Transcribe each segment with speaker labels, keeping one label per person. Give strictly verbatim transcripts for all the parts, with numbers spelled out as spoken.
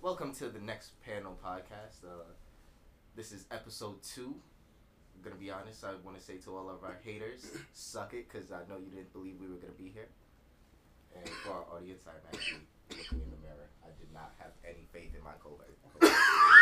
Speaker 1: welcome to the Next Panel podcast. Uh, this is episode two. I'm gonna be honest. I want to say to all of our haters, suck it, because I know you didn't believe we were gonna be here. And for our audience, I'm actually looking in the mirror. I did not have any faith in my COVID.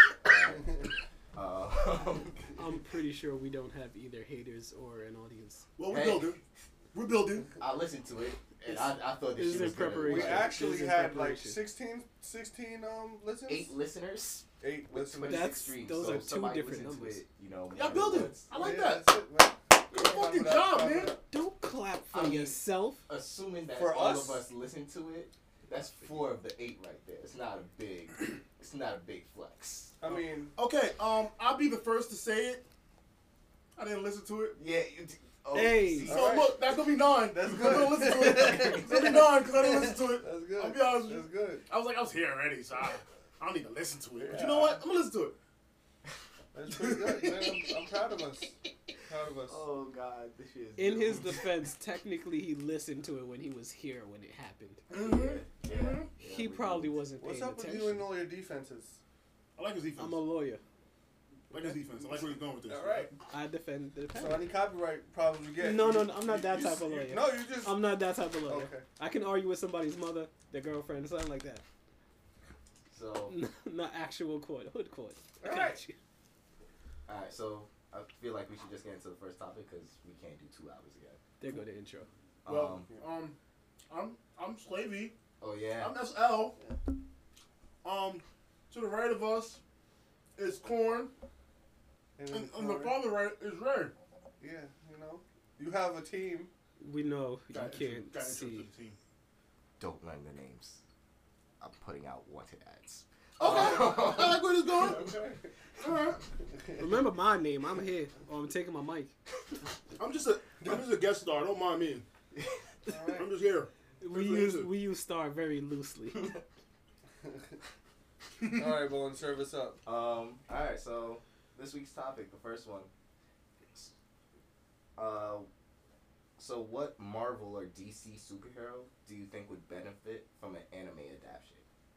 Speaker 1: uh,
Speaker 2: I'm pretty sure we don't have either haters or an audience.
Speaker 3: Well, we're
Speaker 1: Hey.
Speaker 3: building. We're building.
Speaker 1: I listened to it, and I, I thought this
Speaker 2: This
Speaker 1: shit
Speaker 2: is
Speaker 1: was
Speaker 2: in
Speaker 1: gonna-
Speaker 2: preparation.
Speaker 4: We
Speaker 2: Right.
Speaker 4: actually
Speaker 2: This is
Speaker 4: had like
Speaker 2: preparation.
Speaker 4: sixteen, sixteen um listens.
Speaker 1: eight listeners.
Speaker 4: Eight
Speaker 1: With
Speaker 4: listeners.
Speaker 1: twenty-six
Speaker 2: That's-
Speaker 1: streams.
Speaker 2: those
Speaker 1: so
Speaker 2: are two
Speaker 1: somebody
Speaker 2: different
Speaker 1: listened to
Speaker 2: numbers.
Speaker 1: It, you know,
Speaker 3: Y'all
Speaker 1: more
Speaker 3: building.
Speaker 1: than once.
Speaker 3: I like
Speaker 4: yeah,
Speaker 3: that.
Speaker 4: That's it, man.
Speaker 3: Good fucking job, man.
Speaker 2: Don't clap for
Speaker 1: I mean,
Speaker 2: yourself.
Speaker 1: Assuming that
Speaker 4: For
Speaker 1: all
Speaker 4: us?
Speaker 1: of us listen to it, that's four of the eight right there. It's not a big, it's not a big flex.
Speaker 4: I mean,
Speaker 3: Okay, um, I'll be the first to say it. I didn't listen to it.
Speaker 1: Yeah. You d- oh,
Speaker 2: Hey.
Speaker 1: see,
Speaker 3: So
Speaker 4: All right.
Speaker 3: look, that's gonna be nine.
Speaker 4: That's
Speaker 3: I'm
Speaker 4: good.
Speaker 3: gonna listen to it. It's gonna be nine because I didn't listen to it.
Speaker 4: that's good.
Speaker 3: I'll be honest with
Speaker 4: That's
Speaker 3: you.
Speaker 4: good.
Speaker 3: I was like, I was here already, so I, I don't need to listen to it. But you
Speaker 4: Yeah.
Speaker 3: know what? I'm gonna listen to it.
Speaker 4: That's pretty good, man. I'm, I'm proud of us. Proud of us.
Speaker 1: Oh God, this shit is.
Speaker 2: In his
Speaker 1: doomed.
Speaker 2: defense, technically he listened to it when he was here when it happened.
Speaker 3: Mm-hmm.
Speaker 1: Yeah, yeah,
Speaker 3: Mhm.
Speaker 1: yeah,
Speaker 2: He
Speaker 1: we
Speaker 2: probably
Speaker 1: do.
Speaker 2: wasn't
Speaker 4: What's
Speaker 2: paying
Speaker 4: up with
Speaker 2: attention.
Speaker 4: you and all your defenses?
Speaker 3: I like his defense.
Speaker 2: I'm a lawyer.
Speaker 3: I like his defense. I like where he's going with this.
Speaker 4: All right.
Speaker 2: I defend the
Speaker 4: So
Speaker 2: defense.
Speaker 4: any copyright problems you get?
Speaker 2: No, no,
Speaker 4: you-
Speaker 2: no, I'm not
Speaker 4: you-
Speaker 2: that
Speaker 4: you
Speaker 2: type
Speaker 4: s-
Speaker 2: of
Speaker 4: you-
Speaker 2: lawyer.
Speaker 4: No, you just.
Speaker 2: I'm not that type of lawyer.
Speaker 4: Okay.
Speaker 2: I can argue with somebody's mother, their girlfriend, something like that.
Speaker 1: So,
Speaker 2: Not actual court, hood court. I
Speaker 4: All
Speaker 2: got
Speaker 4: right.
Speaker 2: you.
Speaker 1: all right. So I feel like we should just get into the first topic because we can't do two hours again.
Speaker 2: There go the intro.
Speaker 3: Well,
Speaker 1: Um.
Speaker 3: um, I'm I'm Slavey.
Speaker 1: Oh yeah.
Speaker 3: I'm S L. Um, to the right of us is Corn,
Speaker 4: And in
Speaker 3: and
Speaker 4: the
Speaker 3: on the
Speaker 4: corner-
Speaker 3: far right is Ray.
Speaker 4: Yeah, you know, you have a team.
Speaker 2: We know you
Speaker 3: Got intro-
Speaker 2: can't
Speaker 3: got intro to
Speaker 2: see.
Speaker 3: the team.
Speaker 1: Don't learn the names. I'm putting out wanted ads.
Speaker 3: Okay, I like where this going.
Speaker 4: Okay.
Speaker 3: All right.
Speaker 2: Remember my name. I'm here. Or I'm taking my mic.
Speaker 3: I'm just a I'm just a guest star. Don't mind me.
Speaker 4: All right.
Speaker 3: I'm just here.
Speaker 2: We
Speaker 3: Good for
Speaker 2: use
Speaker 3: you.
Speaker 2: we use star very loosely.
Speaker 4: All right, Bowen, serve us up.
Speaker 1: Um. All right. So this week's topic, the first one. Uh. So what Marvel or D C superhero do you think would benefit from an anime adaptation?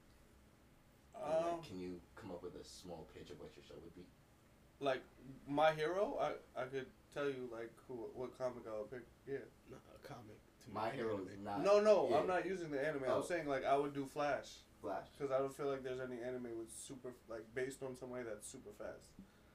Speaker 1: And, like,
Speaker 4: Um,
Speaker 1: can you come up with a small pitch of what your show would be?
Speaker 4: like my hero, I I could tell you like who what comic I would pick. Yeah.
Speaker 2: Not a comic. To me.
Speaker 1: My hero is not.
Speaker 4: No, no,
Speaker 1: yeah,
Speaker 4: I'm not using the anime.
Speaker 1: Oh.
Speaker 4: I'm saying like I would do Flash
Speaker 1: Flash.
Speaker 4: because I don't feel like there's any anime with super like based on somebody that's super fast.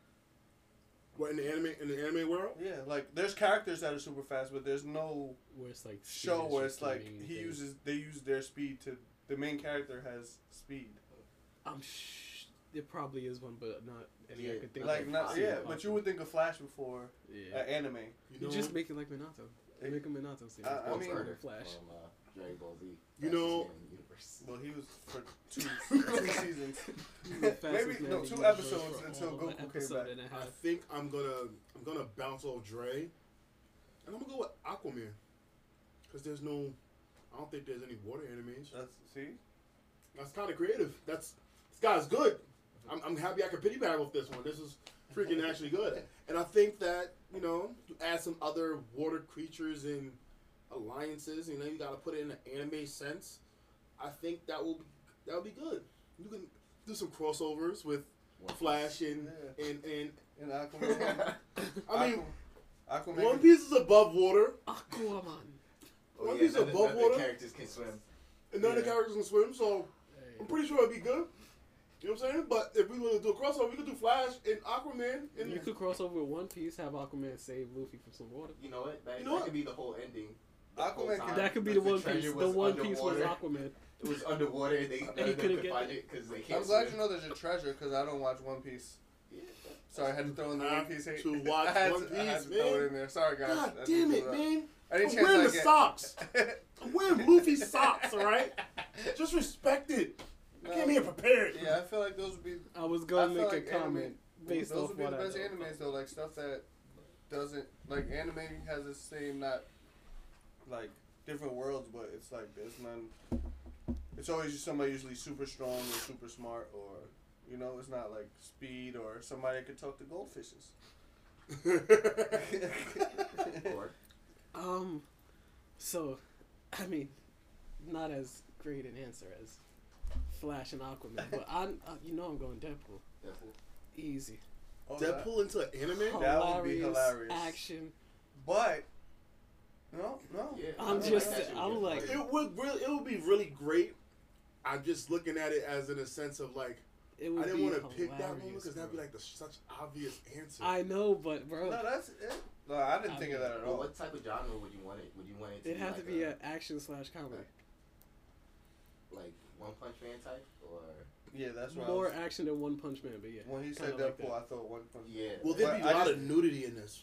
Speaker 3: What in the anime in the anime world?
Speaker 4: Yeah, like there's characters that are super fast, but there's no
Speaker 2: Where it's like
Speaker 4: show
Speaker 2: speed
Speaker 4: where
Speaker 2: is
Speaker 4: it's like
Speaker 2: just the main
Speaker 4: he
Speaker 2: thing.
Speaker 4: uses they use their speed to the main character has speed.
Speaker 2: I'm sh- there probably is one, but not any I
Speaker 1: Yeah,
Speaker 2: could think
Speaker 4: Like
Speaker 2: of.
Speaker 4: not
Speaker 1: see
Speaker 4: yeah,
Speaker 1: it
Speaker 4: but you would think of Flash before
Speaker 2: Yeah.
Speaker 4: uh, anime.
Speaker 3: You
Speaker 2: You
Speaker 3: know,
Speaker 2: just make it like Minato.
Speaker 4: It-
Speaker 2: Make him Minato. See,
Speaker 4: I- I
Speaker 1: Or
Speaker 4: mean-
Speaker 1: Carter
Speaker 2: Flash.
Speaker 1: from uh, Dragon Ball Z.
Speaker 3: You
Speaker 1: Fastest
Speaker 3: know-
Speaker 1: man in the universe.
Speaker 4: Well, he was for two two seasons.
Speaker 2: The fastest
Speaker 4: Maybe
Speaker 2: man
Speaker 4: no
Speaker 2: in the
Speaker 4: two
Speaker 2: universe
Speaker 4: episodes
Speaker 2: for
Speaker 4: until
Speaker 2: all
Speaker 4: Goku
Speaker 2: the
Speaker 4: came
Speaker 2: episode
Speaker 4: back.
Speaker 2: and a
Speaker 3: I
Speaker 2: half.
Speaker 3: think I'm gonna I'm gonna bounce off Dre, and I'm gonna go with Aquaman, because there's no, I don't think there's any water animes.
Speaker 4: That's see.
Speaker 3: That's kind of creative. That's this guy's good. I'm, I'm happy I could piggyback off this one. This is freaking actually good. And I think that, you know, you add some other water creatures and alliances. You know, you got to put it in an anime sense. I think that will that will be good. You can do some crossovers with
Speaker 1: One
Speaker 3: Flash and
Speaker 4: Yeah.
Speaker 3: and and.
Speaker 4: And Aquaman.
Speaker 3: I mean,
Speaker 4: Aqu- Aquaman.
Speaker 3: One
Speaker 4: could-
Speaker 3: Piece is above water,
Speaker 2: Aquaman.
Speaker 1: Oh,
Speaker 3: One
Speaker 1: yeah,
Speaker 3: Piece
Speaker 1: none of-
Speaker 3: above
Speaker 1: none of the
Speaker 3: water?
Speaker 1: characters can swim.
Speaker 3: and none of the
Speaker 4: Yeah.
Speaker 3: characters can swim. So
Speaker 2: Hey.
Speaker 3: I'm pretty sure it'd be good. You know what I'm saying? But if we want to do a crossover, we could do Flash and Aquaman. And
Speaker 2: You could cross over with One Piece, have Aquaman save Luffy from some water.
Speaker 1: You know what? That,
Speaker 3: You know
Speaker 1: that
Speaker 3: what?
Speaker 1: could be the whole ending. The
Speaker 4: Aquaman
Speaker 1: whole
Speaker 4: could-
Speaker 1: time,
Speaker 2: That could be
Speaker 1: because
Speaker 2: the One
Speaker 1: treasure
Speaker 2: Piece. The
Speaker 1: was
Speaker 2: One Piece was
Speaker 1: underwater.
Speaker 2: Aquaman.
Speaker 1: It was underwater. They none
Speaker 2: he
Speaker 1: of them
Speaker 2: couldn't
Speaker 1: could
Speaker 2: get
Speaker 1: find
Speaker 2: it.
Speaker 1: it because they can't
Speaker 4: I'm glad
Speaker 1: swim.
Speaker 4: you know there's a treasure because I don't watch One Piece.
Speaker 1: Yeah.
Speaker 4: Sorry, I had to throw in the
Speaker 3: I
Speaker 4: One Piece hate.
Speaker 3: to watch
Speaker 4: I had
Speaker 3: One
Speaker 4: to, I had
Speaker 3: Piece,
Speaker 4: to throw
Speaker 3: man.
Speaker 4: it in there. Sorry, guys.
Speaker 3: God
Speaker 4: I
Speaker 3: damn
Speaker 4: had to
Speaker 3: it,
Speaker 4: do that.
Speaker 3: man!
Speaker 4: Any
Speaker 3: I'm
Speaker 4: chance
Speaker 3: wearing
Speaker 4: I
Speaker 3: the
Speaker 4: get.
Speaker 3: socks. I'm wearing Luffy's socks. All right, just respect it. I came here prepared.
Speaker 4: Yeah, I feel like those would be.
Speaker 2: I was
Speaker 4: I
Speaker 2: going to
Speaker 4: feel
Speaker 2: make
Speaker 4: like
Speaker 2: a comment
Speaker 4: anime-
Speaker 2: based
Speaker 4: those
Speaker 2: off
Speaker 4: would be
Speaker 2: what
Speaker 4: the
Speaker 2: I
Speaker 4: best
Speaker 2: know.
Speaker 4: animes though, like stuff that doesn't like anime has the same not like different worlds, but it's like there's none. It's always just somebody usually super strong or super smart, or you know, it's not like speed or somebody that could talk to goldfishes.
Speaker 1: Or
Speaker 2: Um, so, I mean, not as great an answer as Flash and Aquaman, but I, I you know I'm going Deadpool.
Speaker 1: Deadpool.
Speaker 2: Easy.
Speaker 4: Oh, that-
Speaker 3: Deadpool into an anime?
Speaker 4: That would be hilarious.
Speaker 2: Action.
Speaker 4: But no, no.
Speaker 1: Yeah,
Speaker 2: I'm
Speaker 1: I don't
Speaker 2: just-
Speaker 1: that shit
Speaker 2: I'm
Speaker 1: would
Speaker 2: like-
Speaker 1: get funny.
Speaker 3: It would really, it would be really great. I'm just looking at it as in a sense of like,
Speaker 2: It would
Speaker 3: I didn't
Speaker 2: be
Speaker 3: want to pick that one
Speaker 2: hilarious,
Speaker 3: because that'd be
Speaker 2: bro.
Speaker 3: like the such obvious answer.
Speaker 2: I know, but bro,
Speaker 4: No, that's it. No, I didn't
Speaker 2: I
Speaker 4: think of
Speaker 2: mean,
Speaker 4: that at
Speaker 1: Well,
Speaker 4: all.
Speaker 1: what type of genre would you want it? Would you want it to
Speaker 2: it'd
Speaker 1: be
Speaker 2: have
Speaker 1: like
Speaker 2: to be
Speaker 1: a,
Speaker 2: an action slash comedy.
Speaker 1: like One Punch Man type, or
Speaker 4: Yeah, that's what
Speaker 2: More
Speaker 4: I was,
Speaker 2: action than One Punch Man, but yeah.
Speaker 4: when he said
Speaker 2: kinda like
Speaker 4: Deadpool,
Speaker 2: that.
Speaker 4: I thought one punch.
Speaker 1: yeah?
Speaker 3: Well, there'd be
Speaker 4: But
Speaker 3: a
Speaker 4: I
Speaker 3: lot
Speaker 4: just-
Speaker 3: of nudity in this.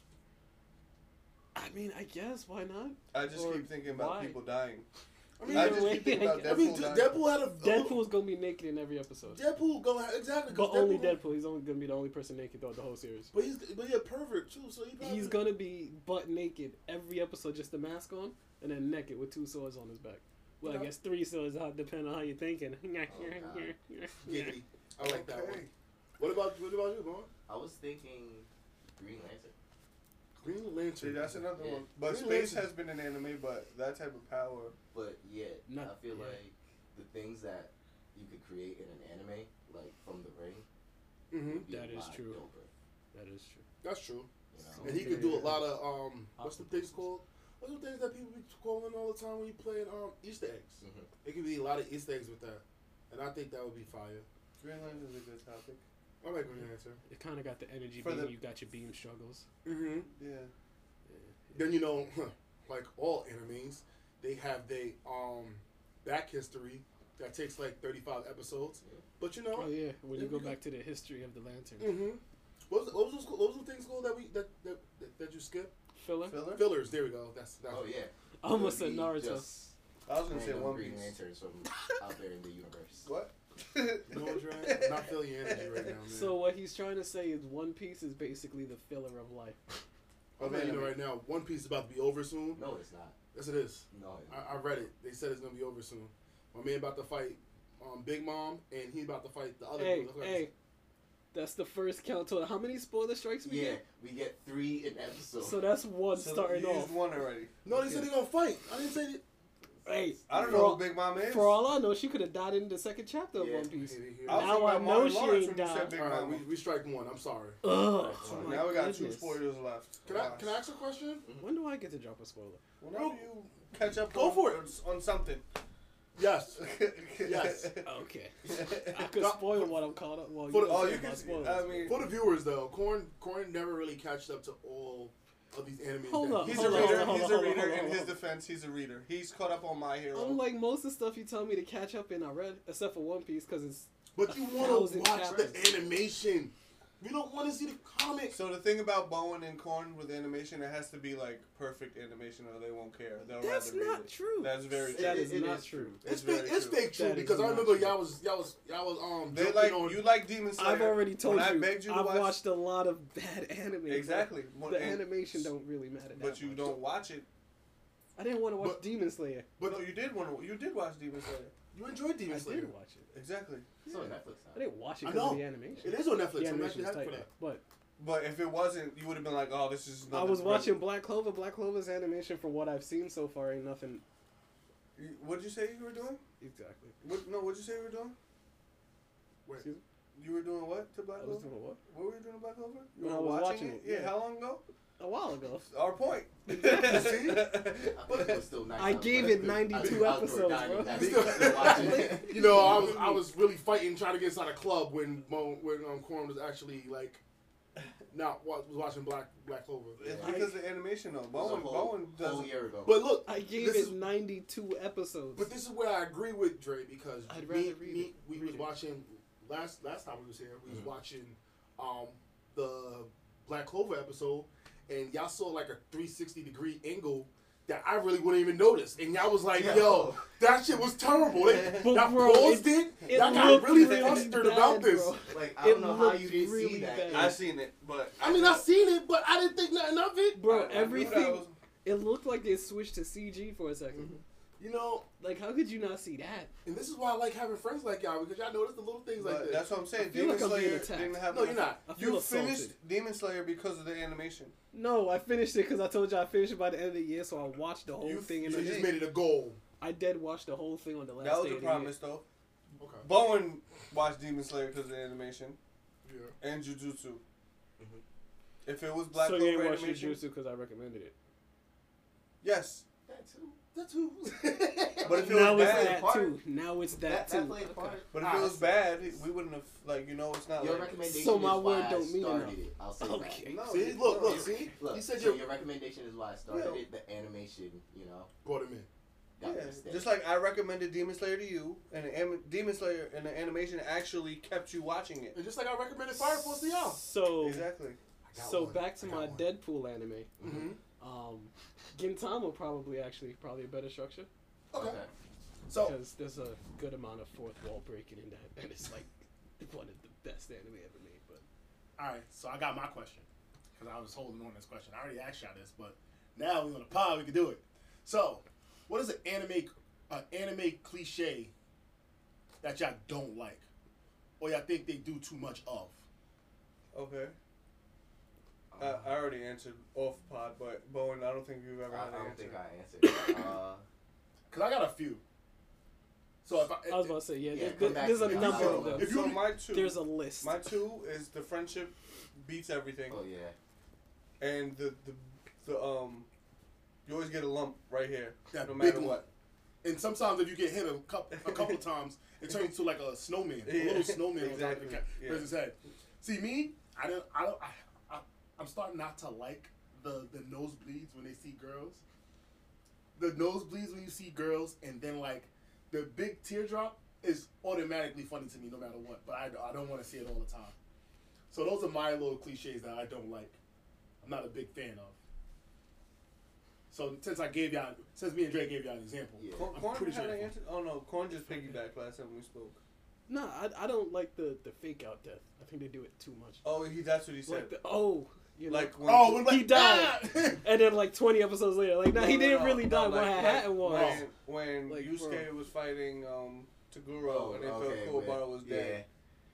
Speaker 2: I mean, I guess why not?
Speaker 4: I just
Speaker 2: Or
Speaker 4: keep thinking about
Speaker 2: why?
Speaker 4: people dying.
Speaker 3: I mean,
Speaker 4: I
Speaker 2: Either
Speaker 4: just
Speaker 2: way,
Speaker 4: keep thinking about
Speaker 2: I
Speaker 3: I mean,
Speaker 4: Deadpool
Speaker 3: D-
Speaker 4: dying.
Speaker 3: Deadpool had a
Speaker 2: Deadpool's gonna be naked in every episode,
Speaker 3: Deadpool gonna have, exactly, 'cause
Speaker 2: but only
Speaker 3: gonna-
Speaker 2: Deadpool. He's only gonna be the only person naked throughout the whole series.
Speaker 3: But he's but he a pervert too, so he probably,
Speaker 2: He's gonna be butt naked every episode, just a mask on, and then naked with two swords on his back. Well,
Speaker 3: Yeah.
Speaker 2: I guess three swords, uh, depending on how you're thinking.
Speaker 3: giggity. I like that one.
Speaker 4: Okay.
Speaker 3: What about what about you, Vaughn?
Speaker 1: I was thinking Green Lantern.
Speaker 3: Green
Speaker 4: See,
Speaker 3: Lantern.
Speaker 4: that's another
Speaker 1: Yeah.
Speaker 4: one. But
Speaker 3: Green
Speaker 4: space
Speaker 3: Lantern.
Speaker 4: has been an anime, but that type of power.
Speaker 1: But yeah,
Speaker 2: Not-
Speaker 1: I feel
Speaker 2: yeah.
Speaker 1: like the things that you could create in an anime, like from the ring,
Speaker 3: Mm-hmm.
Speaker 1: would be
Speaker 2: That
Speaker 1: a
Speaker 2: is
Speaker 1: lot
Speaker 2: true.
Speaker 1: doper,
Speaker 3: That's true. That's true.
Speaker 1: you know?
Speaker 3: And he could do a lot of um. What's the things called? What's the things that people be calling all the time when you play um Easter eggs?
Speaker 1: Mhm.
Speaker 3: It could be a lot of Easter eggs with that, and I think that would be fire.
Speaker 4: Green Lantern is a good topic.
Speaker 3: I like Green Lantern.
Speaker 2: It kind of got the energy
Speaker 4: For
Speaker 2: beam.
Speaker 4: the-
Speaker 2: You got your beam struggles.
Speaker 3: Mm-hmm.
Speaker 4: Yeah.
Speaker 3: Then you know, like all animes, they have their um back history that takes like thirty-five episodes.
Speaker 1: Yeah.
Speaker 3: But you know,
Speaker 2: Oh yeah, when you
Speaker 3: Yeah,
Speaker 2: go
Speaker 3: we
Speaker 2: back to the history of the lantern.
Speaker 3: mm-hmm. What was, what was those, what was the things called that we that that, that, that you skip?
Speaker 2: Filler.
Speaker 4: Filler?
Speaker 3: Fillers. There we go. That's that's.
Speaker 1: Oh yeah.
Speaker 2: I almost
Speaker 1: It
Speaker 2: said
Speaker 1: would be
Speaker 2: Naruto.
Speaker 1: just
Speaker 4: I was gonna say
Speaker 1: random
Speaker 4: One
Speaker 1: Green
Speaker 4: Piece.
Speaker 1: Lanterns from out there in the universe.
Speaker 4: What?
Speaker 3: You know what, Dre? I'm not feeling your energy right now, man.
Speaker 2: So what he's trying to say is One Piece is basically the filler of life.
Speaker 3: I'm letting you know right now, One Piece is about to be over soon.
Speaker 1: No, it's not.
Speaker 3: Yes, it is.
Speaker 1: No. It's
Speaker 3: I, I read it. They said it's gonna be over soon. My man about to fight um, Big Mom, and he's about to fight the other.
Speaker 2: Hey,
Speaker 3: dude. Look
Speaker 2: hey, that's the first count to how many spoiler strikes we
Speaker 1: yeah,
Speaker 2: get?
Speaker 1: we get three an episode.
Speaker 2: So that's one
Speaker 4: So
Speaker 2: starting
Speaker 4: you
Speaker 2: off.
Speaker 4: used one already.
Speaker 3: No, they said they're gonna fight. I didn't say that.
Speaker 2: Hey,
Speaker 4: I don't
Speaker 2: for
Speaker 4: know
Speaker 2: all-
Speaker 4: who Big Mom is.
Speaker 2: For all I know, she could have died in the second chapter of
Speaker 1: Yeah.
Speaker 2: One Piece.
Speaker 3: Here, here.
Speaker 4: I was
Speaker 2: Now
Speaker 4: thinking
Speaker 2: I
Speaker 4: about
Speaker 2: know
Speaker 4: Martin
Speaker 2: she
Speaker 4: Lawrence
Speaker 2: ain't
Speaker 4: when you said
Speaker 2: died.
Speaker 4: Big
Speaker 3: All right,
Speaker 4: Mama.
Speaker 3: we, we strike one. I'm sorry.
Speaker 2: Ugh.
Speaker 4: So
Speaker 2: Oh my
Speaker 4: now we got two
Speaker 2: goodness.
Speaker 4: spoilers left.
Speaker 3: Can I can I ask a question?
Speaker 2: When do I get to drop a spoiler?
Speaker 4: Whenever you catch up,
Speaker 3: Go
Speaker 4: on,
Speaker 3: for it.
Speaker 4: on something.
Speaker 3: Yes. Yes.
Speaker 2: Okay. I could
Speaker 3: No,
Speaker 2: spoil what I'm caught up. Well,
Speaker 3: for the-
Speaker 2: you
Speaker 4: Oh,
Speaker 2: don't
Speaker 4: you
Speaker 2: say
Speaker 4: can.
Speaker 2: about spoilers.
Speaker 4: I mean,
Speaker 3: For the viewers though, Corn Corn never really catched up to all of these animes.
Speaker 2: Hold
Speaker 3: that-
Speaker 2: up,
Speaker 4: he's
Speaker 2: hold
Speaker 4: a
Speaker 2: on,
Speaker 4: reader.
Speaker 2: hold on,
Speaker 4: He's a
Speaker 2: hold on,
Speaker 4: reader.
Speaker 2: hold on,
Speaker 4: In his
Speaker 2: hold on.
Speaker 4: defense, he's a reader. He's caught up on My Hero.
Speaker 2: Unlike most of the stuff you tell me to catch up in, I read, except for One Piece, because it's
Speaker 3: But you
Speaker 2: a
Speaker 3: want to
Speaker 2: thousand
Speaker 3: watch
Speaker 2: chapters.
Speaker 3: the animation. You don't want to see the comics.
Speaker 4: So the thing about Bowen and Korn with animation, it has to be like perfect animation, or they won't care. They'll
Speaker 2: that's
Speaker 4: rather read
Speaker 2: not
Speaker 4: it.
Speaker 2: true.
Speaker 4: That's very true.
Speaker 2: That
Speaker 1: It-
Speaker 2: is
Speaker 1: it
Speaker 2: not
Speaker 1: is
Speaker 2: true.
Speaker 1: true.
Speaker 3: It's
Speaker 4: very
Speaker 3: fake. It's
Speaker 4: true.
Speaker 3: fake true
Speaker 2: That is
Speaker 3: because I
Speaker 2: not
Speaker 3: remember
Speaker 2: true.
Speaker 3: y'all was y'all was y'all was um.
Speaker 4: They
Speaker 3: joking
Speaker 4: like
Speaker 3: on,
Speaker 4: you like Demon Slayer.
Speaker 2: I've already told
Speaker 4: when
Speaker 2: you.
Speaker 4: I begged you to
Speaker 2: I've
Speaker 4: watch,
Speaker 2: watched a lot of bad anime.
Speaker 4: exactly.
Speaker 2: but
Speaker 4: When-
Speaker 2: The
Speaker 4: and-
Speaker 2: animation don't really matter. That
Speaker 4: But you
Speaker 2: much.
Speaker 4: don't watch it.
Speaker 2: I didn't want to watch
Speaker 3: But-
Speaker 2: Demon Slayer.
Speaker 3: But
Speaker 4: no, you did want to. You did watch Demon Slayer.
Speaker 3: you enjoyed Demon
Speaker 2: I
Speaker 3: Slayer.
Speaker 2: did watch it.
Speaker 4: Exactly.
Speaker 1: It's on
Speaker 2: Yeah.
Speaker 1: Netflix
Speaker 2: I
Speaker 1: now.
Speaker 2: didn't watch it
Speaker 3: I
Speaker 2: because of
Speaker 3: know.
Speaker 2: the animation.
Speaker 3: It is on Netflix.
Speaker 2: The
Speaker 3: I'm
Speaker 2: animation
Speaker 3: actually
Speaker 2: is
Speaker 3: happy
Speaker 2: tight,
Speaker 3: for
Speaker 2: though.
Speaker 3: that.
Speaker 2: But
Speaker 4: But if it wasn't, you would have been like, "Oh, this is."
Speaker 2: I
Speaker 4: nothing
Speaker 2: was
Speaker 4: but-
Speaker 2: watching Black Clover. Black Clover's animation, from what I've seen so far, ain't nothing.
Speaker 4: You- What'd you say you were doing?
Speaker 2: Exactly.
Speaker 4: What? No, what'd you say you were doing?
Speaker 3: Wait.
Speaker 2: Excuse me?
Speaker 4: You were doing what to Black
Speaker 2: I was
Speaker 4: Clover?
Speaker 2: doing what?
Speaker 4: What were you doing to Black Clover? You
Speaker 2: When
Speaker 4: were
Speaker 2: I was
Speaker 4: watching,
Speaker 2: watching
Speaker 4: it?
Speaker 2: it,
Speaker 4: Yeah.
Speaker 2: yeah.
Speaker 4: How long ago?
Speaker 2: A while ago.
Speaker 4: Our point.
Speaker 3: See?
Speaker 1: I think it was still nice.
Speaker 2: I gave it ninety-two episodes, bro.
Speaker 3: You know, I was I was really fighting trying to get inside a club when Mo, when um Corn was actually like not wa- was watching Black Black Clover.
Speaker 4: It's
Speaker 1: Yeah.
Speaker 4: because of the animation, though.
Speaker 1: It was a
Speaker 4: Bowen,
Speaker 1: whole,
Speaker 4: Bowen
Speaker 1: whole
Speaker 4: doesn't.
Speaker 1: year ago.
Speaker 3: But look,
Speaker 2: I gave
Speaker 3: This
Speaker 2: it
Speaker 3: is-
Speaker 2: ninety-two episodes.
Speaker 3: but this is where I agree with Dre because
Speaker 2: I'd
Speaker 3: me,
Speaker 2: rather read
Speaker 3: me
Speaker 2: it.
Speaker 3: we
Speaker 2: Read
Speaker 3: was
Speaker 2: it.
Speaker 3: watching last last time we was here. We was
Speaker 1: Mhm.
Speaker 3: watching um the Black Clover episode, and y'all saw like a three sixty degree angle that I really wouldn't even notice, and y'all was like,
Speaker 1: Yeah.
Speaker 3: "Yo, that shit was terrible." They,
Speaker 2: But
Speaker 3: y'all
Speaker 2: bro,
Speaker 3: paused
Speaker 2: it-
Speaker 3: it.
Speaker 2: it
Speaker 3: Y'all got
Speaker 2: looked
Speaker 3: really
Speaker 2: really
Speaker 3: flustered
Speaker 2: bad,
Speaker 3: about this.
Speaker 2: bro.
Speaker 1: Like, I don't
Speaker 2: It
Speaker 1: know how
Speaker 2: looked
Speaker 1: you didn't
Speaker 2: really
Speaker 1: see that.
Speaker 2: bad.
Speaker 4: I seen it, but
Speaker 3: I mean, I seen it, but I didn't think nothing of it.
Speaker 2: Bro,
Speaker 4: I- I knew that
Speaker 2: everything.
Speaker 4: was-
Speaker 2: It looked like they switched to C G for a 2nd
Speaker 3: You know,
Speaker 2: Like, how could you not see that?
Speaker 3: and this is why I like having friends like y'all because y'all notice the little things like
Speaker 4: But
Speaker 3: this.
Speaker 4: that's what I'm saying.
Speaker 2: I feel
Speaker 4: Demon
Speaker 2: like I'm being
Speaker 4: Slayer
Speaker 2: attacked.
Speaker 4: didn't have.
Speaker 3: No, you're
Speaker 4: enough-
Speaker 3: not.
Speaker 2: I feel
Speaker 4: You
Speaker 2: assaulted.
Speaker 4: finished Demon Slayer because of the animation.
Speaker 2: No, I finished it because I told you I finished it by the end of the year, so I watched the whole
Speaker 4: You-
Speaker 2: thing in
Speaker 3: You
Speaker 2: a
Speaker 3: just
Speaker 2: day.
Speaker 3: made it a goal.
Speaker 2: I did watch the whole thing on the last
Speaker 4: That was
Speaker 2: day
Speaker 4: the
Speaker 2: of the
Speaker 4: promise, though.
Speaker 3: Okay.
Speaker 4: Bowen watched Demon Slayer because of the animation
Speaker 3: Yeah.
Speaker 4: and Jujutsu.
Speaker 1: Mhm.
Speaker 4: If it was Black
Speaker 2: So you
Speaker 4: Clover
Speaker 2: ain't watch
Speaker 4: animation,
Speaker 2: Jujutsu because I recommended it.
Speaker 4: yes.
Speaker 1: That too.
Speaker 3: That's who.
Speaker 4: But if it
Speaker 2: Now
Speaker 4: was
Speaker 2: it's
Speaker 4: bad,
Speaker 2: that
Speaker 1: part-
Speaker 2: too. Now it's that,
Speaker 1: That,
Speaker 2: too.
Speaker 1: that played a part.
Speaker 4: But if
Speaker 1: Ah,
Speaker 4: it was bad, we wouldn't have like you know it's not
Speaker 1: Your
Speaker 4: like
Speaker 1: recommendation
Speaker 2: So my
Speaker 1: is
Speaker 2: word
Speaker 1: why
Speaker 2: don't
Speaker 1: I
Speaker 2: mean
Speaker 1: started
Speaker 2: enough.
Speaker 1: it. I'll say
Speaker 2: Okay.
Speaker 4: no,
Speaker 3: See,
Speaker 4: you-
Speaker 3: look,
Speaker 4: no.
Speaker 3: look, see.
Speaker 1: that. Look,
Speaker 3: He said
Speaker 1: so
Speaker 3: your
Speaker 1: your recommendation is why I started
Speaker 4: Yeah.
Speaker 1: it. The animation, you know,
Speaker 3: brought him in.
Speaker 1: got
Speaker 4: Yeah,
Speaker 1: me staying.
Speaker 4: just like I recommended Demon Slayer to you, and the anim- Demon Slayer and the animation actually kept you watching it.
Speaker 3: And just like I recommended Fire Force to y'all.
Speaker 2: So
Speaker 4: Exactly.
Speaker 3: I got
Speaker 2: so
Speaker 3: one.
Speaker 2: back to
Speaker 3: I got
Speaker 2: my
Speaker 3: one.
Speaker 2: Deadpool anime.
Speaker 3: Mm-hmm.
Speaker 2: Um, Gintama probably actually probably a better structure
Speaker 3: Okay.
Speaker 1: Okay.
Speaker 3: So
Speaker 2: because there's a good amount of fourth wall breaking in that, and it's like one of the best anime ever made. But
Speaker 3: all right, so I got my question because I was holding on to this question. I already asked y'all this, but now we're on the pod. We can do it. So, what is an anime, an anime cliche that y'all don't like, or y'all think they do too much of?
Speaker 4: Okay.
Speaker 1: Um,
Speaker 4: I, I already answered off pod, but Bowen, I don't think you've ever
Speaker 1: I,
Speaker 4: had
Speaker 1: I
Speaker 4: an
Speaker 1: don't
Speaker 4: answer.
Speaker 1: think I answered. uh,
Speaker 3: Cause I got a few. So if I,
Speaker 2: I was about to say, yeah,
Speaker 1: Yeah,
Speaker 2: there-
Speaker 1: come back
Speaker 2: there's
Speaker 1: to
Speaker 2: a
Speaker 1: me.
Speaker 2: number
Speaker 1: So,
Speaker 2: of them.
Speaker 3: if you-
Speaker 4: so my two,
Speaker 2: There's a list.
Speaker 4: my two is the friendship beats everything,
Speaker 1: oh yeah.
Speaker 4: and the, the the um, you always get a lump right here,
Speaker 3: That
Speaker 4: no
Speaker 3: big
Speaker 4: matter
Speaker 3: one.
Speaker 4: what.
Speaker 3: and sometimes if you get hit a couple a couple of times, it turns into like a snowman, a
Speaker 4: Yeah,
Speaker 3: little snowman on top of
Speaker 4: exactly,
Speaker 3: the ca-
Speaker 4: yeah.
Speaker 3: person's head. See me, I don't, I don't, I, I, I'm starting not to like the the nosebleeds when they see girls. The nosebleeds when you see girls, and then like the big teardrop is automatically funny to me no matter what. But I, I don't want to see it all the time. So those are my little cliches that I don't like. I'm not a big fan of. So since I gave y'all, since me and Dre gave y'all an example,
Speaker 1: Yeah.
Speaker 4: Corn,
Speaker 3: I'm
Speaker 4: Corn
Speaker 3: pretty
Speaker 4: had
Speaker 3: sure
Speaker 4: an
Speaker 3: that's
Speaker 4: answer. Oh no, Corn just piggybacked last time we spoke.
Speaker 2: No, I, I don't like the, the fake out death. I think they do it too much.
Speaker 4: Oh, he that's what he said.
Speaker 2: Like the, oh, you know,
Speaker 4: Like when,
Speaker 3: oh, when
Speaker 2: He
Speaker 3: like,
Speaker 2: died.
Speaker 3: ah!
Speaker 2: and then like twenty episodes later, like, nah,
Speaker 4: No,
Speaker 2: he
Speaker 4: no,
Speaker 2: didn't
Speaker 4: no,
Speaker 2: really
Speaker 4: no,
Speaker 2: die.
Speaker 4: like-
Speaker 2: What
Speaker 4: like
Speaker 2: happened was,
Speaker 4: when when
Speaker 2: Like,
Speaker 4: Yusuke
Speaker 2: bro.
Speaker 4: was fighting um Taguro
Speaker 1: Oh,
Speaker 4: and they
Speaker 1: okay,
Speaker 4: thought
Speaker 1: man.
Speaker 4: Kuwabara was
Speaker 1: Yeah.
Speaker 4: dead,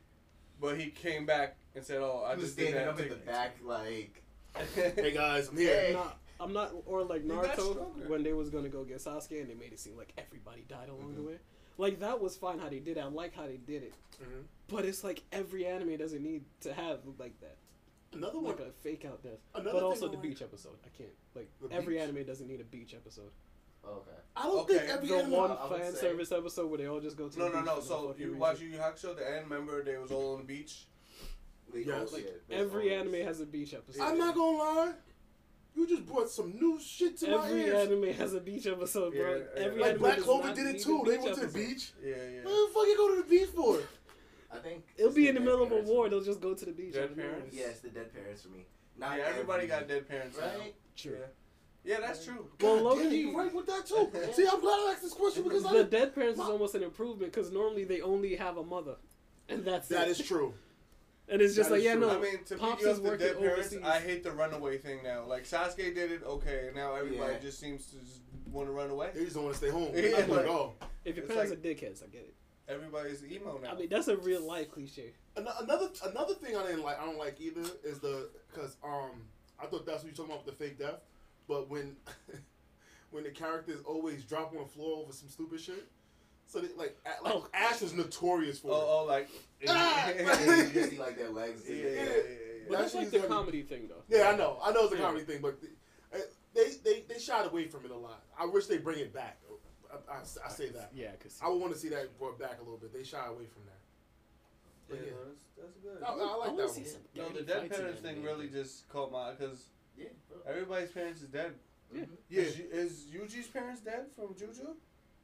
Speaker 4: but he came back and said, "Oh, I
Speaker 1: He was
Speaker 4: just did
Speaker 1: standing
Speaker 4: that."
Speaker 1: up in the
Speaker 4: to-
Speaker 1: back like.
Speaker 3: Hey guys, I'm here.
Speaker 1: Hey.
Speaker 2: nah, I'm not, or like
Speaker 4: He got
Speaker 2: Naruto
Speaker 4: stronger.
Speaker 2: when they was gonna go get Sasuke and they made it seem like everybody died along the
Speaker 1: Mhm.
Speaker 2: way. Like that was fine how they did it. I like how they did it,
Speaker 3: Mhm.
Speaker 2: but it's like every anime doesn't need to have like that,
Speaker 3: Another one.
Speaker 2: like a fake out death.
Speaker 3: Another
Speaker 2: But
Speaker 3: thing
Speaker 2: also
Speaker 3: I
Speaker 2: the
Speaker 3: like-
Speaker 2: beach episode. I can't like
Speaker 3: The
Speaker 2: every
Speaker 3: beach?
Speaker 2: anime doesn't need a beach episode.
Speaker 1: Okay.
Speaker 3: I don't
Speaker 4: Okay,
Speaker 3: think every
Speaker 2: The
Speaker 3: anime.
Speaker 2: one
Speaker 1: I would
Speaker 2: fan
Speaker 1: say-
Speaker 2: service episode where they all just go to
Speaker 4: No,
Speaker 2: the
Speaker 4: no,
Speaker 2: beach
Speaker 4: no.
Speaker 2: for
Speaker 4: So
Speaker 2: fucking
Speaker 4: you
Speaker 2: reason.
Speaker 4: watch Yu Yu Hakusho, the end member they was all on the beach.
Speaker 1: They-
Speaker 3: Yeah,
Speaker 1: oh,
Speaker 2: Like
Speaker 1: yeah, there's
Speaker 2: every
Speaker 1: always-
Speaker 2: anime has a beach episode.
Speaker 3: I'm not gonna lie. You just brought some new shit to my
Speaker 2: Every
Speaker 3: ears.
Speaker 2: anime has a beach episode, bro.
Speaker 4: Yeah, yeah.
Speaker 2: Every
Speaker 3: Like
Speaker 2: anime
Speaker 3: Black
Speaker 2: does
Speaker 3: Clover
Speaker 2: not
Speaker 3: did it
Speaker 2: need
Speaker 3: too.
Speaker 2: a
Speaker 3: They
Speaker 2: beach
Speaker 3: went to the
Speaker 2: episode.
Speaker 3: beach.
Speaker 4: Yeah,
Speaker 3: What
Speaker 4: yeah.
Speaker 3: the fuck you go to the beach for?
Speaker 1: I think
Speaker 2: It'll
Speaker 1: it's
Speaker 2: be
Speaker 1: the
Speaker 2: in the
Speaker 1: dead
Speaker 2: middle of a
Speaker 1: parents for
Speaker 2: war.
Speaker 1: me.
Speaker 2: They'll just go to the beach.
Speaker 4: Dead
Speaker 2: out of nowhere.
Speaker 4: parents?
Speaker 1: Yeah, it's the dead parents for me. Not
Speaker 4: Yeah, everybody
Speaker 1: every-
Speaker 4: got dead parents, now.
Speaker 1: right.
Speaker 2: True.
Speaker 4: Yeah. Yeah, that's true.
Speaker 2: Well,
Speaker 3: God
Speaker 2: low
Speaker 3: damn,
Speaker 2: key-
Speaker 3: you right with that too. See, I'm glad I asked this question because I
Speaker 2: The dead parents is
Speaker 3: my-
Speaker 2: almost an improvement because normally they only have a mother, and that's
Speaker 3: that
Speaker 2: it.
Speaker 3: is true.
Speaker 2: And it's just
Speaker 3: that
Speaker 2: like,
Speaker 3: is
Speaker 2: yeah,
Speaker 3: true.
Speaker 2: no.
Speaker 4: I mean, to
Speaker 2: Pops
Speaker 4: piggyback
Speaker 2: is
Speaker 4: the
Speaker 2: working
Speaker 4: dead parents,
Speaker 2: overseas.
Speaker 4: I hate the runaway thing now. Like Sasuke did it, okay, and now everybody
Speaker 1: Yeah.
Speaker 4: just seems to just want to run away.
Speaker 3: They just don't want to stay home.
Speaker 4: Yeah,
Speaker 3: I'm like,
Speaker 4: like-
Speaker 3: oh.
Speaker 2: If your
Speaker 4: It's
Speaker 2: parents
Speaker 4: like-
Speaker 2: are dickheads, I get it.
Speaker 4: Everybody's emo now.
Speaker 2: I mean, that's a real life cliche.
Speaker 3: An- Another another thing I didn't like, I don't like either, is the because um I thought that's what you're talking about with the fake death, but when when the characters always drop on the floor over some stupid shit, so they, like a- like
Speaker 2: Oh.
Speaker 3: Ash is notorious for it.
Speaker 4: oh, oh, like
Speaker 3: Ah!
Speaker 1: You just see like their legs.
Speaker 4: yeah,
Speaker 1: in
Speaker 4: yeah,
Speaker 1: the
Speaker 4: yeah,
Speaker 1: air.
Speaker 4: yeah,
Speaker 2: But
Speaker 4: yeah.
Speaker 2: that's like
Speaker 3: she's
Speaker 2: the
Speaker 3: gonna-
Speaker 2: comedy thing, though.
Speaker 3: Yeah, I know, I know it's a
Speaker 2: Yeah.
Speaker 3: comedy thing, but uh, they they they shied away from it a lot. I wish they bring it back. I, I, I say that.
Speaker 2: Yeah, because
Speaker 3: I would want to see that brought back a little bit. They shy away from that.
Speaker 4: Yeah,
Speaker 3: But yeah.
Speaker 4: no, that's, that's good.
Speaker 3: I, I like that one.
Speaker 4: No, the dead parents thing really just caught my because
Speaker 1: Yeah, bro.
Speaker 4: everybody's parents is dead.
Speaker 2: Yeah.
Speaker 1: Mhm.
Speaker 3: Yeah.
Speaker 4: Is, is Yuji's parents dead from Juju?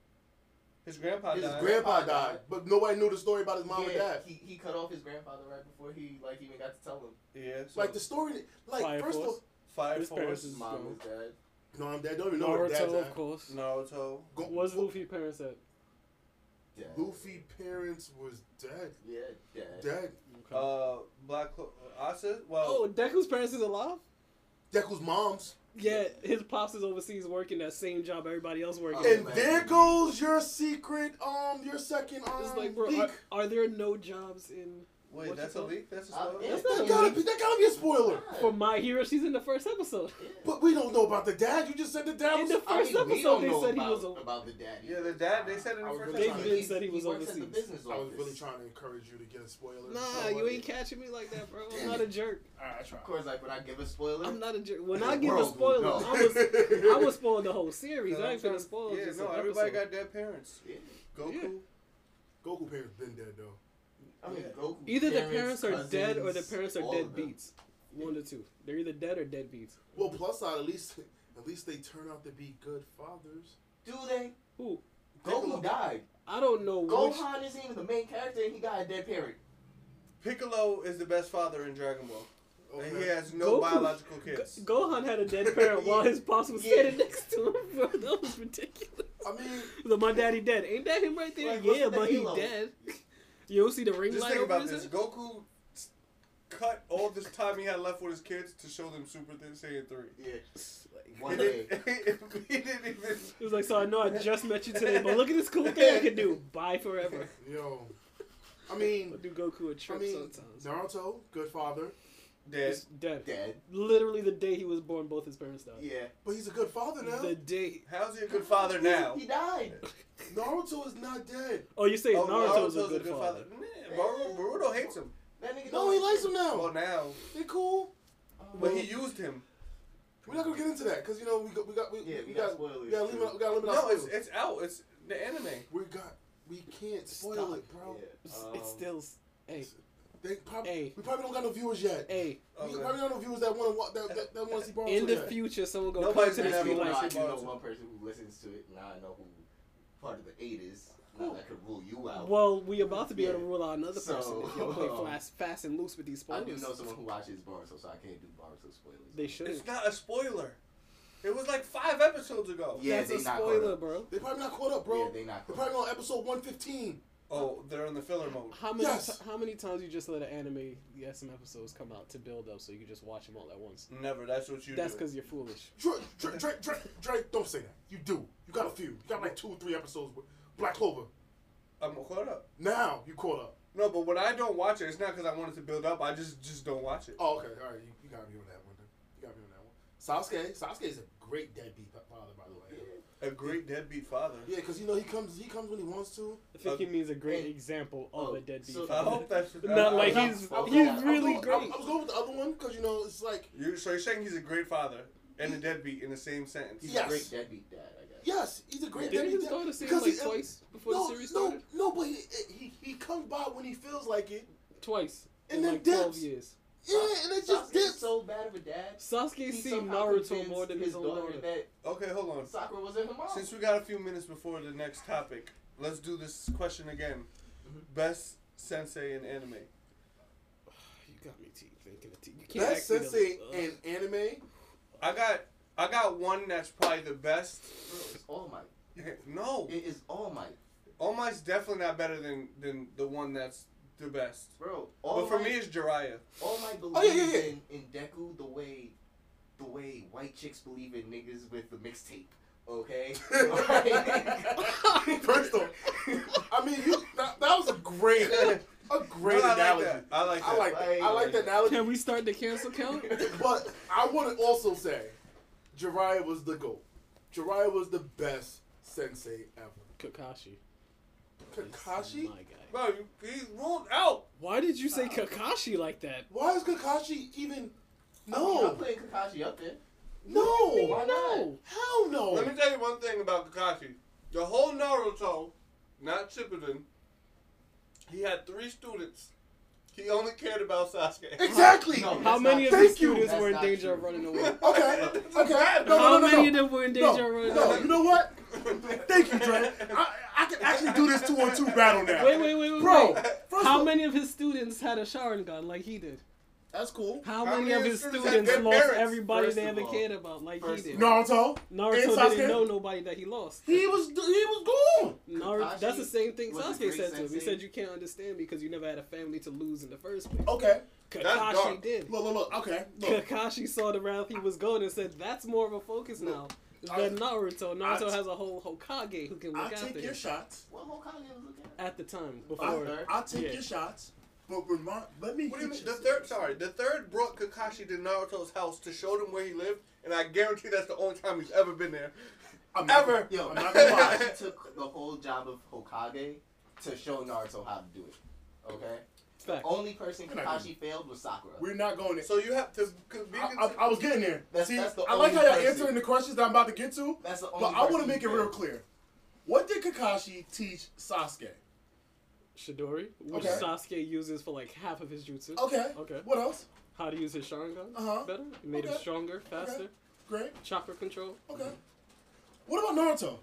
Speaker 4: His grandpa
Speaker 3: His
Speaker 4: died.
Speaker 3: grandpa
Speaker 1: Grandpa
Speaker 3: died,
Speaker 1: died.
Speaker 3: but nobody knew the story about his mom
Speaker 1: yeah,
Speaker 3: and dad.
Speaker 1: He, he cut off his grandfather right before he like even got to tell him.
Speaker 4: Yeah, so
Speaker 3: Like the story, like
Speaker 2: Fire
Speaker 3: first
Speaker 2: Force.
Speaker 3: of
Speaker 4: Fire
Speaker 2: his parents
Speaker 4: Force,
Speaker 2: is-
Speaker 1: His mom
Speaker 2: gone.
Speaker 1: was dead.
Speaker 3: all, no, I'm dead. Don't even know where dad's
Speaker 2: Naruto,
Speaker 3: at.
Speaker 2: of course.
Speaker 4: Naruto.
Speaker 3: Go,
Speaker 2: Was Luffy parents at?
Speaker 1: Dead.
Speaker 3: Luffy parents was dead.
Speaker 1: Yeah, dead.
Speaker 3: Dead.
Speaker 4: Uh, Black Clo- Asa. Well,
Speaker 2: Oh, Deku's parents is alive?
Speaker 3: Deku's mom's.
Speaker 2: Yeah, his pops is overseas working that same job everybody else working.
Speaker 1: Oh,
Speaker 3: And
Speaker 1: man.
Speaker 3: there goes your secret, um, your second, um,
Speaker 2: It's like, bro,
Speaker 3: leak.
Speaker 2: are, are there no jobs in
Speaker 4: Wait,
Speaker 2: What
Speaker 4: that's
Speaker 2: you
Speaker 4: a
Speaker 2: call-
Speaker 4: leak? That's a
Speaker 1: Uh,
Speaker 4: spoiler?
Speaker 1: yeah.
Speaker 2: That's not
Speaker 3: That
Speaker 2: a
Speaker 3: gotta
Speaker 2: leak.
Speaker 3: be, that gotta be a spoiler.
Speaker 2: For My Hero, she's in the first episode.
Speaker 1: Yeah.
Speaker 3: But we don't know about the dad. You just said the dad
Speaker 2: In
Speaker 3: was.
Speaker 2: the
Speaker 1: I
Speaker 2: first
Speaker 1: mean, we
Speaker 2: episode,
Speaker 1: don't
Speaker 2: they
Speaker 1: know
Speaker 2: said he
Speaker 1: about,
Speaker 2: was a-
Speaker 1: about the daddy.
Speaker 4: Yeah, the dad, they said in
Speaker 3: I
Speaker 4: the
Speaker 3: was
Speaker 4: first
Speaker 3: really
Speaker 2: They
Speaker 3: trying
Speaker 4: episode.
Speaker 3: to-
Speaker 2: been said he was
Speaker 1: works at the
Speaker 2: overseas.
Speaker 1: business
Speaker 3: I was
Speaker 1: office.
Speaker 3: really trying to encourage you to get a spoiler.
Speaker 2: Nah,
Speaker 3: So,
Speaker 2: you
Speaker 3: uh,
Speaker 2: ain't catching me like that, bro. I'm
Speaker 3: Damn
Speaker 2: not
Speaker 3: it.
Speaker 2: a jerk.
Speaker 3: Alright, I tried.
Speaker 1: Of course, like when I give a spoiler,
Speaker 2: I'm not a jerk. When
Speaker 1: The
Speaker 2: I give a
Speaker 1: world will
Speaker 2: spoiler,
Speaker 1: know.
Speaker 2: I was I was spoiling the whole series.
Speaker 4: No,
Speaker 2: I
Speaker 4: I'm
Speaker 2: ain't
Speaker 4: trying-
Speaker 2: finna spoil
Speaker 4: Yeah,
Speaker 2: just
Speaker 4: no,
Speaker 2: an
Speaker 4: everybody
Speaker 2: episode.
Speaker 4: got dead parents.
Speaker 1: Yeah.
Speaker 4: Goku.
Speaker 2: Yeah.
Speaker 3: Goku parents been dead though.
Speaker 1: I mean,
Speaker 4: Yeah.
Speaker 1: Goku,
Speaker 2: Either the parents are
Speaker 1: cousins,
Speaker 2: dead or the parents are
Speaker 1: all of them.
Speaker 2: deadbeats. One or two. They're either dead or deadbeats.
Speaker 3: Well, plus side, at least at least they turn out to be good fathers.
Speaker 1: Do they?
Speaker 2: Who?
Speaker 1: Goku died.
Speaker 2: I don't know which.
Speaker 1: Gohan isn't even the main character, and he got a dead parent.
Speaker 4: Piccolo is the best father in Dragon Ball. And he
Speaker 3: Okay.
Speaker 4: has no
Speaker 2: Goku-
Speaker 4: biological
Speaker 2: Go-
Speaker 4: kids.
Speaker 2: Gohan had a dead parent while his pops was
Speaker 1: Yeah.
Speaker 2: standing next to him, bro. That was ridiculous.
Speaker 3: I mean,
Speaker 2: So my daddy dead. Ain't that him right there?
Speaker 1: Like, what's
Speaker 2: yeah,
Speaker 1: with the
Speaker 2: but he
Speaker 1: halo?
Speaker 2: dead. You don't see the ring
Speaker 4: Just
Speaker 2: light
Speaker 4: think
Speaker 2: over
Speaker 4: about
Speaker 2: his
Speaker 4: this.
Speaker 2: head?
Speaker 4: Goku s- cut all this time he had left with his kids to show them Super Saiyan three.
Speaker 1: Yeah.
Speaker 2: Like,
Speaker 1: One
Speaker 4: He
Speaker 1: day.
Speaker 4: didn't, he didn't even.
Speaker 2: It was like, so I know I just met you today, but look at this cool thing I can do. Bye forever.
Speaker 3: yo, I mean,
Speaker 2: I'll do Goku a
Speaker 3: I
Speaker 2: trip
Speaker 3: mean,
Speaker 2: sometimes.
Speaker 3: Naruto, good father,
Speaker 4: Dead.
Speaker 2: He's dead.
Speaker 1: Dead.
Speaker 2: Literally the day he was born, both his parents died.
Speaker 1: Yeah.
Speaker 3: but he's a good father now.
Speaker 2: The day.
Speaker 4: How's he a good father now?
Speaker 1: He died.
Speaker 3: Naruto is not dead.
Speaker 2: Oh, you say
Speaker 4: Oh,
Speaker 2: Naruto's,
Speaker 4: Naruto's
Speaker 2: a good, father.
Speaker 4: Nah, Baruto, Baruto hates him.
Speaker 1: That nigga
Speaker 3: No,
Speaker 1: don't-
Speaker 3: he likes him now.
Speaker 4: Well, now.
Speaker 3: They cool.
Speaker 4: But he used him.
Speaker 3: We're not gonna get into that because you know we got we got we,
Speaker 1: Yeah,
Speaker 3: we,
Speaker 1: we
Speaker 3: got,
Speaker 1: got spoilers.
Speaker 3: we got to
Speaker 1: too.
Speaker 3: limit we got to limit our
Speaker 4: No, it's,
Speaker 3: spoilers.
Speaker 4: it's out. It's the anime.
Speaker 3: We got we can't spoil
Speaker 2: Stop.
Speaker 3: it, bro.
Speaker 1: Yeah.
Speaker 2: It's,
Speaker 1: Um,
Speaker 2: it's still. Hey,
Speaker 3: They probably
Speaker 2: Hey.
Speaker 3: we probably don't got no viewers yet.
Speaker 2: hey.
Speaker 3: We
Speaker 4: Okay.
Speaker 3: probably don't have no viewers that want to that, that, that want to see Boruto
Speaker 2: In the
Speaker 3: yet.
Speaker 2: future, someone gonna
Speaker 4: Nobody's
Speaker 2: come to
Speaker 4: gonna
Speaker 2: this
Speaker 4: have
Speaker 2: and be
Speaker 4: a
Speaker 1: I
Speaker 2: like,
Speaker 1: do know
Speaker 4: Boruto.
Speaker 1: one person who listens to it. Now I know who part of the eight is. Now that could rule you out.
Speaker 2: well, we about to be able to
Speaker 1: Yeah.
Speaker 2: rule out another
Speaker 1: So,
Speaker 2: person if y'all play
Speaker 1: um,
Speaker 2: fast, fast and loose with these
Speaker 1: I
Speaker 2: spoilers.
Speaker 1: do know someone who watches Boruto, so I can't do Boruto spoilers.
Speaker 2: They should.
Speaker 4: It's not a spoiler. It was like five episodes ago.
Speaker 1: Yeah,
Speaker 2: That's
Speaker 1: they
Speaker 2: a
Speaker 1: not
Speaker 2: spoiler,
Speaker 1: caught up.
Speaker 2: bro.
Speaker 3: They probably not caught up, bro.
Speaker 1: Yeah, they not
Speaker 3: They're
Speaker 1: caught up.
Speaker 3: probably on episode one fifteen.
Speaker 4: Oh, they're in the filler mode.
Speaker 2: How many?
Speaker 3: Yes.
Speaker 2: ti- how many times you just let an anime, yeah, some episodes come out to build up so you can just watch them all at once?
Speaker 4: Never. That's what you
Speaker 2: That's
Speaker 4: do.
Speaker 2: because you're foolish.
Speaker 3: Drake, Drake, Drake, Drake, Drake, don't say that. You do. You got a few. You got like two or three episodes with Black Clover.
Speaker 4: I'm caught up.
Speaker 3: Now you caught up.
Speaker 4: No, but when I don't watch it, it's not because I want it to build up. I just just don't watch it.
Speaker 3: Oh, okay. All right. You, you gotta be on that one then. You gotta be on that one. Sasuke. Sasuke is a great deadbeat father, by the way.
Speaker 4: A great deadbeat father.
Speaker 3: Yeah, because you know he comes. He comes when he wants to.
Speaker 2: I think he
Speaker 4: Uh,
Speaker 2: mean a great
Speaker 1: and-
Speaker 2: example of
Speaker 1: oh,
Speaker 2: a deadbeat
Speaker 1: so-
Speaker 4: I
Speaker 2: father.
Speaker 4: hope that's
Speaker 2: Not like
Speaker 4: I- I-
Speaker 2: he's-
Speaker 3: I was
Speaker 2: he's
Speaker 3: going- I was
Speaker 2: really
Speaker 3: going-
Speaker 2: great.
Speaker 3: I, I was going with the other one because you know it's like
Speaker 4: You so you're saying he's a great father and a deadbeat in the same sentence?
Speaker 1: He's
Speaker 3: Yes.
Speaker 1: a great deadbeat dad, I guess.
Speaker 3: yes, he's a great
Speaker 2: Didn't
Speaker 3: deadbeat.
Speaker 2: his
Speaker 3: dad
Speaker 2: daughter see him
Speaker 3: because
Speaker 2: like
Speaker 3: he-
Speaker 2: twice before
Speaker 3: no,
Speaker 2: the series
Speaker 3: no,
Speaker 2: started?
Speaker 3: no, but he, he he comes by when he feels like it.
Speaker 2: Twice in
Speaker 3: And then
Speaker 2: like twelve
Speaker 3: dips.
Speaker 2: years.
Speaker 3: Yeah, and it just
Speaker 1: Sasuke's
Speaker 3: dips.
Speaker 1: so bad of a dad.
Speaker 2: Sasuke
Speaker 1: He
Speaker 2: seen
Speaker 1: somehow
Speaker 2: Naruto
Speaker 1: convinced
Speaker 2: more than his own daughter.
Speaker 1: that
Speaker 4: Okay, hold on.
Speaker 1: Sakura wasn't her mom.
Speaker 4: Since we got a few minutes before the next topic, let's do this question again.
Speaker 1: Mhm.
Speaker 4: Best sensei in anime.
Speaker 2: You got me te- thinking of te- You can't
Speaker 3: Best
Speaker 2: ask me to-
Speaker 3: sensei
Speaker 2: Ugh.
Speaker 3: in anime.
Speaker 4: I got I got one that's probably the best.
Speaker 1: Bro, it's All Might.
Speaker 4: No,
Speaker 1: It is All Might.
Speaker 4: All Might's definitely not better than than the one that's the best.
Speaker 1: Bro, All
Speaker 4: But for
Speaker 1: Might,
Speaker 4: me, it's Jiraiya.
Speaker 1: All Might believes
Speaker 3: Oh, yeah, yeah, yeah.
Speaker 1: in, in Deku the way the way white chicks believe in niggas with the mixtape. Okay?
Speaker 3: First off, I mean, you that, that was a great, a great
Speaker 4: No, I
Speaker 3: analogy.
Speaker 4: like that. I like that.
Speaker 3: I like that. I like that analogy.
Speaker 2: Can we start the cancel count?
Speaker 3: But I want to also say, Jiraiya was the GOAT. Jiraiya was the best sensei ever.
Speaker 2: Kakashi.
Speaker 3: Kakashi?
Speaker 2: My guy.
Speaker 4: Bro, you, he's ruled out.
Speaker 2: Why did you say Kakashi like that?
Speaker 3: Why is Kakashi even?
Speaker 1: I mean, I'm
Speaker 3: No,
Speaker 1: putting Kakashi up there.
Speaker 3: no,
Speaker 1: Why not?
Speaker 2: No.
Speaker 3: hell no.
Speaker 4: Let me tell you one thing about Kakashi. The whole Naruto, not Shippuden, he had three students. He only cared about Sasuke.
Speaker 3: Exactly.
Speaker 1: No,
Speaker 2: How
Speaker 1: that's
Speaker 2: many
Speaker 1: not
Speaker 2: of
Speaker 3: true.
Speaker 2: his students
Speaker 1: That's
Speaker 2: were in
Speaker 1: not
Speaker 2: danger
Speaker 1: true.
Speaker 2: of running away?
Speaker 3: Okay, okay. No,
Speaker 2: How
Speaker 3: no, no,
Speaker 2: many
Speaker 3: no.
Speaker 2: of them were in danger of
Speaker 3: No,
Speaker 2: running
Speaker 3: no,
Speaker 2: away?
Speaker 3: you know what? Thank you, Dre. I, I can actually do this two on two battle now.
Speaker 2: Wait, wait, wait, wait,
Speaker 3: Bro,
Speaker 2: wait.
Speaker 3: first
Speaker 2: How
Speaker 3: of-
Speaker 2: many of his students had a Sharingan like he did?
Speaker 3: That's cool.
Speaker 2: How,
Speaker 4: How
Speaker 2: many,
Speaker 4: many
Speaker 2: of
Speaker 4: of
Speaker 2: his
Speaker 4: his students
Speaker 2: students
Speaker 4: had dead
Speaker 2: lost
Speaker 4: parents?
Speaker 2: everybody
Speaker 1: First
Speaker 2: they
Speaker 1: of
Speaker 2: ever
Speaker 1: all-
Speaker 2: cared about like
Speaker 1: first
Speaker 2: he
Speaker 1: of
Speaker 2: did?
Speaker 1: all-
Speaker 3: Naruto.
Speaker 2: Naruto
Speaker 3: And Sasuke?
Speaker 2: didn't know nobody that he lost.
Speaker 3: He was he was gone.
Speaker 2: Naruto,
Speaker 1: Kakashi
Speaker 2: that's the same thing
Speaker 1: was a
Speaker 2: Sasuke
Speaker 1: great
Speaker 2: said to him. He
Speaker 1: sensei.
Speaker 2: said you can't understand me because you never had a family to lose in the first place.
Speaker 3: Okay.
Speaker 4: That's
Speaker 2: Kakashi
Speaker 4: dark.
Speaker 2: did.
Speaker 3: Look, look, look. Okay. Look.
Speaker 2: Kakashi saw the route he was going and said, that's more of a focus now than Naruto. Naruto
Speaker 3: I-
Speaker 2: has a whole Hokage who can
Speaker 3: I'll
Speaker 2: look after
Speaker 3: take your shots.
Speaker 1: What Hokage was looking at?
Speaker 2: at the time.
Speaker 3: I'll,
Speaker 2: Before.
Speaker 3: I'll take
Speaker 2: Yeah.
Speaker 3: your shots. But remind, let me.
Speaker 4: What do you
Speaker 3: hit
Speaker 4: mean? The third, sorry, the third brought Kakashi to Naruto's house to show them where he lived, and I guarantee that's the only time he's ever been there.
Speaker 3: I'm not-
Speaker 4: Ever.
Speaker 1: Yo,
Speaker 3: I'm not gonna lie.
Speaker 1: Kakashi took the whole job of Hokage to show Naruto how to do it. Okay?
Speaker 2: Fact.
Speaker 1: Only person
Speaker 3: We're not
Speaker 1: Kakashi failed was Sakura.
Speaker 3: We're not going there.
Speaker 4: So you have to be.
Speaker 3: I, I, I was getting there.
Speaker 1: That's-
Speaker 3: See,
Speaker 1: that's the
Speaker 3: I like how
Speaker 1: only
Speaker 3: y'all
Speaker 1: person.
Speaker 3: answering the questions that I'm about to get to,
Speaker 1: That's the only
Speaker 3: but I want to
Speaker 1: person
Speaker 3: make
Speaker 1: he
Speaker 3: it real
Speaker 1: failed.
Speaker 3: clear. What did Kakashi teach Sasuke?
Speaker 2: Shidori, which
Speaker 3: Okay.
Speaker 2: Sasuke uses for like half of his jutsu.
Speaker 3: Okay.
Speaker 2: Okay.
Speaker 3: What else?
Speaker 2: How to use his Sharingan
Speaker 3: Uh-huh.
Speaker 2: better. It made him
Speaker 3: Okay.
Speaker 2: stronger, faster.
Speaker 3: Great.
Speaker 2: Chakra control.
Speaker 3: Okay. What about Naruto?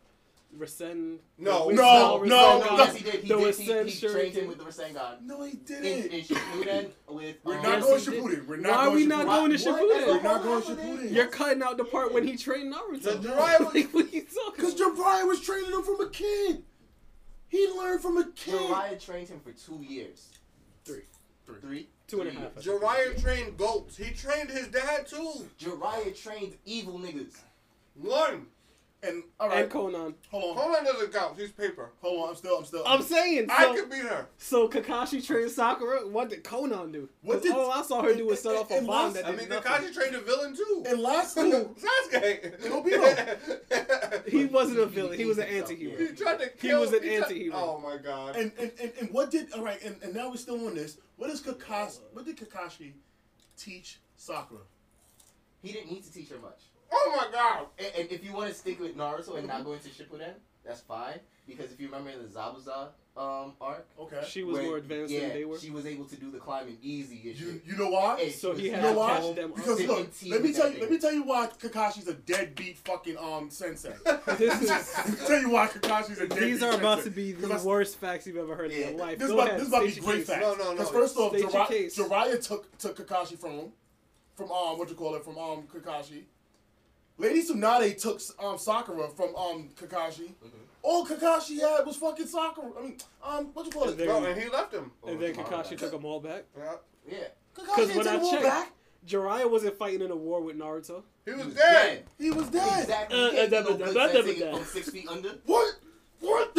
Speaker 2: Rasen.
Speaker 4: No.
Speaker 2: the
Speaker 3: No,
Speaker 2: Rasengan-
Speaker 3: no,
Speaker 1: No,
Speaker 3: no.
Speaker 1: yes, he did. He,
Speaker 2: The
Speaker 1: did. he, he
Speaker 2: Rasen
Speaker 1: trained him
Speaker 2: Shuriken.
Speaker 1: with the Rasengan.
Speaker 3: No, he
Speaker 1: In,
Speaker 3: didn't.
Speaker 1: in Shippuden with...
Speaker 3: We're
Speaker 1: um,
Speaker 3: not
Speaker 2: Yes,
Speaker 3: going
Speaker 2: he did.
Speaker 3: Shippuden. We're not
Speaker 2: Why are
Speaker 3: going
Speaker 2: we
Speaker 3: Shippuden.
Speaker 2: not going to
Speaker 1: What?
Speaker 2: Shippuden?
Speaker 3: We're not going
Speaker 1: Half of it?
Speaker 3: Shippuden.
Speaker 2: You're cutting out the part when he trained Naruto.
Speaker 4: So Jiraiya was-
Speaker 2: Like, what are you talking
Speaker 3: Because
Speaker 2: about?
Speaker 3: Jiraiya was training him from a kid. He learned from a kid.
Speaker 1: Jiraiya trained him for two years.
Speaker 2: Three.
Speaker 1: Three?
Speaker 2: Two and a
Speaker 1: Three
Speaker 2: half. I
Speaker 1: years.
Speaker 2: think.
Speaker 4: Jiraiya trained goats. He trained his dad too.
Speaker 1: Jiraiya trained evil niggas.
Speaker 4: One.
Speaker 3: And all
Speaker 2: And
Speaker 3: right,
Speaker 2: Conan.
Speaker 3: hold on,
Speaker 4: Conan doesn't count. He's paper.
Speaker 3: hold on. I'm still, I'm still.
Speaker 2: I'm saying. So,
Speaker 4: I could beat her.
Speaker 2: so Kakashi trained Sakura. What did Conan do?
Speaker 3: What
Speaker 2: 'Cause
Speaker 3: did-
Speaker 2: all I saw her do was set off a
Speaker 3: and
Speaker 2: bomb
Speaker 3: last-
Speaker 2: that
Speaker 4: I
Speaker 2: did
Speaker 4: mean,
Speaker 2: nothing.
Speaker 4: Kakashi trained a villain too.
Speaker 3: In last school,
Speaker 4: Sasuke.
Speaker 3: And Obito.
Speaker 2: He wasn't a villain. He was an
Speaker 1: Himself,
Speaker 2: anti-hero.
Speaker 1: yeah.
Speaker 4: He tried to
Speaker 2: He
Speaker 4: kill.
Speaker 2: was an
Speaker 4: he tried-
Speaker 2: anti-hero.
Speaker 4: Oh my god.
Speaker 3: and, and and and what did all right? And, and now we're still on this. What does Kakashi? What did Kakashi teach Sakura?
Speaker 1: He didn't need to teach her much.
Speaker 4: Oh my god.
Speaker 1: And, and if you want to stick with Naruto and not go into Shippuden, that's fine. Because if you remember in the Zabuza um, arc,
Speaker 3: Okay.
Speaker 2: She was
Speaker 1: when-
Speaker 2: more advanced
Speaker 1: yeah,
Speaker 2: than they were.
Speaker 1: she was able to do the climbing easy and
Speaker 3: You
Speaker 1: shit.
Speaker 3: you know why?
Speaker 1: Hey,
Speaker 2: So
Speaker 1: she
Speaker 2: he
Speaker 1: was
Speaker 2: had
Speaker 3: You know
Speaker 2: to
Speaker 3: why?
Speaker 2: catch them.
Speaker 3: Because
Speaker 1: Sit
Speaker 3: look,
Speaker 1: and tea
Speaker 3: let me
Speaker 1: with
Speaker 3: tell
Speaker 1: that
Speaker 3: you.
Speaker 1: thing.
Speaker 3: Let me tell you why Kakashi's a deadbeat fucking um sensei.
Speaker 2: This is.
Speaker 3: Let me tell you why Kakashi's a deadbeat
Speaker 2: These are about to
Speaker 3: sensei.
Speaker 2: be the
Speaker 3: Because I-
Speaker 2: worst facts you've ever heard in
Speaker 1: Yeah.
Speaker 2: your life.
Speaker 3: This is
Speaker 2: Go
Speaker 3: about,
Speaker 2: ahead.
Speaker 3: this is about to
Speaker 2: state
Speaker 3: be
Speaker 2: your
Speaker 3: great
Speaker 2: case.
Speaker 3: facts.
Speaker 4: No, no, no.
Speaker 3: Because first off,
Speaker 2: State your
Speaker 3: Jiraiya,
Speaker 2: case.
Speaker 3: Jiraiya took took Kakashi from him, from um what you call it, from um Kakashi. Lady Tsunade took um Sakura from um Kakashi.
Speaker 1: Mhm.
Speaker 3: All Kakashi had was fucking Sakura. I mean, um, what you call it?
Speaker 2: And then-
Speaker 4: No, and he left him.
Speaker 2: And then Kakashi took them all back.
Speaker 4: Yeah.
Speaker 1: Yeah.
Speaker 3: Kakashi
Speaker 2: Because
Speaker 3: didn't
Speaker 2: when
Speaker 3: take
Speaker 2: I
Speaker 3: them all
Speaker 2: checked,
Speaker 3: back.
Speaker 2: Jiraiya wasn't fighting in a war with Naruto.
Speaker 4: He was
Speaker 1: He was
Speaker 4: dead.
Speaker 3: He was dead.
Speaker 1: Exactly.
Speaker 2: Uh,
Speaker 1: You can't
Speaker 2: uh,
Speaker 1: be no
Speaker 2: da-
Speaker 1: good
Speaker 2: da- da-
Speaker 1: sensei
Speaker 2: da- da-
Speaker 1: from six feet under.
Speaker 3: What? What?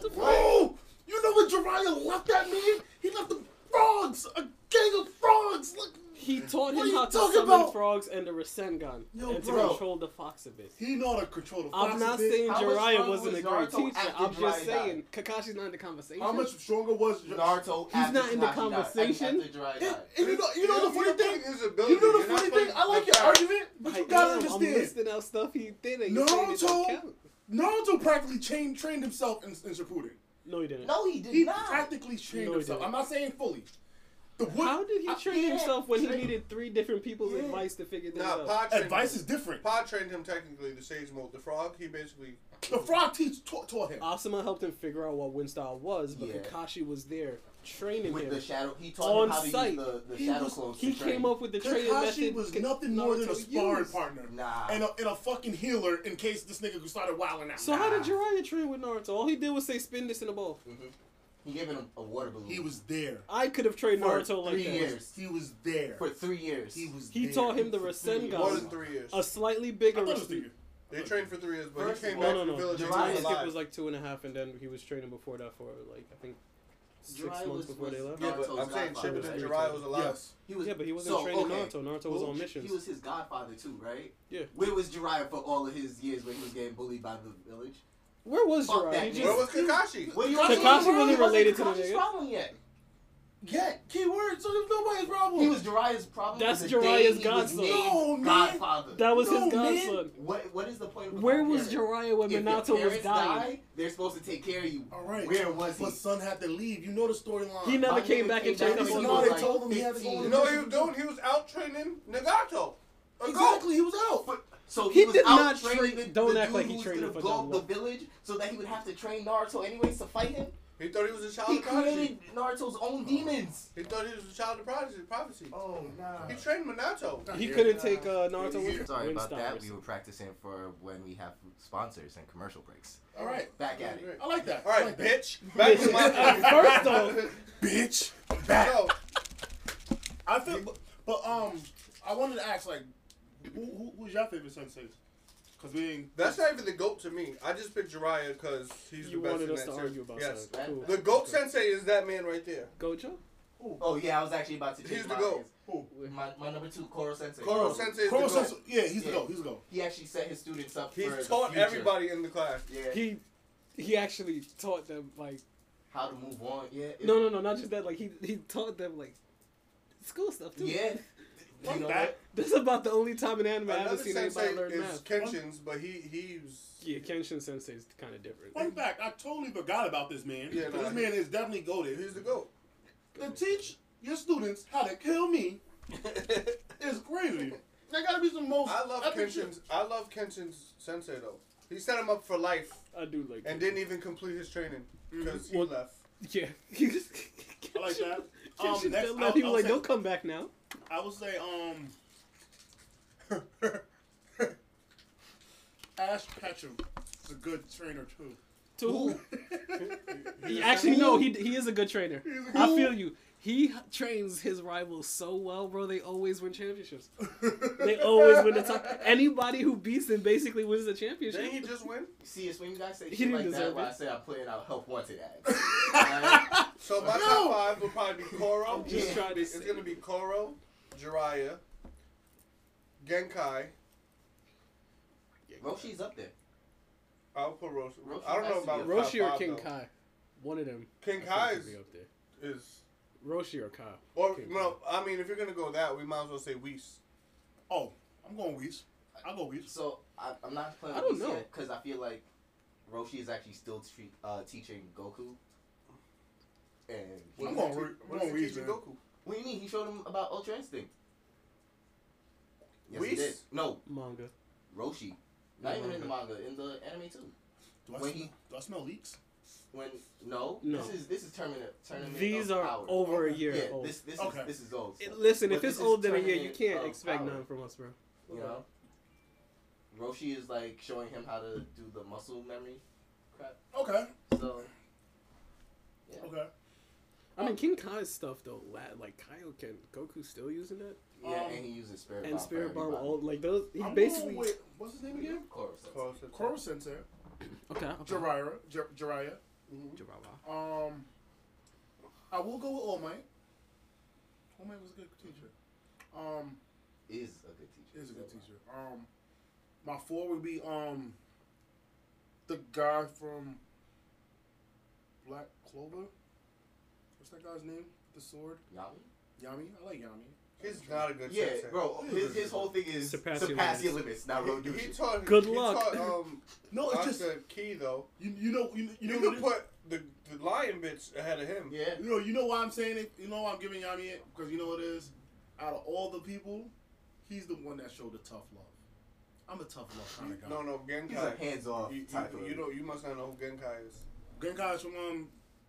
Speaker 3: Bro, you know what Jiraiya left that man? He left the frogs, a gang of frogs. Look,
Speaker 2: He taught
Speaker 3: What are
Speaker 2: him
Speaker 3: you
Speaker 2: how to
Speaker 3: talking
Speaker 2: summon
Speaker 3: about?
Speaker 2: frogs and the Rasengan.
Speaker 3: Yo,
Speaker 2: and to
Speaker 3: bro.
Speaker 2: control the fox a bit.
Speaker 3: he know how to control the
Speaker 2: I'm
Speaker 3: fox
Speaker 2: not
Speaker 3: a bit.
Speaker 2: saying
Speaker 1: How much
Speaker 2: Jiraiya
Speaker 1: stronger
Speaker 2: wasn't a
Speaker 1: was
Speaker 2: great
Speaker 1: Naruto
Speaker 2: teacher.
Speaker 1: after
Speaker 2: I'm just
Speaker 1: Jiraiya
Speaker 2: saying Kakashi's not in the conversation.
Speaker 3: How much stronger was
Speaker 1: Naruto.
Speaker 2: He's
Speaker 1: after
Speaker 2: not in the
Speaker 1: Kakashi died,
Speaker 2: conversation.
Speaker 1: After Jiraiya
Speaker 3: And,
Speaker 1: died.
Speaker 3: and you know, you know the funny
Speaker 4: You're
Speaker 3: thing.
Speaker 4: putting his ability.
Speaker 3: You know the
Speaker 4: You're not
Speaker 3: funny thing.
Speaker 4: putting
Speaker 3: I like
Speaker 4: the
Speaker 3: your
Speaker 4: fact.
Speaker 3: argument, but
Speaker 2: I
Speaker 3: you gotta
Speaker 2: am. I'm
Speaker 3: understand.
Speaker 2: listing out stuff he did. And you're saying it don't
Speaker 3: Naruto-
Speaker 2: count.
Speaker 3: Naruto practically trained trained himself in, in Shippuden.
Speaker 2: No, he didn't.
Speaker 1: No, he did
Speaker 3: He
Speaker 1: not.
Speaker 3: practically trained
Speaker 2: No, he
Speaker 3: himself.
Speaker 2: didn't.
Speaker 3: I'm not saying fully. The what?
Speaker 2: How did he
Speaker 3: I-
Speaker 2: train
Speaker 1: yeah,
Speaker 2: himself when he
Speaker 1: train-
Speaker 2: needed three different people's
Speaker 3: Yeah.
Speaker 2: advice to figure things
Speaker 4: Nah,
Speaker 2: out?
Speaker 4: Pod trained
Speaker 3: Advice
Speaker 4: him.
Speaker 3: is different.
Speaker 4: Pod trained him technically the Sage Mode. The frog, he basically.
Speaker 3: The frog teach taught, taught him.
Speaker 2: Asuma helped him figure out what wind style was, but
Speaker 1: Yeah.
Speaker 2: Kakashi was there training
Speaker 1: With
Speaker 2: him.
Speaker 1: the shadow, he taught
Speaker 2: On
Speaker 1: him how to
Speaker 2: site.
Speaker 1: use the, the
Speaker 3: He
Speaker 1: shadow
Speaker 3: was-
Speaker 1: clones
Speaker 2: He
Speaker 1: to train.
Speaker 2: came up with the training
Speaker 3: Kakashi
Speaker 2: method.
Speaker 3: was
Speaker 2: K-
Speaker 3: nothing more than a
Speaker 2: Naruto
Speaker 3: sparring
Speaker 2: used.
Speaker 3: partner.
Speaker 1: Nah.
Speaker 3: And a, and a fucking healer in case this nigga started wilding out.
Speaker 2: So how did
Speaker 1: Nah.
Speaker 2: Jiraiya train with Naruto? All he did was say, "Spin this in a ball."
Speaker 1: Mhm. He gave him a water balloon.
Speaker 3: He was there.
Speaker 2: I could have trained
Speaker 1: For
Speaker 2: Naruto like
Speaker 1: three
Speaker 2: that.
Speaker 1: years.
Speaker 3: He was there.
Speaker 1: for three years.
Speaker 3: He was
Speaker 2: He
Speaker 3: there.
Speaker 2: taught him the
Speaker 3: For three
Speaker 2: Rasengan.
Speaker 3: years.
Speaker 4: More than three years.
Speaker 2: A slightly
Speaker 3: I
Speaker 2: bigger.
Speaker 3: thought it was
Speaker 2: Ras-
Speaker 3: three years.
Speaker 4: They trained for three years, but
Speaker 1: First
Speaker 4: he came
Speaker 1: of
Speaker 2: no,
Speaker 4: back
Speaker 2: no,
Speaker 4: from
Speaker 2: no.
Speaker 4: the village and
Speaker 1: Jiraiya
Speaker 4: he was
Speaker 2: Jiraiya
Speaker 4: alive.
Speaker 2: was like two and a half, and then he was training before that for like I think six
Speaker 1: Jiraiya
Speaker 2: months
Speaker 1: was-
Speaker 2: before
Speaker 1: was-
Speaker 2: they left.
Speaker 4: Yeah, but
Speaker 1: Naruto's
Speaker 4: I'm saying
Speaker 1: godfather,
Speaker 4: Shippuden
Speaker 1: right?
Speaker 4: Jiraiya was alive.
Speaker 3: Yes.
Speaker 1: He was,
Speaker 2: Yeah, but he wasn't
Speaker 1: so,
Speaker 2: training
Speaker 1: okay.
Speaker 2: Naruto. Naruto was
Speaker 1: Well,
Speaker 2: on missions.
Speaker 1: He was his godfather too, right?
Speaker 2: Yeah.
Speaker 1: Where was Jiraiya for all of his years when he was getting bullied by the village?
Speaker 2: Where was
Speaker 1: Fuck
Speaker 2: Jiraiya?
Speaker 1: that
Speaker 2: He
Speaker 1: nigga.
Speaker 2: just
Speaker 4: Where was Kakashi?
Speaker 1: What do you
Speaker 3: Kakashi
Speaker 1: mean?
Speaker 3: wasn't
Speaker 1: He wasn't
Speaker 2: related to the
Speaker 1: Kakashi's
Speaker 2: nigga.
Speaker 1: problem yet.
Speaker 3: Yeah, keyword. So there's nobody's problem.
Speaker 1: He was Jiraiya's problem.
Speaker 2: That's
Speaker 1: the
Speaker 2: Jiraiya's
Speaker 1: day he was
Speaker 2: godson.
Speaker 1: named
Speaker 3: No, man.
Speaker 1: Godfather.
Speaker 2: that was
Speaker 3: No,
Speaker 2: his
Speaker 3: man.
Speaker 2: godson.
Speaker 1: What What is the point of a
Speaker 2: Where was
Speaker 1: godparent?
Speaker 2: Jiraiya when
Speaker 1: If your
Speaker 2: Minato was
Speaker 1: parents
Speaker 2: dying?
Speaker 1: die, they're supposed to take care of you.
Speaker 3: All right.
Speaker 1: Where was he?
Speaker 3: But son had to leave. You know the storyline.
Speaker 2: He never
Speaker 1: My
Speaker 2: came
Speaker 1: nigga
Speaker 2: back
Speaker 1: came
Speaker 2: and checked
Speaker 1: back
Speaker 2: up
Speaker 1: when
Speaker 2: on
Speaker 1: he
Speaker 3: No,
Speaker 1: was
Speaker 3: they
Speaker 2: him.
Speaker 1: like
Speaker 3: told him he had to go
Speaker 1: fifteen.
Speaker 3: on
Speaker 4: You know what he was doing? He was out training Nagato. A goat.
Speaker 3: Exactly, he was out.
Speaker 1: But, so
Speaker 2: He
Speaker 1: he, was
Speaker 2: did
Speaker 1: out
Speaker 2: not
Speaker 1: training
Speaker 2: train-
Speaker 1: the,
Speaker 2: don't
Speaker 1: the
Speaker 2: act
Speaker 1: dude
Speaker 2: like he
Speaker 1: who's
Speaker 2: trained
Speaker 1: gonna
Speaker 2: him for
Speaker 1: blow up
Speaker 2: Double
Speaker 1: the village so that he would have to train Naruto anyways to fight him.
Speaker 4: He thought he was a child
Speaker 1: He
Speaker 4: of prodigy.
Speaker 1: created Naruto's own demons.
Speaker 4: He thought he was a child of prodigy. Prophecy.
Speaker 1: Oh nah.
Speaker 4: He trained Minato.
Speaker 2: He
Speaker 3: Yeah.
Speaker 2: couldn't take uh, Naruto with him.
Speaker 1: Sorry
Speaker 2: Wind
Speaker 1: about
Speaker 2: style
Speaker 1: that.
Speaker 2: or
Speaker 1: We were practicing for when we have sponsors and commercial breaks.
Speaker 3: All right.
Speaker 1: Back at it.
Speaker 3: I like that.
Speaker 4: All
Speaker 3: I
Speaker 4: right,
Speaker 3: like that.
Speaker 4: bitch. Back to my
Speaker 2: First off,
Speaker 3: Bitch. Back.
Speaker 4: So,
Speaker 3: I feel, but, but um, I wanted to ask like, who, who who's your favorite senseis? Cause we ain't.
Speaker 4: that's not even the GOAT to me. I just picked Jiraiya because he's
Speaker 2: you
Speaker 4: the best
Speaker 2: wanted
Speaker 4: in
Speaker 2: us
Speaker 4: that
Speaker 2: to
Speaker 4: series.
Speaker 2: argue about
Speaker 4: Yes.
Speaker 2: that. Cool.
Speaker 4: The GOAT sensei is that man right there.
Speaker 2: Gojo?
Speaker 3: Who?
Speaker 1: Oh yeah, I was actually about to change
Speaker 4: He's the
Speaker 1: my
Speaker 4: GOAT.
Speaker 1: answer.
Speaker 3: Who?
Speaker 1: My, my number two, Koro Sensei.
Speaker 4: Koro Sensei is
Speaker 3: Koro
Speaker 4: the GOAT.
Speaker 3: Sensei. Yeah, he's
Speaker 1: Yeah.
Speaker 3: the go. He's the go.
Speaker 1: He actually set his students up
Speaker 4: He's
Speaker 1: for the
Speaker 4: taught
Speaker 1: future.
Speaker 4: everybody in the class.
Speaker 1: Yeah.
Speaker 2: He he actually taught them like
Speaker 1: How to move on. Yeah. it-
Speaker 2: no no no not just that like he he taught them like school stuff too.
Speaker 1: Yeah. You
Speaker 3: Fuck
Speaker 1: know
Speaker 3: that.
Speaker 1: what?
Speaker 2: That's about the only time in anime I
Speaker 4: Another
Speaker 2: haven't seen
Speaker 4: sensei
Speaker 2: anybody learn
Speaker 4: is
Speaker 2: math.
Speaker 4: Kenshin's, but he he's
Speaker 2: Yeah, Kenshin Sensei is kind of different.
Speaker 3: Fun fact, I totally forgot about this man.
Speaker 4: Yeah, nah,
Speaker 3: this
Speaker 4: he-
Speaker 3: man is definitely goated.
Speaker 4: he's the GOAT.
Speaker 3: To teach your students how to kill me is crazy. There gotta be some most.
Speaker 4: I love
Speaker 3: epic shit.
Speaker 4: Kenshin's. I love Kenshin's sensei though. He set him up for life
Speaker 2: I do like
Speaker 4: and
Speaker 2: Kenshin.
Speaker 4: didn't even complete his training because he
Speaker 2: Well-
Speaker 4: left.
Speaker 2: Yeah.
Speaker 3: I like that. Um,
Speaker 2: Kenshin
Speaker 3: next,
Speaker 2: felt
Speaker 3: I'll-
Speaker 2: like he was
Speaker 3: I'll
Speaker 2: like,
Speaker 3: say-
Speaker 2: don't come back now.
Speaker 3: I would say, um, Ash Ketchum is a good trainer too.
Speaker 2: To who?
Speaker 4: He's
Speaker 2: He
Speaker 4: a
Speaker 2: actually
Speaker 4: sensei.
Speaker 2: no, he he is a good trainer.
Speaker 3: He's a
Speaker 2: I
Speaker 3: good-
Speaker 2: feel you. He trains his rivals so well, bro. They always win championships. They always win the top. Anybody who beats them basically wins the championship.
Speaker 4: Didn't he just win?
Speaker 1: See, it's when you guys say
Speaker 2: He
Speaker 1: shit
Speaker 2: didn't
Speaker 1: like that
Speaker 2: deserve
Speaker 1: where
Speaker 2: it.
Speaker 1: I say I'm putting out help wanted ads. Alright?
Speaker 4: So my
Speaker 3: No.
Speaker 4: top five will probably be Koro.
Speaker 2: I'm just
Speaker 1: Yeah.
Speaker 2: trying to
Speaker 4: It's
Speaker 2: say.
Speaker 4: gonna be Koro, Jiraiya, Genkai.
Speaker 1: Roshi's up there.
Speaker 4: I'll put Roshi.
Speaker 1: Roshi
Speaker 4: I don't
Speaker 1: has
Speaker 4: know
Speaker 1: to be
Speaker 4: about
Speaker 1: up
Speaker 4: top
Speaker 2: Roshi or
Speaker 4: five,
Speaker 2: King
Speaker 4: though.
Speaker 2: Kai. One of them.
Speaker 4: King
Speaker 2: I think
Speaker 4: Kai
Speaker 2: should
Speaker 4: is,
Speaker 2: be up there.
Speaker 4: is
Speaker 2: Roshi or Kyle.
Speaker 4: or
Speaker 2: King
Speaker 4: no. I mean, if you're gonna go that, we might as well say Whis.
Speaker 3: Oh, I'm going Whis. I'll go Whis.
Speaker 1: So I, I'm not playing
Speaker 2: I
Speaker 1: with
Speaker 2: don't
Speaker 1: these
Speaker 2: know.
Speaker 1: yet because I feel like Roshi is actually still tre- uh, teaching Goku. And he,
Speaker 3: I'm
Speaker 4: What
Speaker 3: going
Speaker 4: is
Speaker 3: Ri-
Speaker 4: he-
Speaker 3: I'm
Speaker 4: what
Speaker 3: going
Speaker 4: is he
Speaker 3: Whis,
Speaker 4: teaching
Speaker 3: man.
Speaker 4: Goku?
Speaker 1: what do you mean? He showed him about Ultra Instinct. Yes, he
Speaker 4: Whis?
Speaker 1: did. No,
Speaker 2: Manga.
Speaker 1: Roshi. Not even in the manga, in the anime too.
Speaker 3: Do I,
Speaker 1: When
Speaker 3: smell,
Speaker 1: he-
Speaker 3: do I smell leaks?
Speaker 1: When no,
Speaker 2: No.
Speaker 1: this is this is tournament tournament.
Speaker 2: These
Speaker 1: of
Speaker 2: are
Speaker 1: power.
Speaker 2: over a
Speaker 3: Okay.
Speaker 2: year
Speaker 1: Yeah,
Speaker 2: old.
Speaker 1: this this
Speaker 3: Okay.
Speaker 1: is this is old.
Speaker 2: It-
Speaker 1: stuff.
Speaker 2: listen,
Speaker 1: But
Speaker 2: if it's
Speaker 1: this is
Speaker 2: older than a year, you
Speaker 1: tournament
Speaker 2: can't
Speaker 1: of
Speaker 2: expect
Speaker 1: power.
Speaker 2: nothing from us, bro.
Speaker 1: You know, Roshi is like showing him how to do the muscle memory crap.
Speaker 3: Okay.
Speaker 1: So yeah,
Speaker 3: Okay.
Speaker 2: I mean, King Kai's stuff though, la- like Kaioken, Goku's still using that,
Speaker 1: yeah,
Speaker 3: Um,
Speaker 1: and he uses spirit
Speaker 2: and
Speaker 1: bomb for
Speaker 2: Spirit Bomb,
Speaker 1: everybody.
Speaker 2: all like those. He
Speaker 3: I'm
Speaker 2: basically.
Speaker 3: going with, what's his name again?
Speaker 1: Koro Sensei.
Speaker 4: Koro Sensei.
Speaker 3: Koro Sensei.
Speaker 2: Okay. okay.
Speaker 3: Jiraiya. Jir- Jiraiya.
Speaker 4: Mhm.
Speaker 2: Jiraiya.
Speaker 3: Um, I will go with All Might. All Might was a good teacher. Um,
Speaker 1: Is a good teacher.
Speaker 3: is a good teacher. Um, my four would be um, the guy from Black Clover. What's that guy's name? The sword.
Speaker 1: Yami?
Speaker 3: Yami. I like Yami.
Speaker 4: He's not a good
Speaker 1: Yeah,
Speaker 4: sensei.
Speaker 1: bro. His, his whole thing is
Speaker 2: Surpass
Speaker 1: surpass,
Speaker 2: your
Speaker 1: your limits. Now road
Speaker 4: He, he
Speaker 1: douche.
Speaker 4: taught.
Speaker 2: Good
Speaker 4: he
Speaker 2: luck.
Speaker 4: Taught, um,
Speaker 3: No, it's just
Speaker 4: Asuka key though.
Speaker 3: you. You know. You, you
Speaker 4: You
Speaker 3: know.
Speaker 4: could put the the lion bitch ahead of him.
Speaker 1: Yeah.
Speaker 3: You know. You know why I'm saying it. You know why I'm giving Yami it because you know what it is. Out of all the people, he's the one that showed the tough love. I'm a tough love kind of guy.
Speaker 4: No, no, Genkai.
Speaker 1: He's a hands off
Speaker 4: You,
Speaker 1: type
Speaker 4: you,
Speaker 1: of.
Speaker 4: you don't. You must not know who Genkai is.
Speaker 3: Genkai's from um,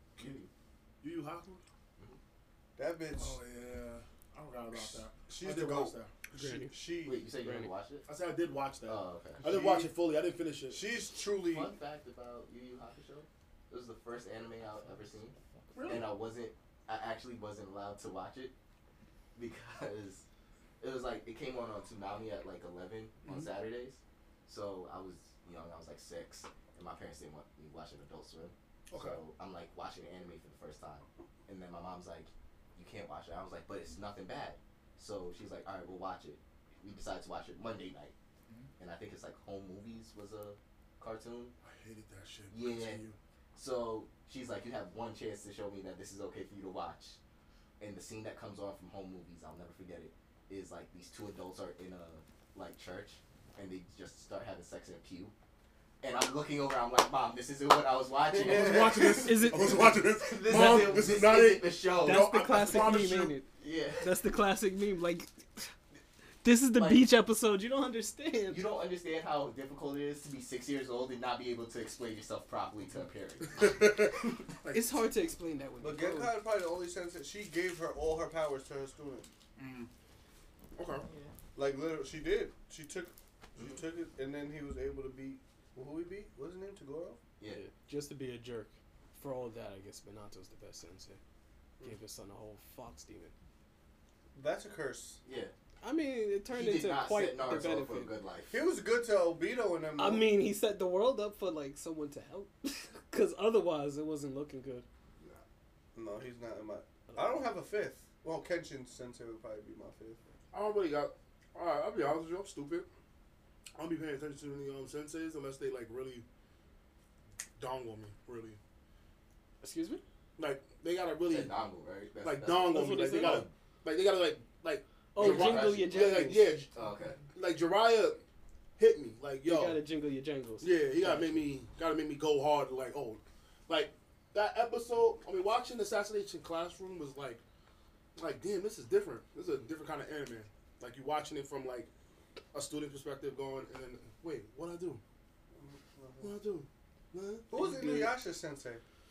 Speaker 3: Yu Yu Haku.
Speaker 4: That bitch.
Speaker 3: Oh yeah, I forgot about that.
Speaker 4: She's
Speaker 3: I
Speaker 4: the
Speaker 3: did watch
Speaker 4: goat.
Speaker 3: that.
Speaker 4: She,
Speaker 2: Granny.
Speaker 4: she,
Speaker 1: Wait, you said you
Speaker 2: Granny.
Speaker 1: didn't watch it?
Speaker 3: I said I did watch that.
Speaker 1: Oh, okay.
Speaker 3: I didn't
Speaker 4: she-
Speaker 3: watch it fully. I didn't finish it.
Speaker 4: she's truly.
Speaker 1: Fun fact about Yu Yu Hakusho: it was the first anime I've ever seen,
Speaker 3: Really?
Speaker 1: and I wasn't. I actually wasn't allowed to watch it because it was like it came on on Toonami at like eleven on
Speaker 3: Mhm.
Speaker 1: Saturdays. So I was young. I was like six, and my parents didn't want me watching Adult Swim.
Speaker 3: Okay.
Speaker 1: So I'm like watching anime for the first time, and then my mom's like, "You can't watch it." I was like, "But it's nothing bad." So she's like, "All right, we'll watch it." We decided to watch it Monday night,
Speaker 3: Mhm.
Speaker 1: and I think it's like Home Movies was a cartoon.
Speaker 3: I hated that shit.
Speaker 1: Yeah.
Speaker 3: Continue.
Speaker 1: So she's like, "You have one chance to show me that this is okay for you to watch." And the scene that comes on from Home Movies, I'll never forget it, is like these two adults are in a like church, and they just start having sex in a pew. And I'm looking over, I'm like, "Mom, this isn't what I was watching."
Speaker 3: I was watching this.
Speaker 2: Is it-
Speaker 3: I was watching this.
Speaker 1: This
Speaker 3: Mom,
Speaker 1: isn't,
Speaker 3: this
Speaker 1: this
Speaker 3: is not
Speaker 1: isn't
Speaker 3: it.
Speaker 1: the show.
Speaker 2: That's
Speaker 3: No,
Speaker 2: the
Speaker 3: I- I
Speaker 2: classic meme,
Speaker 3: promise you-
Speaker 2: ain't it?
Speaker 1: Yeah.
Speaker 2: That's the classic meme. Like, this is the
Speaker 1: Like-
Speaker 2: beach episode. You don't understand.
Speaker 1: You don't understand how difficult it is to be six years old and not be able to explain yourself properly to a parent.
Speaker 3: Like,
Speaker 2: It's hard to explain that when
Speaker 4: But
Speaker 2: you're grown.
Speaker 4: Genkai is probably the only sense that she gave her all her powers to her student.
Speaker 3: mm. Okay.
Speaker 4: Like literally, she did. She took, she
Speaker 1: Mhm.
Speaker 4: took it, and then he was able to beat. Well, who he beat? What's his name? Tagoro.
Speaker 1: Yeah.
Speaker 2: Yeah, just to be a jerk. For all that, I guess Minato's the best sensei.
Speaker 1: Mm.
Speaker 2: Gave his son a whole fox demon.
Speaker 4: That's a curse.
Speaker 1: Yeah.
Speaker 2: I mean, it turned
Speaker 1: He did
Speaker 2: into
Speaker 1: not
Speaker 2: quite
Speaker 1: set
Speaker 2: the
Speaker 1: Naruto up for a
Speaker 2: benefit.
Speaker 1: good life.
Speaker 4: He was good to Obito and them.
Speaker 2: I
Speaker 4: though.
Speaker 2: mean, he set the world up for like someone to help, because otherwise it wasn't looking good.
Speaker 4: no, he's not in my.
Speaker 2: Uh,
Speaker 4: I don't have a fifth. Well, Kenshin Sensei would probably be my fifth.
Speaker 3: I don't really got. All right, I'll be honest with you. I'm stupid. I don't be paying attention to any um, senseis unless they like really dong on me. Really,
Speaker 2: Excuse me?
Speaker 3: like they gotta really
Speaker 1: Said dongle, right? That's,
Speaker 3: like
Speaker 1: that's,
Speaker 3: dong
Speaker 2: that's
Speaker 3: on me.
Speaker 2: what
Speaker 3: Like
Speaker 2: they
Speaker 3: they
Speaker 2: said.
Speaker 3: gotta, like they gotta like like
Speaker 2: Oh,
Speaker 1: You're
Speaker 2: jingle
Speaker 1: right.
Speaker 2: your
Speaker 3: yeah,
Speaker 2: jangles.
Speaker 3: like yeah, j-
Speaker 1: Oh, okay.
Speaker 3: like Jiraiya hit me. Like
Speaker 2: You
Speaker 3: yo,
Speaker 2: gotta jingle your jangles.
Speaker 3: yeah, he gotta make me gotta make me go hard. Like oh, like that episode. I mean, watching Assassination Classroom was like, like damn, this is different. This is a different kind of anime. Like you watching it from like a student perspective, going and then wait, what I do? What I do? Huh?
Speaker 4: Who was Inuyasha Sensei?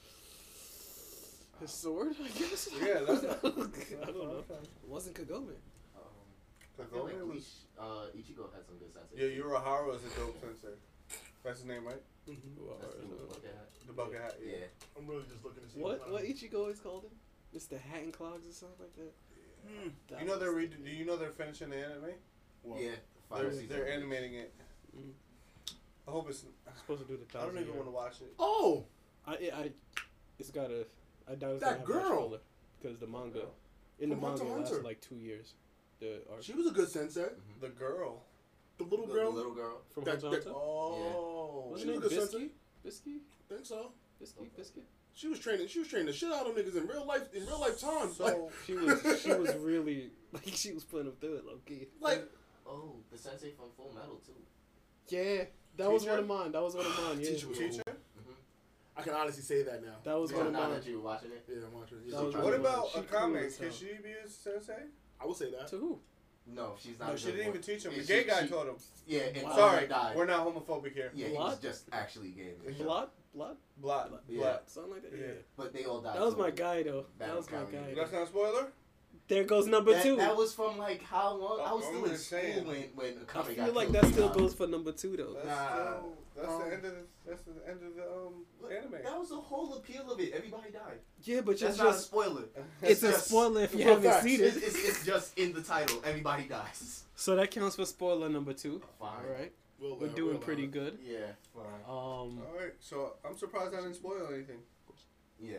Speaker 2: His sword, I guess?
Speaker 4: Yeah, that's
Speaker 2: I don't know. It wasn't Kagome.
Speaker 1: Um, I feel like
Speaker 4: Kagome was.
Speaker 1: Ichi, uh, Ichigo had some good sense.
Speaker 4: Yeah, Uruhara is a dope sensei. That's his name, right?
Speaker 3: Mm-hmm.
Speaker 1: That's the look at.
Speaker 4: The bucket hat. Yeah.
Speaker 1: Yeah.
Speaker 3: I'm really just looking to see
Speaker 2: What
Speaker 3: I-
Speaker 2: what Ichigo always called him? Mister Hat and Clogs or something like that?
Speaker 3: Hmm.
Speaker 2: That
Speaker 4: You know
Speaker 2: was-
Speaker 4: they're re- Do you know they're finishing the anime?
Speaker 3: What?
Speaker 1: Yeah.
Speaker 4: They're,
Speaker 1: Final season.
Speaker 4: they're animating it.
Speaker 2: Mhm.
Speaker 4: I hope it's.
Speaker 2: supposed to do the
Speaker 4: I don't
Speaker 2: thousand
Speaker 4: even
Speaker 2: year.
Speaker 4: want to watch it.
Speaker 3: Oh,
Speaker 2: I, I, it's gotta. I doubt it's
Speaker 3: That
Speaker 2: gonna have
Speaker 3: girl.
Speaker 2: because the manga, in the
Speaker 3: From Hunter
Speaker 2: manga,
Speaker 3: x
Speaker 2: it
Speaker 3: Hunter.
Speaker 2: lasted like two years. The arc
Speaker 3: she was a good sensei.
Speaker 1: Mhm.
Speaker 4: The girl.
Speaker 3: The little
Speaker 1: The-
Speaker 3: girl.
Speaker 1: The little girl.
Speaker 2: from
Speaker 3: that-
Speaker 2: Hunter x
Speaker 3: that-
Speaker 2: Hunter.
Speaker 4: Oh.
Speaker 2: Wasn't
Speaker 3: She
Speaker 2: it
Speaker 3: was a good
Speaker 2: Bisky? Bisky?
Speaker 3: I think so.
Speaker 2: Bisky? Biscuit?
Speaker 3: She was training. She was training the shit out of niggas in real life. In real life time.
Speaker 4: So
Speaker 3: like,
Speaker 2: She was. She was really like she was putting them through it, low key.
Speaker 3: like
Speaker 1: Oh, the sensei from Full Metal too.
Speaker 2: Yeah, that was
Speaker 4: Teacher?
Speaker 2: one of mine. That was one of mine. Yeah,
Speaker 3: Teacher was
Speaker 4: teacher.
Speaker 1: Mm-hmm.
Speaker 3: I can honestly say that now.
Speaker 2: that was
Speaker 1: So
Speaker 2: one of
Speaker 1: now
Speaker 2: mine.
Speaker 1: that you were watching it,
Speaker 3: Yeah, I'm watching.
Speaker 2: That
Speaker 3: Yeah,
Speaker 2: was
Speaker 3: she-
Speaker 2: one
Speaker 4: What
Speaker 2: of mine.
Speaker 4: about
Speaker 2: She
Speaker 4: Akame?
Speaker 2: cool as
Speaker 4: Can
Speaker 2: hell.
Speaker 4: she be a sensei?
Speaker 3: I would say that.
Speaker 2: To who?
Speaker 1: no, she's not.
Speaker 4: No,
Speaker 1: a
Speaker 4: she
Speaker 1: good
Speaker 4: didn't
Speaker 1: one.
Speaker 4: even teach him.
Speaker 1: Yeah,
Speaker 4: The gay
Speaker 1: she-
Speaker 4: guy
Speaker 1: she-
Speaker 4: taught him.
Speaker 1: Yeah, and
Speaker 2: Wow.
Speaker 4: Sorry,
Speaker 1: died.
Speaker 4: we're not homophobic here.
Speaker 1: Yeah, he
Speaker 2: Blood?
Speaker 1: was just actually gay.
Speaker 2: Blood? Blood?
Speaker 4: Black.
Speaker 1: Yeah.
Speaker 4: Black.
Speaker 2: Something like that. Yeah.
Speaker 4: Yeah.
Speaker 1: But they all died.
Speaker 2: That was
Speaker 1: too.
Speaker 2: my guy though.
Speaker 1: That
Speaker 2: That was my
Speaker 1: was
Speaker 2: guy.
Speaker 1: Kanye.
Speaker 4: That's not a spoiler?
Speaker 2: There goes number
Speaker 1: That,
Speaker 2: two.
Speaker 1: that was from like how long? I was
Speaker 4: I'm
Speaker 1: still in
Speaker 4: just
Speaker 1: school
Speaker 4: saying.
Speaker 1: when when
Speaker 2: I
Speaker 1: Akame
Speaker 2: feel
Speaker 1: got
Speaker 2: like
Speaker 1: killed
Speaker 2: that
Speaker 1: three
Speaker 2: still
Speaker 1: times.
Speaker 2: goes for number two though.
Speaker 4: That's,
Speaker 1: Nah.
Speaker 4: still, that's
Speaker 3: Um,
Speaker 4: the end of the, that's the end of the um
Speaker 1: But
Speaker 4: anime.
Speaker 1: That was the whole appeal of it. Everybody died.
Speaker 2: Yeah, but
Speaker 1: That's
Speaker 2: it's
Speaker 1: not a
Speaker 2: just
Speaker 1: spoiler.
Speaker 2: it's a
Speaker 1: just-
Speaker 2: spoiler if you
Speaker 3: for
Speaker 2: haven't
Speaker 3: facts.
Speaker 2: seen
Speaker 1: It's,
Speaker 2: it.
Speaker 1: it's, it's just in the title. Everybody dies.
Speaker 2: So that counts for spoiler number two.
Speaker 1: Fine.
Speaker 2: All right,
Speaker 3: We'll
Speaker 2: we're
Speaker 3: allow-
Speaker 2: doing
Speaker 3: we'll
Speaker 2: pretty
Speaker 3: allow
Speaker 2: good.
Speaker 1: Yeah, fine.
Speaker 2: Um,
Speaker 4: All right, so I'm surprised I didn't spoil anything.
Speaker 1: Yeah.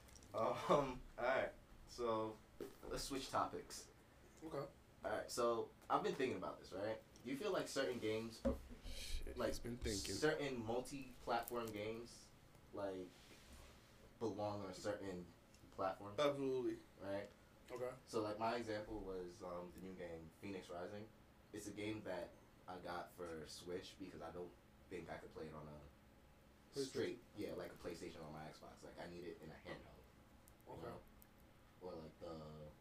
Speaker 1: Um. All right. So let's switch topics.
Speaker 3: it. Okay.
Speaker 1: All right. So I've been thinking about this. Right. Do you feel like certain games,
Speaker 2: shit,
Speaker 1: like
Speaker 2: he's been thinking.
Speaker 1: certain multi-platform games, like belong on a certain platform,
Speaker 4: Absolutely.
Speaker 1: right?
Speaker 3: Okay.
Speaker 1: So like my example was um, the new game Phoenix Rising. It's a game that I got for Switch because I don't think I could play it on a straight, yeah, like a PlayStation or my Xbox. Like I need it in a handheld. You
Speaker 3: Okay.
Speaker 1: know? Or like the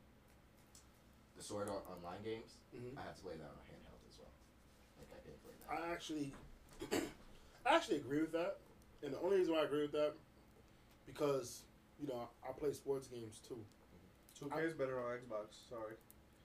Speaker 1: the Sword Art Online games.
Speaker 3: Mhm.
Speaker 1: I had to play that on a handheld as well. Like I didn't play that.
Speaker 3: I actually, I actually agree with that, and the only reason why I agree with that, because you know I play sports games too.
Speaker 4: two K is better on Xbox. Sorry.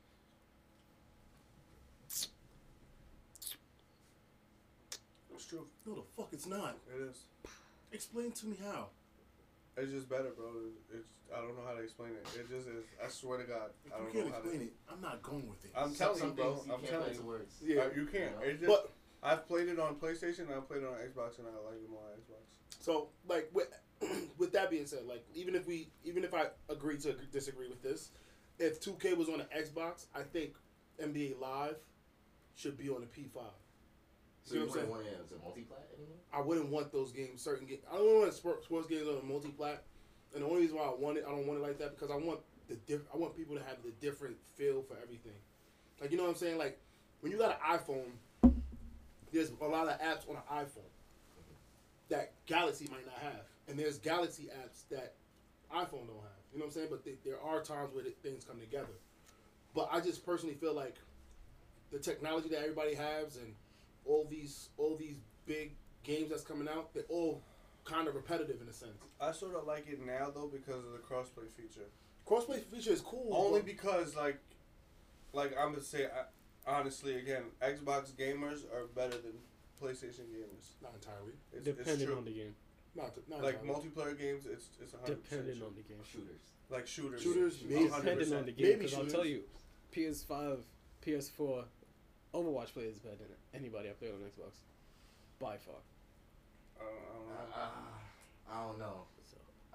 Speaker 4: It's true.
Speaker 3: No, the fuck it's not.
Speaker 4: It is.
Speaker 3: Explain to me how.
Speaker 4: It's just better, bro. It's I don't know how to explain it. It just is. I swear to God,
Speaker 3: If
Speaker 4: I
Speaker 3: you
Speaker 4: don't
Speaker 3: can't
Speaker 4: know how
Speaker 3: explain
Speaker 4: to.
Speaker 3: it, I'm not going with it.
Speaker 4: I'm
Speaker 1: Some-
Speaker 4: telling
Speaker 1: some
Speaker 4: you, bro.
Speaker 1: things you
Speaker 4: I'm
Speaker 1: can't
Speaker 4: telling
Speaker 1: put
Speaker 4: you.
Speaker 1: into words.
Speaker 3: Yeah.
Speaker 4: Uh, you can't.
Speaker 1: You know?
Speaker 4: It's just,
Speaker 3: But
Speaker 4: I've played it on PlayStation. I've played it on Xbox, and I like it more on Xbox.
Speaker 3: so like with with that being said, like even if we even if I agree to disagree with this, if two K was on the Xbox, I think N B A Live should be on the P five.
Speaker 1: So
Speaker 3: You
Speaker 1: you
Speaker 3: know what I'm
Speaker 1: wouldn't want it as a multi-plat anymore?
Speaker 3: I wouldn't want those games. Certain games, I don't want sports, sports games on a multi-plat. And the only reason why I want it, I don't want it like that because I want the diff- I want people to have the different feel for everything. Like you know what I'm saying? Like when you got an iPhone, there's a lot of apps on an iPhone that Galaxy might not have, and there's Galaxy apps that iPhone don't have. You know what I'm saying? But they, there are times where the, things come together. But I just personally feel like the technology that everybody has and all these all these big games that's coming out, they're all kind of repetitive in a sense.
Speaker 4: I sort of like it now though because of the crossplay feature.
Speaker 3: Crossplay feature is cool.
Speaker 4: Only
Speaker 3: but-
Speaker 4: because like, like I'm gonna say I, honestly again, Xbox gamers are better than PlayStation gamers.
Speaker 3: not entirely.
Speaker 4: It's, it's
Speaker 2: Depending
Speaker 4: true.
Speaker 2: on the game.
Speaker 3: Not, not
Speaker 4: Like
Speaker 3: entirely.
Speaker 4: multiplayer games, it's it's a hundred percent
Speaker 2: Depending
Speaker 4: true.
Speaker 2: on the game.
Speaker 1: Shooters.
Speaker 4: Like shooters.
Speaker 3: Shooters,
Speaker 4: A
Speaker 3: maybe.
Speaker 4: hundred
Speaker 2: Depending on
Speaker 4: percent.
Speaker 2: the game,
Speaker 3: Maybe
Speaker 2: because I'll
Speaker 3: shooters.
Speaker 2: tell you, P S five, P S four, Overwatch players better than anybody I played on Xbox, by far.
Speaker 4: I don't, I don't know.
Speaker 1: Uh, I don't know.
Speaker 2: So
Speaker 1: I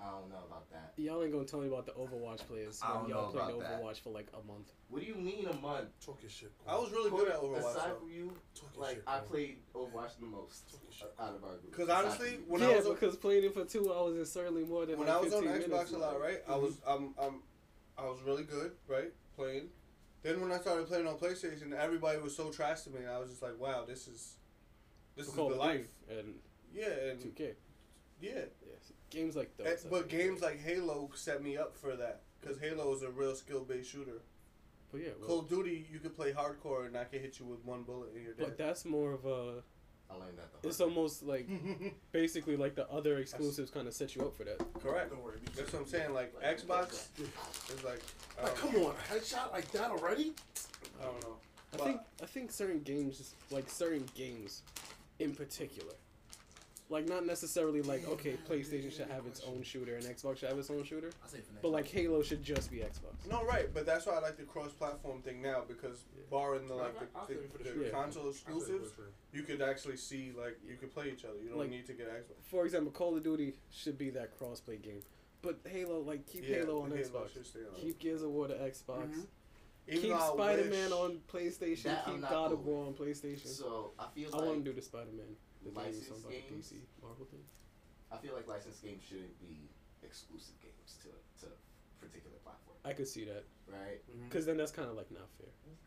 Speaker 1: I don't know about that.
Speaker 2: Y'all ain't gonna tell me about the Overwatch players
Speaker 1: I
Speaker 2: when
Speaker 1: don't
Speaker 2: y'all
Speaker 1: know
Speaker 2: played
Speaker 1: about that.
Speaker 2: Overwatch for like a month.
Speaker 1: What do you mean a month?
Speaker 3: Talk your shit.
Speaker 4: I was really good at Overwatch.
Speaker 1: Aside
Speaker 4: though.
Speaker 1: from you,
Speaker 3: Talk your
Speaker 1: like
Speaker 3: shit,
Speaker 1: I
Speaker 3: bro.
Speaker 1: played Overwatch the most
Speaker 3: Talk your shit.
Speaker 1: out of our group.
Speaker 4: Because
Speaker 1: Aside
Speaker 4: honestly,
Speaker 1: from you.
Speaker 4: when
Speaker 2: yeah,
Speaker 4: I was on,
Speaker 2: because playing it for two hours is certainly more than
Speaker 4: when
Speaker 2: like
Speaker 4: I was on
Speaker 2: fifteen minutes.
Speaker 4: Xbox a lot, right? I was um um I was really good, right? Playing. Then when I started playing on PlayStation, everybody was so trash to me, and I was just like, wow, this is this is the
Speaker 2: Call of
Speaker 4: life.
Speaker 2: Duty and
Speaker 4: Yeah, and
Speaker 2: two K.
Speaker 4: yeah.
Speaker 2: Yes. Games like those.
Speaker 4: Eh,
Speaker 2: I
Speaker 4: but
Speaker 2: think.
Speaker 4: games like Halo set me up for that because Halo is a real skill-based shooter.
Speaker 2: But yeah, well,
Speaker 4: Call of Duty, you could play hardcore and I can hit you with one bullet and you're
Speaker 2: but
Speaker 4: dead.
Speaker 2: that's more of a.
Speaker 1: I learned that the
Speaker 2: It's
Speaker 1: hard way.
Speaker 2: almost like basically like the other exclusives kind of set you up for that.
Speaker 4: Correct.
Speaker 3: Don't worry.
Speaker 4: That's what I'm saying. Like
Speaker 1: Like,
Speaker 4: Xbox is like, I
Speaker 3: Like,
Speaker 4: don't,
Speaker 3: come on, a headshot like that already?
Speaker 4: I don't know.
Speaker 2: I
Speaker 4: But-
Speaker 2: think I think certain games, like certain games, in particular, like not necessarily like okay, PlayStation should have its own shooter and Xbox should have its own shooter,
Speaker 3: I'll say for next
Speaker 2: but like Halo should just be Xbox.
Speaker 4: No, right, but that's why I like the cross-platform thing now because
Speaker 2: Yeah.
Speaker 4: barring the like
Speaker 3: I'll
Speaker 4: the,
Speaker 3: say for
Speaker 4: the,
Speaker 3: the
Speaker 4: the
Speaker 2: sure.
Speaker 4: console
Speaker 3: I'll say for
Speaker 4: exclusives,
Speaker 3: sure.
Speaker 4: you could actually see like you could play each other. You don't
Speaker 2: Like-
Speaker 4: need to get Xbox.
Speaker 2: For example, Call of Duty should be that crossplay game, but Halo, like keep
Speaker 4: Yeah,
Speaker 2: Halo on
Speaker 4: Halo
Speaker 2: Xbox,
Speaker 4: should stay on.
Speaker 2: keep Gears of War to Xbox,
Speaker 3: Mhm.
Speaker 4: Even
Speaker 2: keep
Speaker 4: though I
Speaker 2: Spider Man
Speaker 4: wish-
Speaker 2: on PlayStation,
Speaker 1: That I'm
Speaker 2: keep
Speaker 1: not
Speaker 2: God of
Speaker 1: cool
Speaker 2: War on PlayStation.
Speaker 1: So I feel
Speaker 2: I
Speaker 1: like
Speaker 2: want to do the Spider Man. The thing you
Speaker 1: licensed
Speaker 2: talking about the D
Speaker 1: games?
Speaker 2: C Marvel thing.
Speaker 1: I feel like licensed games shouldn't be exclusive games to to particular platform,
Speaker 2: I could see that,
Speaker 1: right?
Speaker 3: Mhm.
Speaker 2: because then that's kind of like not fair.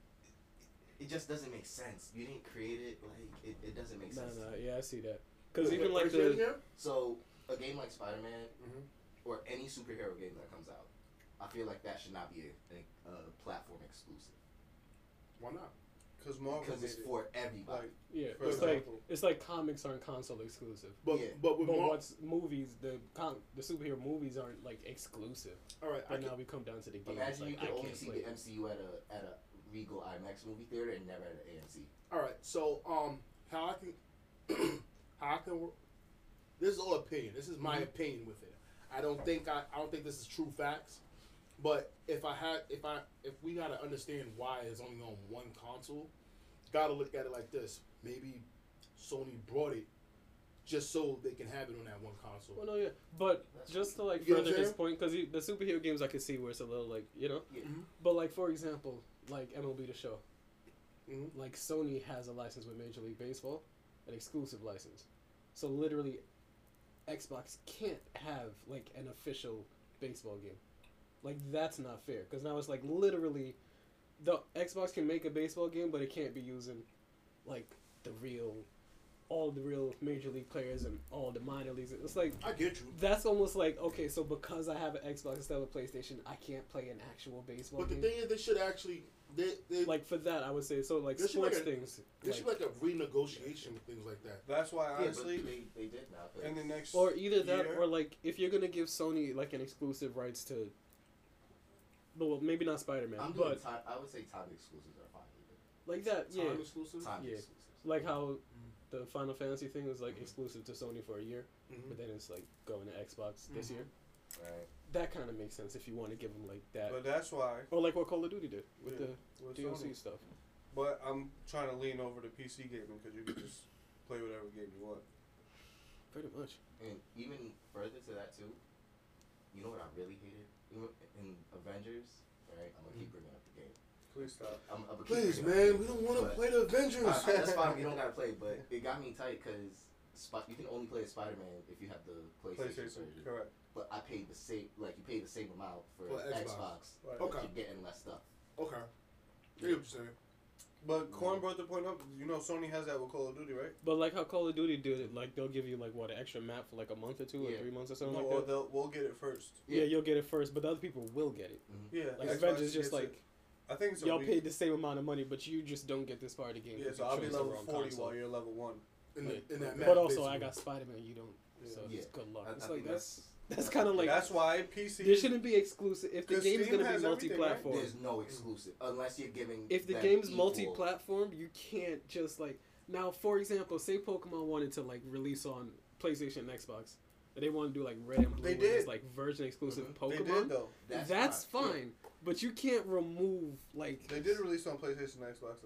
Speaker 1: It just doesn't make sense. You didn't create it, like it, it doesn't make
Speaker 2: Nah,
Speaker 1: sense.
Speaker 2: nah, yeah, I see that. Because
Speaker 3: Wait,
Speaker 2: even
Speaker 3: wait,
Speaker 2: like
Speaker 3: say it
Speaker 2: the
Speaker 3: again?
Speaker 1: So a game like Spider Man
Speaker 3: Mhm.
Speaker 1: or any superhero game that comes out, I feel like that should not be a, a, a platform exclusive
Speaker 3: Why not?
Speaker 4: Because Marvel
Speaker 1: because it's
Speaker 4: made it.
Speaker 1: for everybody.
Speaker 4: Like,
Speaker 2: yeah,
Speaker 4: For
Speaker 2: it's like
Speaker 4: example.
Speaker 2: it's like comics aren't console exclusive.
Speaker 3: But
Speaker 1: Yeah.
Speaker 3: but with
Speaker 2: But
Speaker 3: Mar-
Speaker 2: what's movies? The con- the superhero movies aren't like exclusive.
Speaker 3: all right, I
Speaker 2: But
Speaker 3: can,
Speaker 2: now we come down to the games.
Speaker 1: Imagine
Speaker 2: like,
Speaker 1: you could
Speaker 2: I
Speaker 1: only
Speaker 2: can't
Speaker 1: see
Speaker 2: play
Speaker 1: the M C U at a at a Regal IMAX movie theater and never at an A M C.
Speaker 3: all right. So um, how I can how I can work. This is all opinion. This is my
Speaker 2: Mhm.
Speaker 3: opinion with it. I don't think I, I don't think this is true facts. But if I had if I if we gotta understand why it's only on one console, gotta look at it like this. Maybe Sony brought it just so they can have it on that one console.
Speaker 2: Well, no, yeah, but
Speaker 1: That's
Speaker 2: just to like
Speaker 3: You get what
Speaker 2: further
Speaker 3: I'm
Speaker 2: his
Speaker 3: saying?
Speaker 2: point, because the superhero games I could see where it's a little like you know,
Speaker 1: Yeah.
Speaker 3: Mhm.
Speaker 2: but like for example, like M L B The Show,
Speaker 3: Mhm.
Speaker 2: like Sony has a license with Major League Baseball, an exclusive license, so literally, Xbox can't have like an official baseball game, like that's not fair because now it's like literally, the Xbox can make a baseball game, but it can't be using, like the real, all the real Major League players and all the minor leagues. It's like.
Speaker 3: I get you.
Speaker 2: That's almost like okay, so because I have an Xbox instead of a PlayStation, I can't play an actual baseball
Speaker 3: But the
Speaker 2: game.
Speaker 3: thing is, they should actually they they
Speaker 2: Like for that, I would say so. Like
Speaker 3: There should be
Speaker 2: sports
Speaker 3: like a-
Speaker 2: things,
Speaker 3: there
Speaker 2: like,
Speaker 3: should be like a renegotiation with things like that.
Speaker 4: that's why
Speaker 1: Yeah,
Speaker 4: honestly,
Speaker 1: but they, they did now. 'cause-
Speaker 4: in the next
Speaker 2: or either that,
Speaker 4: year,
Speaker 2: or like if you're gonna give Sony like an exclusive rights to, but well, maybe not Spider Man,
Speaker 1: I'm doing
Speaker 2: but
Speaker 1: time. I would say time exclusives are fine. With
Speaker 2: like that, yeah,
Speaker 3: Time exclusive.
Speaker 1: it. Time
Speaker 2: Yeah.
Speaker 1: exclusives.
Speaker 2: like how the Final Fantasy thing was like exclusive to Sony for a year,
Speaker 3: Mhm.
Speaker 2: but then it's like going to Xbox this
Speaker 3: Mhm.
Speaker 2: year.
Speaker 1: Right.
Speaker 2: That kind of makes sense if you want to give them like that,
Speaker 4: but that's why
Speaker 2: or like what Call of Duty did with
Speaker 4: Yeah,
Speaker 2: the
Speaker 4: with
Speaker 2: D L C
Speaker 4: Sony.
Speaker 2: stuff.
Speaker 4: But I'm trying to lean over to P C gaming because you can just play whatever game you want.
Speaker 2: Pretty much.
Speaker 1: And even further to that too, you know what I really hated? Even in Avengers, right? I'm gonna keep bringing up the game.
Speaker 4: Please stop.
Speaker 1: I'm, I'm gonna keep
Speaker 3: Please,
Speaker 1: bringing
Speaker 3: man,
Speaker 1: up
Speaker 3: we don't want to
Speaker 1: But-
Speaker 3: play the Avengers.
Speaker 1: the game. I, I, that's fine. You don't gotta play, but it got me tight because Sp- you can only play as Spider-Man if you have the PlayStation,
Speaker 4: PlayStation,
Speaker 1: version.
Speaker 4: correct.
Speaker 1: But I paid the same, like you pay the same amount for,
Speaker 3: For Xbox.
Speaker 1: Xbox.
Speaker 4: Right.
Speaker 1: but
Speaker 3: Okay.
Speaker 1: you're getting less stuff.
Speaker 3: Okay. I get what you're saying.
Speaker 4: But Corn brought the point up. You know, Sony has that with Call of Duty, right?
Speaker 2: But like how Call of Duty did it, like they'll give you like what an extra map for like a month or two
Speaker 1: Yeah.
Speaker 2: or three months or something
Speaker 4: No,
Speaker 2: like
Speaker 4: or
Speaker 2: that.
Speaker 4: they'll, we'll get it first.
Speaker 2: Yeah. you'll get it first, but the other people will get it.
Speaker 1: Mm-hmm.
Speaker 4: Yeah,
Speaker 2: Like
Speaker 4: Xbox
Speaker 2: Avengers, just
Speaker 4: gets
Speaker 2: like
Speaker 4: it. I think so.
Speaker 2: y'all
Speaker 4: we-
Speaker 2: paid the same amount of money, but you just don't get this part of the game.
Speaker 4: Yeah,
Speaker 2: 'cause
Speaker 4: so
Speaker 2: you
Speaker 4: I'll be
Speaker 2: chose the
Speaker 4: level
Speaker 2: wrong
Speaker 4: forty
Speaker 2: console.
Speaker 4: while you're level one.
Speaker 3: In,
Speaker 2: Yeah.
Speaker 3: the, in that map,
Speaker 2: But also,
Speaker 3: basically.
Speaker 2: I got Spider Man. You don't. So
Speaker 1: Yeah.
Speaker 2: it's good luck.
Speaker 1: I-
Speaker 2: It's
Speaker 1: I
Speaker 2: like
Speaker 1: think
Speaker 2: that's
Speaker 1: that's-
Speaker 2: that's kind of like
Speaker 4: That's why P C.
Speaker 2: there shouldn't be exclusive. If the
Speaker 4: 'Cause
Speaker 2: game's
Speaker 4: Steam
Speaker 2: gonna be
Speaker 4: has everything, right?
Speaker 2: multi-platform,
Speaker 1: There's no exclusive unless you're giving.
Speaker 2: if the
Speaker 1: them
Speaker 2: game's
Speaker 1: equal-
Speaker 2: multi-platform, you can't just like now. For example, say Pokemon wanted to like release on PlayStation and Xbox, and they want to do like Red and Blue,
Speaker 4: They
Speaker 2: and it's,
Speaker 4: did.
Speaker 2: like version exclusive
Speaker 1: Mhm.
Speaker 4: They
Speaker 2: Pokemon.
Speaker 4: did though.
Speaker 2: That's,
Speaker 1: That's
Speaker 2: fine,
Speaker 1: fine.
Speaker 2: but you can't remove like
Speaker 4: They did release on PlayStation and Xbox though.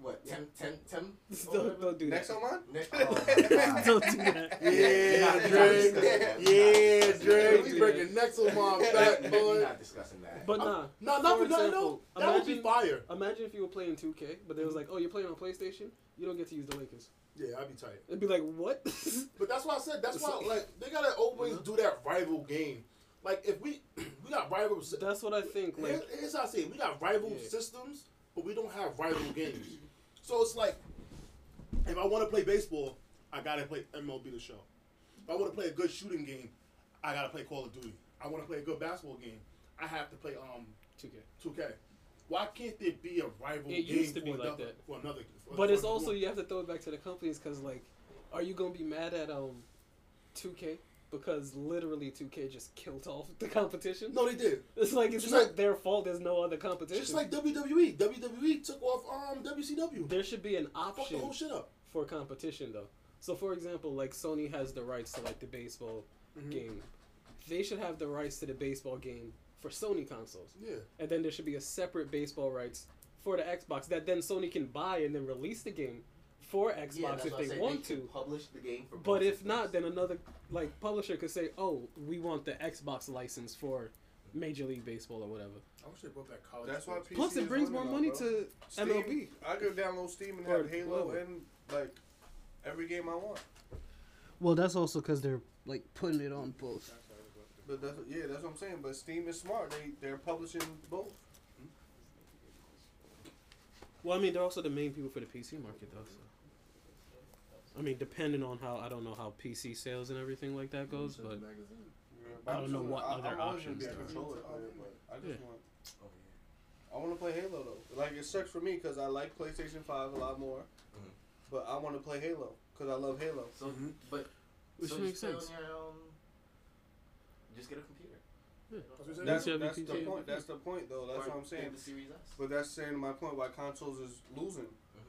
Speaker 1: what? Tem, tem, tem.
Speaker 2: Don't, don't do
Speaker 4: Next
Speaker 2: that.
Speaker 4: on mine?
Speaker 1: Nick, oh my God.
Speaker 2: Don't do that.
Speaker 3: Yeah,
Speaker 1: We're
Speaker 3: Drake.
Speaker 1: not discussing
Speaker 3: Yeah,
Speaker 1: that.
Speaker 3: Drake. We
Speaker 2: Yeah.
Speaker 3: breaking necks on my fat
Speaker 1: We're
Speaker 3: boy.
Speaker 1: not discussing that.
Speaker 2: But nah.
Speaker 3: No,
Speaker 2: for
Speaker 3: not for nothing,
Speaker 2: example,
Speaker 3: though. That would be
Speaker 2: imagine-
Speaker 3: fire.
Speaker 2: Imagine if you were playing two K, but they was like, oh, you're playing on PlayStation? You don't get to use the Lakers.
Speaker 3: Yeah, I'd be tight.
Speaker 2: It'd be like, what?
Speaker 3: But that's why I said that's why like they gotta always do that rival game. Like if we we got rival. sy-
Speaker 2: That's what I think. Like,
Speaker 3: Here's, here's how I say it. We got rival
Speaker 2: Yeah.
Speaker 3: systems, but we don't have rival games. So it's like if I want to play baseball, I gotta play M L B The Show. If I want to play a good shooting game, I gotta play Call of Duty. I want to play a good basketball game, I have to play um
Speaker 2: two K.
Speaker 3: two K. Why can't there be a rival
Speaker 2: It
Speaker 3: game
Speaker 2: used to
Speaker 3: for,
Speaker 2: be like
Speaker 3: another,
Speaker 2: that.
Speaker 3: for another? For,
Speaker 2: But
Speaker 3: for
Speaker 2: it's
Speaker 3: another
Speaker 2: also
Speaker 3: one?
Speaker 2: you have to throw it back to the companies because like, are you gonna be mad at um, two K because literally two K just killed off the competition?
Speaker 3: No, they did.
Speaker 2: It's like it's
Speaker 3: Just
Speaker 2: not
Speaker 3: like-
Speaker 2: their fault. There's no other competition.
Speaker 3: Just like W W E. W W E took off um W C W.
Speaker 2: there should be an
Speaker 3: Fuck the
Speaker 2: option
Speaker 3: whole shit up.
Speaker 2: for competition though. So for example, like Sony has the rights to like the baseball
Speaker 3: Mhm.
Speaker 2: game. They should have the rights to the baseball game for Sony consoles,
Speaker 3: Yeah.
Speaker 2: and then there should be a separate baseball rights for the Xbox that then Sony can buy and then release the game for Xbox
Speaker 1: Yeah, that's
Speaker 2: if
Speaker 1: what I
Speaker 2: they
Speaker 1: said.
Speaker 2: want
Speaker 1: They
Speaker 2: to.
Speaker 1: could publish the game for.
Speaker 2: But
Speaker 1: both
Speaker 2: if
Speaker 1: systems.
Speaker 2: not, then another like publisher could say, "Oh, we want the Xbox license for Major League Baseball or whatever."
Speaker 3: I wish they brought back college.
Speaker 4: That's why
Speaker 3: sports.
Speaker 4: P C
Speaker 2: Plus, it
Speaker 4: is
Speaker 2: brings more
Speaker 4: winning
Speaker 2: money
Speaker 4: now, bro.
Speaker 2: to
Speaker 4: Steam,
Speaker 2: M L B.
Speaker 4: I could download Steam and
Speaker 2: Or
Speaker 4: have Halo
Speaker 2: whatever.
Speaker 4: and like every game I want.
Speaker 2: Well, that's also because they're like putting it on both.
Speaker 4: But that's yeah, that's what I'm saying. But Steam is smart. They they're publishing both.
Speaker 2: Well, I mean, they're also the main people for the P C market, though. So. I mean, depending on how I don't know how P C sales and everything like that goes, but
Speaker 4: Yeah,
Speaker 2: I don't know what
Speaker 4: I,
Speaker 2: other
Speaker 4: I'm always gonna
Speaker 2: options
Speaker 4: be a
Speaker 2: there are.
Speaker 4: controller player, but I just
Speaker 2: Yeah.
Speaker 4: want
Speaker 1: Oh, yeah.
Speaker 4: I want to play Halo though. Like it sucks for me because I like PlayStation Five a lot more,
Speaker 1: Mhm.
Speaker 4: but I want to play Halo because I love Halo.
Speaker 1: So,
Speaker 3: Mhm.
Speaker 1: but
Speaker 2: Which
Speaker 1: so
Speaker 2: makes
Speaker 1: just play
Speaker 2: sense.
Speaker 1: on your, um, just get a computer.
Speaker 3: That's what you said?
Speaker 4: That's,
Speaker 2: Yeah,
Speaker 4: that's
Speaker 2: P C.
Speaker 4: the point. That's the point though. That's
Speaker 1: Or
Speaker 4: what I'm
Speaker 1: get
Speaker 4: saying.
Speaker 1: The Series S.
Speaker 4: But that's saying my point why consoles is losing.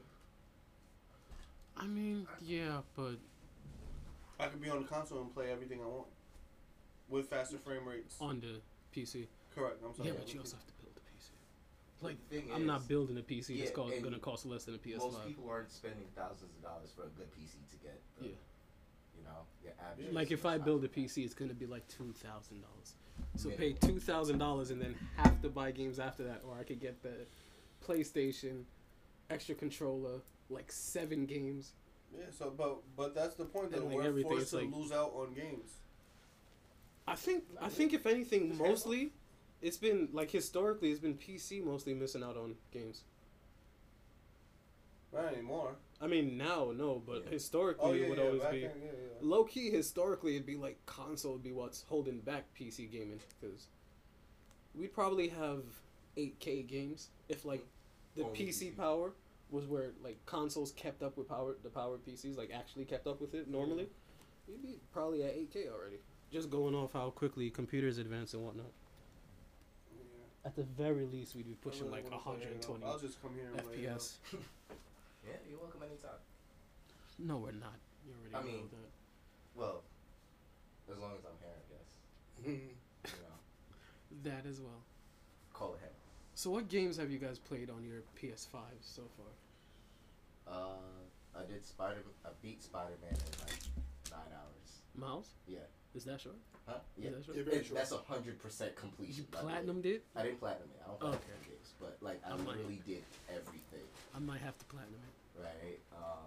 Speaker 2: I mean, yeah, but
Speaker 4: I could be on the console and play everything I want with faster frame rates.
Speaker 2: on the P C.
Speaker 4: Correct. I'm sorry.
Speaker 2: Yeah, but you also have to build the P C. Like,
Speaker 1: The thing
Speaker 2: I'm
Speaker 1: is,
Speaker 2: not building a P C that's
Speaker 1: yeah,
Speaker 2: cost,
Speaker 1: and
Speaker 2: gonna cost less than a P S
Speaker 1: most
Speaker 2: five.
Speaker 1: people aren't spending thousands of dollars for a good P C to get. The,
Speaker 2: Yeah.
Speaker 1: You know, your average.
Speaker 2: Like if I
Speaker 1: person
Speaker 2: build a
Speaker 1: not
Speaker 2: P
Speaker 1: that.
Speaker 2: C, it's gonna be like two thousand dollars. So
Speaker 1: Yeah.
Speaker 2: pay two thousand dollars and then have to buy games after that, or I could get the PlayStation, extra controller, like seven games.
Speaker 4: Yeah. So, but but that's the point
Speaker 2: And,
Speaker 4: though.
Speaker 2: like,
Speaker 4: We're
Speaker 2: everything,
Speaker 4: forced
Speaker 2: it's
Speaker 4: to
Speaker 2: like-
Speaker 4: lose out on games.
Speaker 2: I think I think if anything,
Speaker 4: Just
Speaker 2: mostly, it's been like historically, it's been P C mostly missing out on games.
Speaker 4: Not anymore.
Speaker 2: I mean now, no, but
Speaker 1: Yeah.
Speaker 2: historically
Speaker 4: Oh yeah,
Speaker 2: it would
Speaker 4: yeah.
Speaker 2: always
Speaker 4: Back
Speaker 2: be.
Speaker 4: then, yeah, yeah.
Speaker 2: Low key, historically, it'd be like console would be what's holding back P C gaming because we'd probably have eight K games if like the
Speaker 1: Only
Speaker 2: P C
Speaker 1: P C.
Speaker 2: power was where like consoles kept up with power the power of P Cs like actually kept up with it normally. We'd be probably at eight K already. Just going off how quickly computers advance and whatnot.
Speaker 4: Yeah.
Speaker 2: At the very least, we'd be
Speaker 4: I
Speaker 2: pushing
Speaker 4: really
Speaker 2: like
Speaker 4: wanna play
Speaker 2: one hundred twenty
Speaker 4: Halo. I'll just come here and play Halo.
Speaker 2: F P S.
Speaker 1: Yeah, you're welcome anytime.
Speaker 2: No, we're not. You already
Speaker 1: I
Speaker 2: know
Speaker 1: mean-
Speaker 2: that.
Speaker 1: Well, as long as I'm here, I guess.
Speaker 3: Mhm.
Speaker 1: You know,
Speaker 2: That as well.
Speaker 1: call ahead.
Speaker 2: So, what games have you guys played on your P S five so far?
Speaker 1: Uh, I did Spider. I beat Spider Man in like nine hours.
Speaker 2: Miles?
Speaker 1: Yeah.
Speaker 2: Is that short?
Speaker 1: Huh? Yeah.
Speaker 2: Is that short?
Speaker 3: Yeah, very
Speaker 1: It,
Speaker 3: short.
Speaker 1: that's a hundred percent completion.
Speaker 2: You
Speaker 1: by the way.
Speaker 2: platinumed it?
Speaker 1: I didn't platinum it. I don't
Speaker 2: Oh,
Speaker 1: platinum
Speaker 2: okay.
Speaker 1: games, but like I
Speaker 2: I might.
Speaker 1: literally did everything.
Speaker 2: I might have to platinum it.
Speaker 1: Right. Um,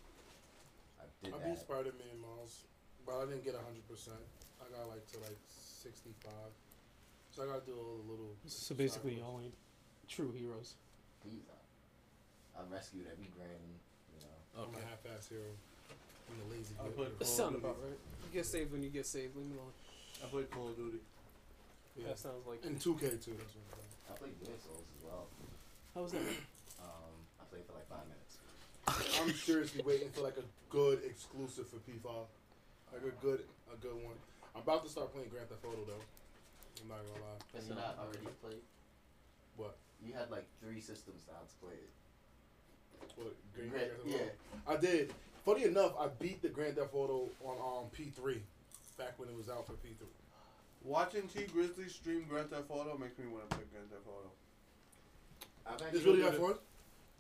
Speaker 1: I did
Speaker 3: I
Speaker 1: that.
Speaker 3: beat Spider Man Miles, but I didn't get hundred percent. I got like to like sixty five. So I gotta do all the little.
Speaker 2: So basically,
Speaker 3: side
Speaker 2: y'all ain't true heroes.
Speaker 1: Please, I, I rescued every granny. You know.
Speaker 3: quests. I'm a
Speaker 2: Okay.
Speaker 3: half ass hero. I'm a lazy
Speaker 4: I
Speaker 3: kid.
Speaker 4: put
Speaker 2: That
Speaker 4: Call
Speaker 2: sound
Speaker 4: of Duty.
Speaker 2: about right. You get saved when you get saved. Leave me alone.
Speaker 4: I played Call of Duty.
Speaker 3: Yeah.
Speaker 2: That sounds like.
Speaker 3: And two K too. That's what I'm
Speaker 1: I played Demon Souls as well.
Speaker 2: How was that?
Speaker 1: Um, I played for like five minutes.
Speaker 3: saying. I'm seriously waiting for like a good exclusive for P five. Like a good, a good one. I'm about to start playing Grand Theft Auto though. I'm not gonna lie.
Speaker 1: Have you not already played?
Speaker 3: What?
Speaker 1: You had like three systems now to play it.
Speaker 3: What? Grand
Speaker 1: Grand-
Speaker 3: Grand Theft
Speaker 1: yeah.
Speaker 3: Auto? I did. Funny enough, I beat the Grand Theft Auto on um P three, back when it was out for P three.
Speaker 4: Watching T Grizzly stream Grand Theft Auto makes me want to play Grand Theft Auto.
Speaker 1: I've
Speaker 3: It's
Speaker 1: actually,
Speaker 3: really that fun.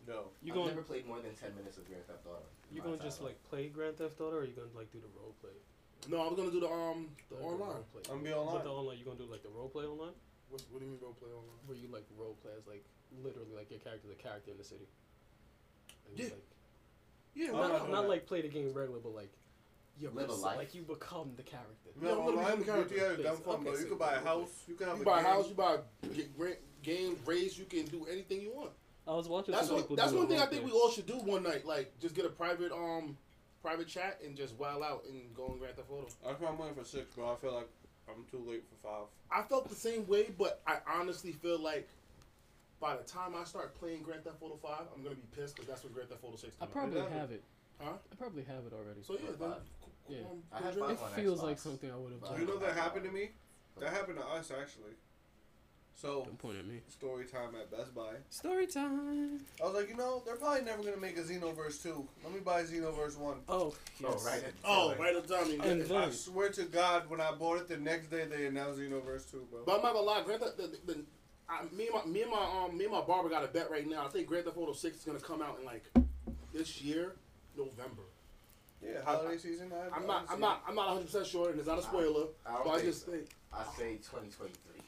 Speaker 4: Joe.
Speaker 2: You
Speaker 1: I've
Speaker 2: going
Speaker 1: never played more than ten minutes of Grand Theft Auto. in
Speaker 2: you
Speaker 1: my
Speaker 2: gonna
Speaker 1: entire
Speaker 2: just
Speaker 1: life.
Speaker 2: like play Grand Theft Auto, or you gonna like do the role play?
Speaker 3: No, I was gonna do the um the
Speaker 2: Like
Speaker 3: online.
Speaker 2: role play.
Speaker 4: I'm be
Speaker 2: But
Speaker 4: online.
Speaker 2: the online, you gonna do like the role play online,
Speaker 3: What's, what do you mean role play online?
Speaker 2: where you like role play as like literally like your character's a character in the city. And you,
Speaker 3: Yeah.
Speaker 2: like,
Speaker 3: Yeah,
Speaker 4: I'm
Speaker 3: why
Speaker 2: not,
Speaker 4: not
Speaker 3: not?
Speaker 4: doing
Speaker 2: not
Speaker 4: that.
Speaker 2: like play the game regular, but like you
Speaker 1: Live a life.
Speaker 2: like you become the character.
Speaker 3: Yeah,
Speaker 4: No,
Speaker 3: I'm gonna
Speaker 4: online,
Speaker 3: become a character.
Speaker 4: G T A is dumb
Speaker 2: Yes,
Speaker 4: fun,
Speaker 2: okay,
Speaker 4: bro. You
Speaker 2: so
Speaker 4: can buy a
Speaker 2: role play.
Speaker 4: house. You can have
Speaker 3: You
Speaker 4: a
Speaker 3: buy a
Speaker 4: game.
Speaker 3: house, you buy get grant, games, raise. You can do anything you want.
Speaker 2: I was watching
Speaker 3: That's
Speaker 2: some
Speaker 3: what.
Speaker 2: people
Speaker 3: That's
Speaker 2: do
Speaker 3: one
Speaker 2: a
Speaker 3: thing I
Speaker 2: role
Speaker 3: think we
Speaker 2: play.
Speaker 3: all should do one night. Like, just get a private um, private chat and just wild out and go and Grand Theft Auto.
Speaker 4: That's why I'm waiting for six, bro. I feel like I'm too late for five.
Speaker 3: I felt the same way, but I honestly feel like by the time I start playing Grand Theft Auto five, I'm gonna be pissed because that's when Grand Theft Auto six
Speaker 2: I
Speaker 3: comes out.
Speaker 2: probably
Speaker 4: Never.
Speaker 2: have it.
Speaker 3: Huh?
Speaker 2: I probably have it already.
Speaker 3: So yeah, then,
Speaker 1: Five.
Speaker 2: Yeah.
Speaker 3: um,
Speaker 1: I had
Speaker 3: go
Speaker 1: five
Speaker 2: It
Speaker 1: on
Speaker 2: feels
Speaker 1: Xbox.
Speaker 2: like something I would have
Speaker 1: But-
Speaker 2: done.
Speaker 4: You know that happened to me? That happened to us, actually. So,
Speaker 2: Don't point at me.
Speaker 4: story time at Best Buy.
Speaker 2: Story time.
Speaker 4: I was like, you know, they're probably never going to make a Xenoverse two. Let me buy Xenoverse one.
Speaker 2: Oh, yes.
Speaker 1: Oh, right. At the
Speaker 3: Oh,
Speaker 1: tail
Speaker 3: right at the time. you-
Speaker 2: And
Speaker 4: I
Speaker 2: then-
Speaker 4: swear to God, when I bought it the next day, they announced Xenoverse two, bro.
Speaker 3: But I'm not gonna lie, Grand Theft. The, the, the, I, me and my me and my um me and my barber got a bet right now. I think Grand Theft Auto six is gonna come out in like this year, November.
Speaker 4: Yeah, holiday season. I,
Speaker 3: I'm
Speaker 4: I
Speaker 3: not
Speaker 4: see
Speaker 3: I'm not I'm not one hundred percent sure, and it's not a spoiler.
Speaker 1: I don't
Speaker 3: But I
Speaker 1: think
Speaker 3: just
Speaker 1: so.
Speaker 3: think
Speaker 1: I say twenty twenty-three.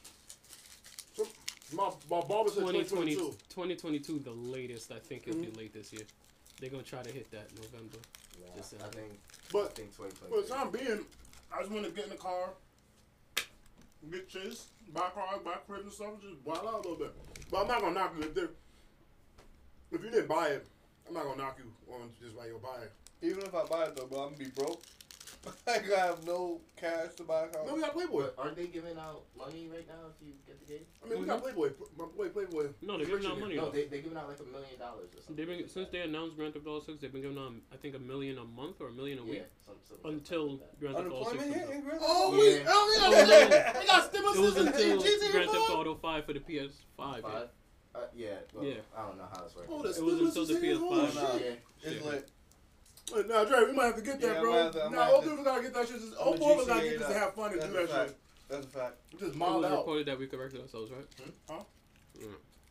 Speaker 3: my my barber said
Speaker 2: twenty
Speaker 3: twenty
Speaker 2: twenty,
Speaker 3: twenty-two.
Speaker 2: twenty twenty-two, the latest. I think it'll
Speaker 3: Mhm.
Speaker 2: be late this year. They're gonna try to hit that November.
Speaker 1: Yeah,
Speaker 2: Just,
Speaker 1: I
Speaker 2: uh,
Speaker 1: think. I
Speaker 3: But
Speaker 1: think twenty
Speaker 3: for the
Speaker 1: twenty-three.
Speaker 3: time being, I just want to get in the car, get chased, buy cars, buy cribs and stuff, and just wild out a little bit. But I'm not gonna knock you if they if you didn't buy it. I'm not gonna knock you on just why you'll buy it.
Speaker 4: Even if I buy it, though, bro, I'm going to be broke. Like, I have no cash to buy a house.
Speaker 3: No, we got Playboy.
Speaker 1: But aren't they giving out money right now if you get the game?
Speaker 3: I mean, we got Playboy. My boy Playboy.
Speaker 2: No, they're giving out money.
Speaker 1: No,
Speaker 2: though.
Speaker 1: they they're giving out like a million dollars or something.
Speaker 2: They've been since they announced Grand Theft Auto six. They've been giving out, I think, a million a month or a million a
Speaker 1: Yeah,
Speaker 2: week
Speaker 1: some, some,
Speaker 2: until
Speaker 1: like that.
Speaker 2: Grand Theft Auto six
Speaker 4: Unemployment
Speaker 2: comes
Speaker 4: hit
Speaker 2: out.
Speaker 4: in Grand Theft
Speaker 3: Oh,
Speaker 4: Auto?
Speaker 3: we,
Speaker 1: Yeah.
Speaker 3: oh, we
Speaker 2: It was
Speaker 3: got,
Speaker 2: until-
Speaker 3: they got stimulus
Speaker 2: It was
Speaker 3: in
Speaker 2: until
Speaker 3: G T A
Speaker 2: Grand Theft
Speaker 3: five.
Speaker 2: Auto five for the P S five. Yeah.
Speaker 1: Five? Uh, yeah, well,
Speaker 2: Yeah.
Speaker 1: I don't know how this works.
Speaker 3: Oh, the
Speaker 2: It was
Speaker 3: stimulus
Speaker 2: until
Speaker 3: is
Speaker 2: the
Speaker 3: here.
Speaker 2: P S five.
Speaker 3: Holy
Speaker 4: Nah.
Speaker 3: shit.
Speaker 1: yeah.
Speaker 4: It's
Speaker 2: Yeah.
Speaker 4: lit.
Speaker 3: Wait, Nah, Dre, we might have to get that,
Speaker 4: Yeah, I'm
Speaker 3: bro.
Speaker 4: gonna have to- I'm
Speaker 3: Nah,
Speaker 4: gonna
Speaker 3: all
Speaker 4: have to-
Speaker 3: people gotta get that shit. Just,
Speaker 4: I'm
Speaker 3: all
Speaker 4: a
Speaker 3: four of us gotta
Speaker 4: G T A
Speaker 3: get this to
Speaker 4: that.
Speaker 3: have fun and
Speaker 4: That's
Speaker 3: do
Speaker 4: a
Speaker 3: that
Speaker 4: fact.
Speaker 3: shit.
Speaker 4: That's a fact.
Speaker 3: Just
Speaker 2: It
Speaker 3: mild
Speaker 2: was
Speaker 3: out.
Speaker 2: reported that we corrected ourselves, right?
Speaker 3: Huh?
Speaker 2: Yeah.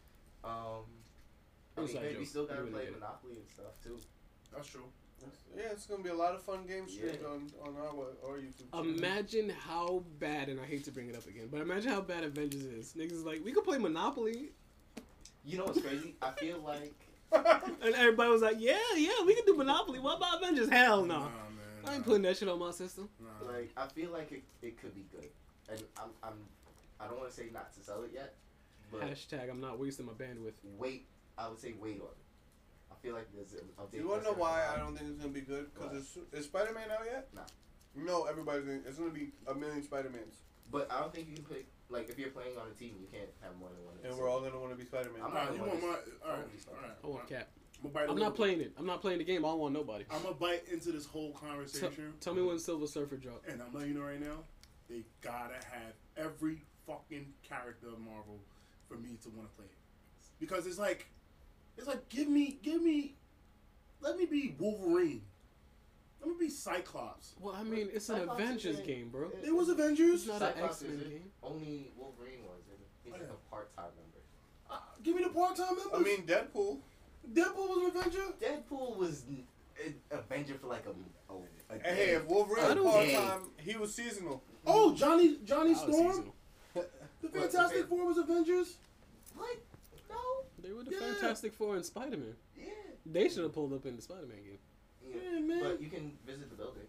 Speaker 1: Um, I mean,
Speaker 2: Inside
Speaker 1: maybe we
Speaker 2: joke.
Speaker 1: still gotta
Speaker 2: You wouldn't
Speaker 1: play
Speaker 2: get it.
Speaker 1: Monopoly and stuff too.
Speaker 3: That's true.
Speaker 4: Yeah, it's going to be a lot of fun games streamed
Speaker 1: Yeah.
Speaker 4: on, on our, wa- our YouTube channel.
Speaker 2: Imagine how bad, and I hate to bring it up again, but imagine how bad Avengers is. Niggas is like, we could play Monopoly,
Speaker 1: You know what's crazy? I feel like
Speaker 2: and everybody was like, yeah, yeah, we can do Monopoly. What about Avengers? Hell no.
Speaker 3: Nah, man.
Speaker 2: I ain't
Speaker 3: nah.
Speaker 2: putting that shit on my system.
Speaker 3: Nah.
Speaker 1: like I feel like it, it could be good, and I'm I'm I don't want to say not to sell it yet, but
Speaker 2: Hashtag, I'm not wasting my bandwidth.
Speaker 1: wait. I would say wait on it. I feel like there's a, a big.
Speaker 4: You want to know
Speaker 1: that's
Speaker 4: why
Speaker 1: gonna
Speaker 4: I
Speaker 1: come
Speaker 4: don't think it's going to be good?
Speaker 1: Why?
Speaker 4: Because is, is Spider-Man out yet?
Speaker 1: No.
Speaker 4: No, everybody's going to... It's going to be a million Spider-Mans.
Speaker 1: But I don't think you can pick like if you're playing on a team, you can't have more than one.
Speaker 4: And we're all going to want to be Spider-Man.
Speaker 1: I'm
Speaker 3: Nah,
Speaker 1: not
Speaker 3: you
Speaker 1: gonna
Speaker 3: want my.
Speaker 1: want
Speaker 3: Alright,
Speaker 1: this-
Speaker 3: alright.
Speaker 2: I want Cap.
Speaker 3: I'm, gonna bite a
Speaker 2: I'm
Speaker 3: little
Speaker 2: not playing it. I'm not playing the game. I don't want nobody.
Speaker 3: I'm gonna bite into this whole
Speaker 2: Tell,
Speaker 3: conversation.
Speaker 2: tell me when Silver Surfer dropped.
Speaker 3: And I'm letting you know right now, they gotta have every fucking character of Marvel for me to want to play it. Because it's like, it's like, give me, give me, let me be Wolverine. Let me be Cyclops.
Speaker 2: Well, I mean, it's an
Speaker 1: Cyclops
Speaker 2: Avengers
Speaker 1: is-
Speaker 2: game, bro.
Speaker 3: It was Avengers.
Speaker 2: It's not an
Speaker 1: Cyclops
Speaker 2: X-Men
Speaker 1: is it?
Speaker 2: game.
Speaker 1: Only Wolverine was it? He's
Speaker 3: Oh,
Speaker 1: like
Speaker 3: yeah.
Speaker 1: a part-time member.
Speaker 3: Uh, give me the part-time members.
Speaker 4: I mean, Deadpool.
Speaker 3: Deadpool was an Avenger.
Speaker 1: Deadpool was n- an Avenger for like a, a, a
Speaker 4: And
Speaker 1: day.
Speaker 4: hey, if Wolverine
Speaker 2: I
Speaker 4: was
Speaker 2: don't
Speaker 4: part-time, he was seasonal.
Speaker 3: Oh, Johnny, Johnny
Speaker 2: That was
Speaker 3: Storm.
Speaker 2: seasonal.
Speaker 3: The
Speaker 1: What,
Speaker 3: Fantastic
Speaker 1: okay.
Speaker 3: Four was Avengers.
Speaker 1: What? No.
Speaker 2: They were the
Speaker 3: Yeah.
Speaker 2: Fantastic Four and Spider-Man.
Speaker 1: Yeah.
Speaker 2: They should have pulled up in the Spider-Man game.
Speaker 3: Yeah, man.
Speaker 1: But you can visit the building.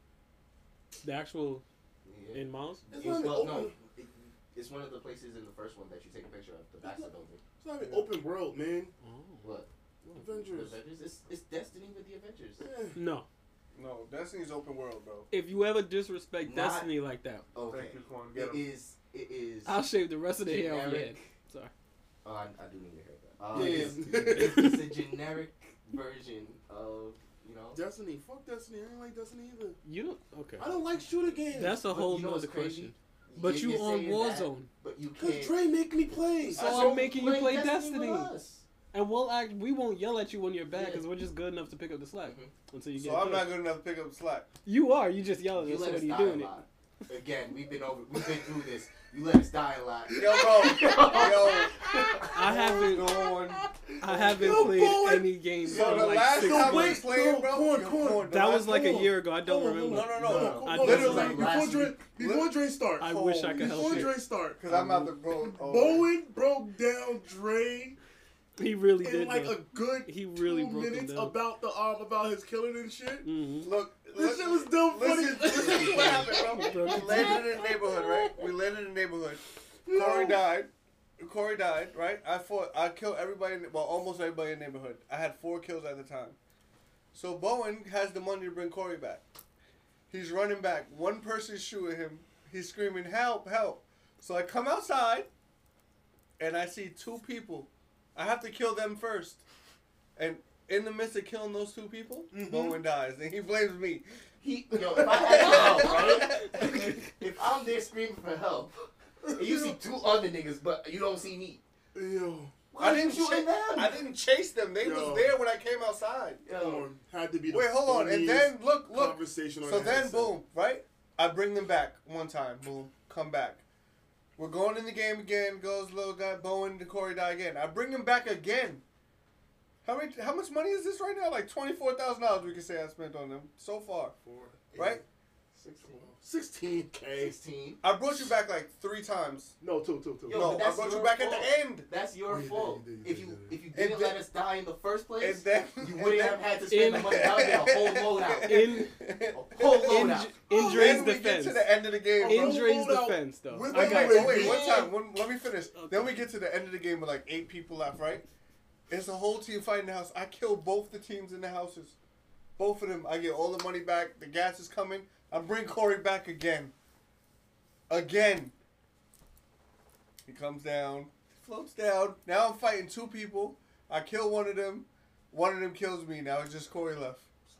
Speaker 2: The actual
Speaker 1: Yeah.
Speaker 2: in Miles.
Speaker 3: It's
Speaker 1: It's,
Speaker 3: not even
Speaker 1: well,
Speaker 3: open.
Speaker 1: no, it, it's one of the places in the first one that you take a picture of, the back of the building.
Speaker 3: It's not even open world, man.
Speaker 2: Oh.
Speaker 1: What? The
Speaker 3: Avengers.
Speaker 1: Avengers? It's, it's Destiny with the Avengers.
Speaker 3: Yeah.
Speaker 2: No.
Speaker 4: No, Destiny's open world, bro.
Speaker 2: If you ever disrespect
Speaker 1: Not-
Speaker 2: Destiny like that,
Speaker 1: Okay.
Speaker 4: Thank you, Quan. Get
Speaker 1: It
Speaker 4: 'em.
Speaker 1: is. It is.
Speaker 2: I'll shave the rest of the hair off your head.
Speaker 1: generic.
Speaker 2: Sorry.
Speaker 1: Oh, I, I do need to hear that. Uh,
Speaker 3: Yeah.
Speaker 1: it's, it's, it's a generic version of, you know.
Speaker 3: Destiny. Fuck Destiny. I ain't like Destiny either.
Speaker 2: You don't. Okay.
Speaker 3: I don't like shooter games.
Speaker 2: That's a
Speaker 1: But
Speaker 2: whole
Speaker 1: you know
Speaker 2: nother
Speaker 1: what's crazy?
Speaker 2: question. But you
Speaker 1: You're
Speaker 2: on
Speaker 1: saying that,
Speaker 2: Warzone,
Speaker 1: But you
Speaker 3: Cause
Speaker 1: can't.
Speaker 3: Dre make me play.
Speaker 2: So
Speaker 1: I
Speaker 2: I'm making you play Destiny.
Speaker 1: with us.
Speaker 2: and we'll act. We won't yell at you when you're bad
Speaker 1: Yeah.
Speaker 2: because we're just good enough to pick up the slack
Speaker 1: Mhm.
Speaker 2: until you
Speaker 4: So
Speaker 2: get.
Speaker 4: I'm
Speaker 2: paid.
Speaker 4: not good enough to pick up slack.
Speaker 2: You are. You just yell at
Speaker 1: You
Speaker 2: us
Speaker 1: let
Speaker 2: when
Speaker 1: us
Speaker 2: you're
Speaker 1: die
Speaker 2: doing
Speaker 1: a
Speaker 2: it.
Speaker 1: lot. Again, we've been over. We've been through this. You let us die a lot.
Speaker 4: Yo, bro. Yo.
Speaker 2: I haven't.
Speaker 4: Going.
Speaker 2: I I haven't
Speaker 3: Yo,
Speaker 2: played
Speaker 3: boy.
Speaker 2: any games
Speaker 4: So
Speaker 2: in
Speaker 4: the
Speaker 2: like
Speaker 4: last
Speaker 2: six
Speaker 4: time we
Speaker 2: months.
Speaker 4: played,
Speaker 3: no,
Speaker 4: bro,
Speaker 3: corn,
Speaker 4: yo,
Speaker 3: corn.
Speaker 4: corn, the
Speaker 2: That
Speaker 4: last-
Speaker 2: was like a
Speaker 3: hold on.
Speaker 2: year ago. I don't
Speaker 3: Hold on,
Speaker 2: remember.
Speaker 3: hold
Speaker 4: No,
Speaker 3: on.
Speaker 4: no, no.
Speaker 3: No,
Speaker 2: I
Speaker 3: hold on,
Speaker 2: literally-
Speaker 3: literally, before
Speaker 1: last
Speaker 3: Dre,
Speaker 1: week-
Speaker 3: before Dre start,
Speaker 2: I wish I could help
Speaker 3: before
Speaker 2: you.
Speaker 3: Dre start,
Speaker 4: Cause I'm out the bro. Oh,
Speaker 3: Bowen broke down Dre
Speaker 2: He really
Speaker 3: in
Speaker 2: did.
Speaker 3: like
Speaker 2: though.
Speaker 3: a good
Speaker 2: He really
Speaker 3: two
Speaker 2: broke him
Speaker 3: minutes
Speaker 2: down.
Speaker 3: about the um about his killing and shit.
Speaker 2: Mhm.
Speaker 4: Look,
Speaker 3: This
Speaker 4: look,
Speaker 3: shit was dumb funny.
Speaker 4: Listen, listen to what happened, bro.
Speaker 2: Broke
Speaker 4: We
Speaker 2: his
Speaker 4: landed in a neighborhood, right? We landed in a neighborhood. Corey died. Corey died, right? I fought. I killed everybody. In, well, almost everybody in the neighborhood. I had four kills at the time. So Bowen has the money to bring Corey back. He's running back. One person's shooting him. He's screaming, "Help! Help!" So I come outside, and I see two people. I have to kill them first. And in the midst of killing those two people,
Speaker 3: Mhm.
Speaker 4: Bowen dies, and he blames me.
Speaker 1: He, yo, if I had help, right? If I'm there screaming for help, and you see two other niggas, but you don't see me.
Speaker 3: Yo,
Speaker 1: Why
Speaker 4: I
Speaker 1: didn't
Speaker 4: didn't
Speaker 1: you shooting
Speaker 4: cha-
Speaker 1: them?
Speaker 4: I didn't chase them. They
Speaker 3: Yo.
Speaker 4: was there when I came outside.
Speaker 1: Yo,
Speaker 3: corn had to be the
Speaker 4: Wait, hold on. And
Speaker 3: funniest
Speaker 4: then look, look.
Speaker 3: conversation on
Speaker 4: So
Speaker 3: the
Speaker 4: then,
Speaker 3: headset.
Speaker 4: boom, right? I bring them back one time. Boom, come back. We're going in the game again. Goes little guy Bowen to Corey die again. I bring them back again. How many? How much money is this right now? Like twenty four thousand dollars. We can say I spent on them so far,
Speaker 3: Four,
Speaker 4: right?
Speaker 1: sixteen.
Speaker 3: sixteen K.
Speaker 1: sixteen.
Speaker 4: I brought you back like three times.
Speaker 3: No, two, two, two.
Speaker 1: Yo,
Speaker 4: no,
Speaker 1: but
Speaker 4: I
Speaker 1: that's
Speaker 4: brought you
Speaker 1: your
Speaker 4: back at
Speaker 1: fault.
Speaker 4: the end.
Speaker 1: That's your
Speaker 3: You did,
Speaker 1: fault.
Speaker 3: you did, you
Speaker 1: If
Speaker 3: did,
Speaker 1: you
Speaker 3: you did.
Speaker 1: if you
Speaker 4: And
Speaker 1: didn't
Speaker 4: then-
Speaker 1: let us die in the first place,
Speaker 4: And then
Speaker 1: you
Speaker 4: and
Speaker 1: wouldn't
Speaker 4: then-
Speaker 1: have had to spend the
Speaker 2: In-
Speaker 1: money. That would be a whole loadout.
Speaker 2: In
Speaker 1: Whole
Speaker 2: in,
Speaker 1: loadout.
Speaker 2: in Dre's
Speaker 4: Then we get
Speaker 2: defense.
Speaker 4: to the end of the game.
Speaker 2: In
Speaker 4: bro.
Speaker 2: Dre's
Speaker 3: Hold out.
Speaker 2: defense, though.
Speaker 3: With-
Speaker 2: I
Speaker 4: Wait,
Speaker 2: got
Speaker 4: wait,
Speaker 2: you.
Speaker 4: wait,
Speaker 1: you.
Speaker 4: one time. One, let me finish.
Speaker 2: Okay.
Speaker 4: Then we get to the end of the game with like eight people left, right? It's a whole team fighting the house. I kill both the teams in the houses. Both of them. I get all the money back. The gas is coming. I bring Corey back again. Again. He comes down. Floats down. Now I'm fighting two people. I kill one of them. One of them kills me. Now it's just Corey left.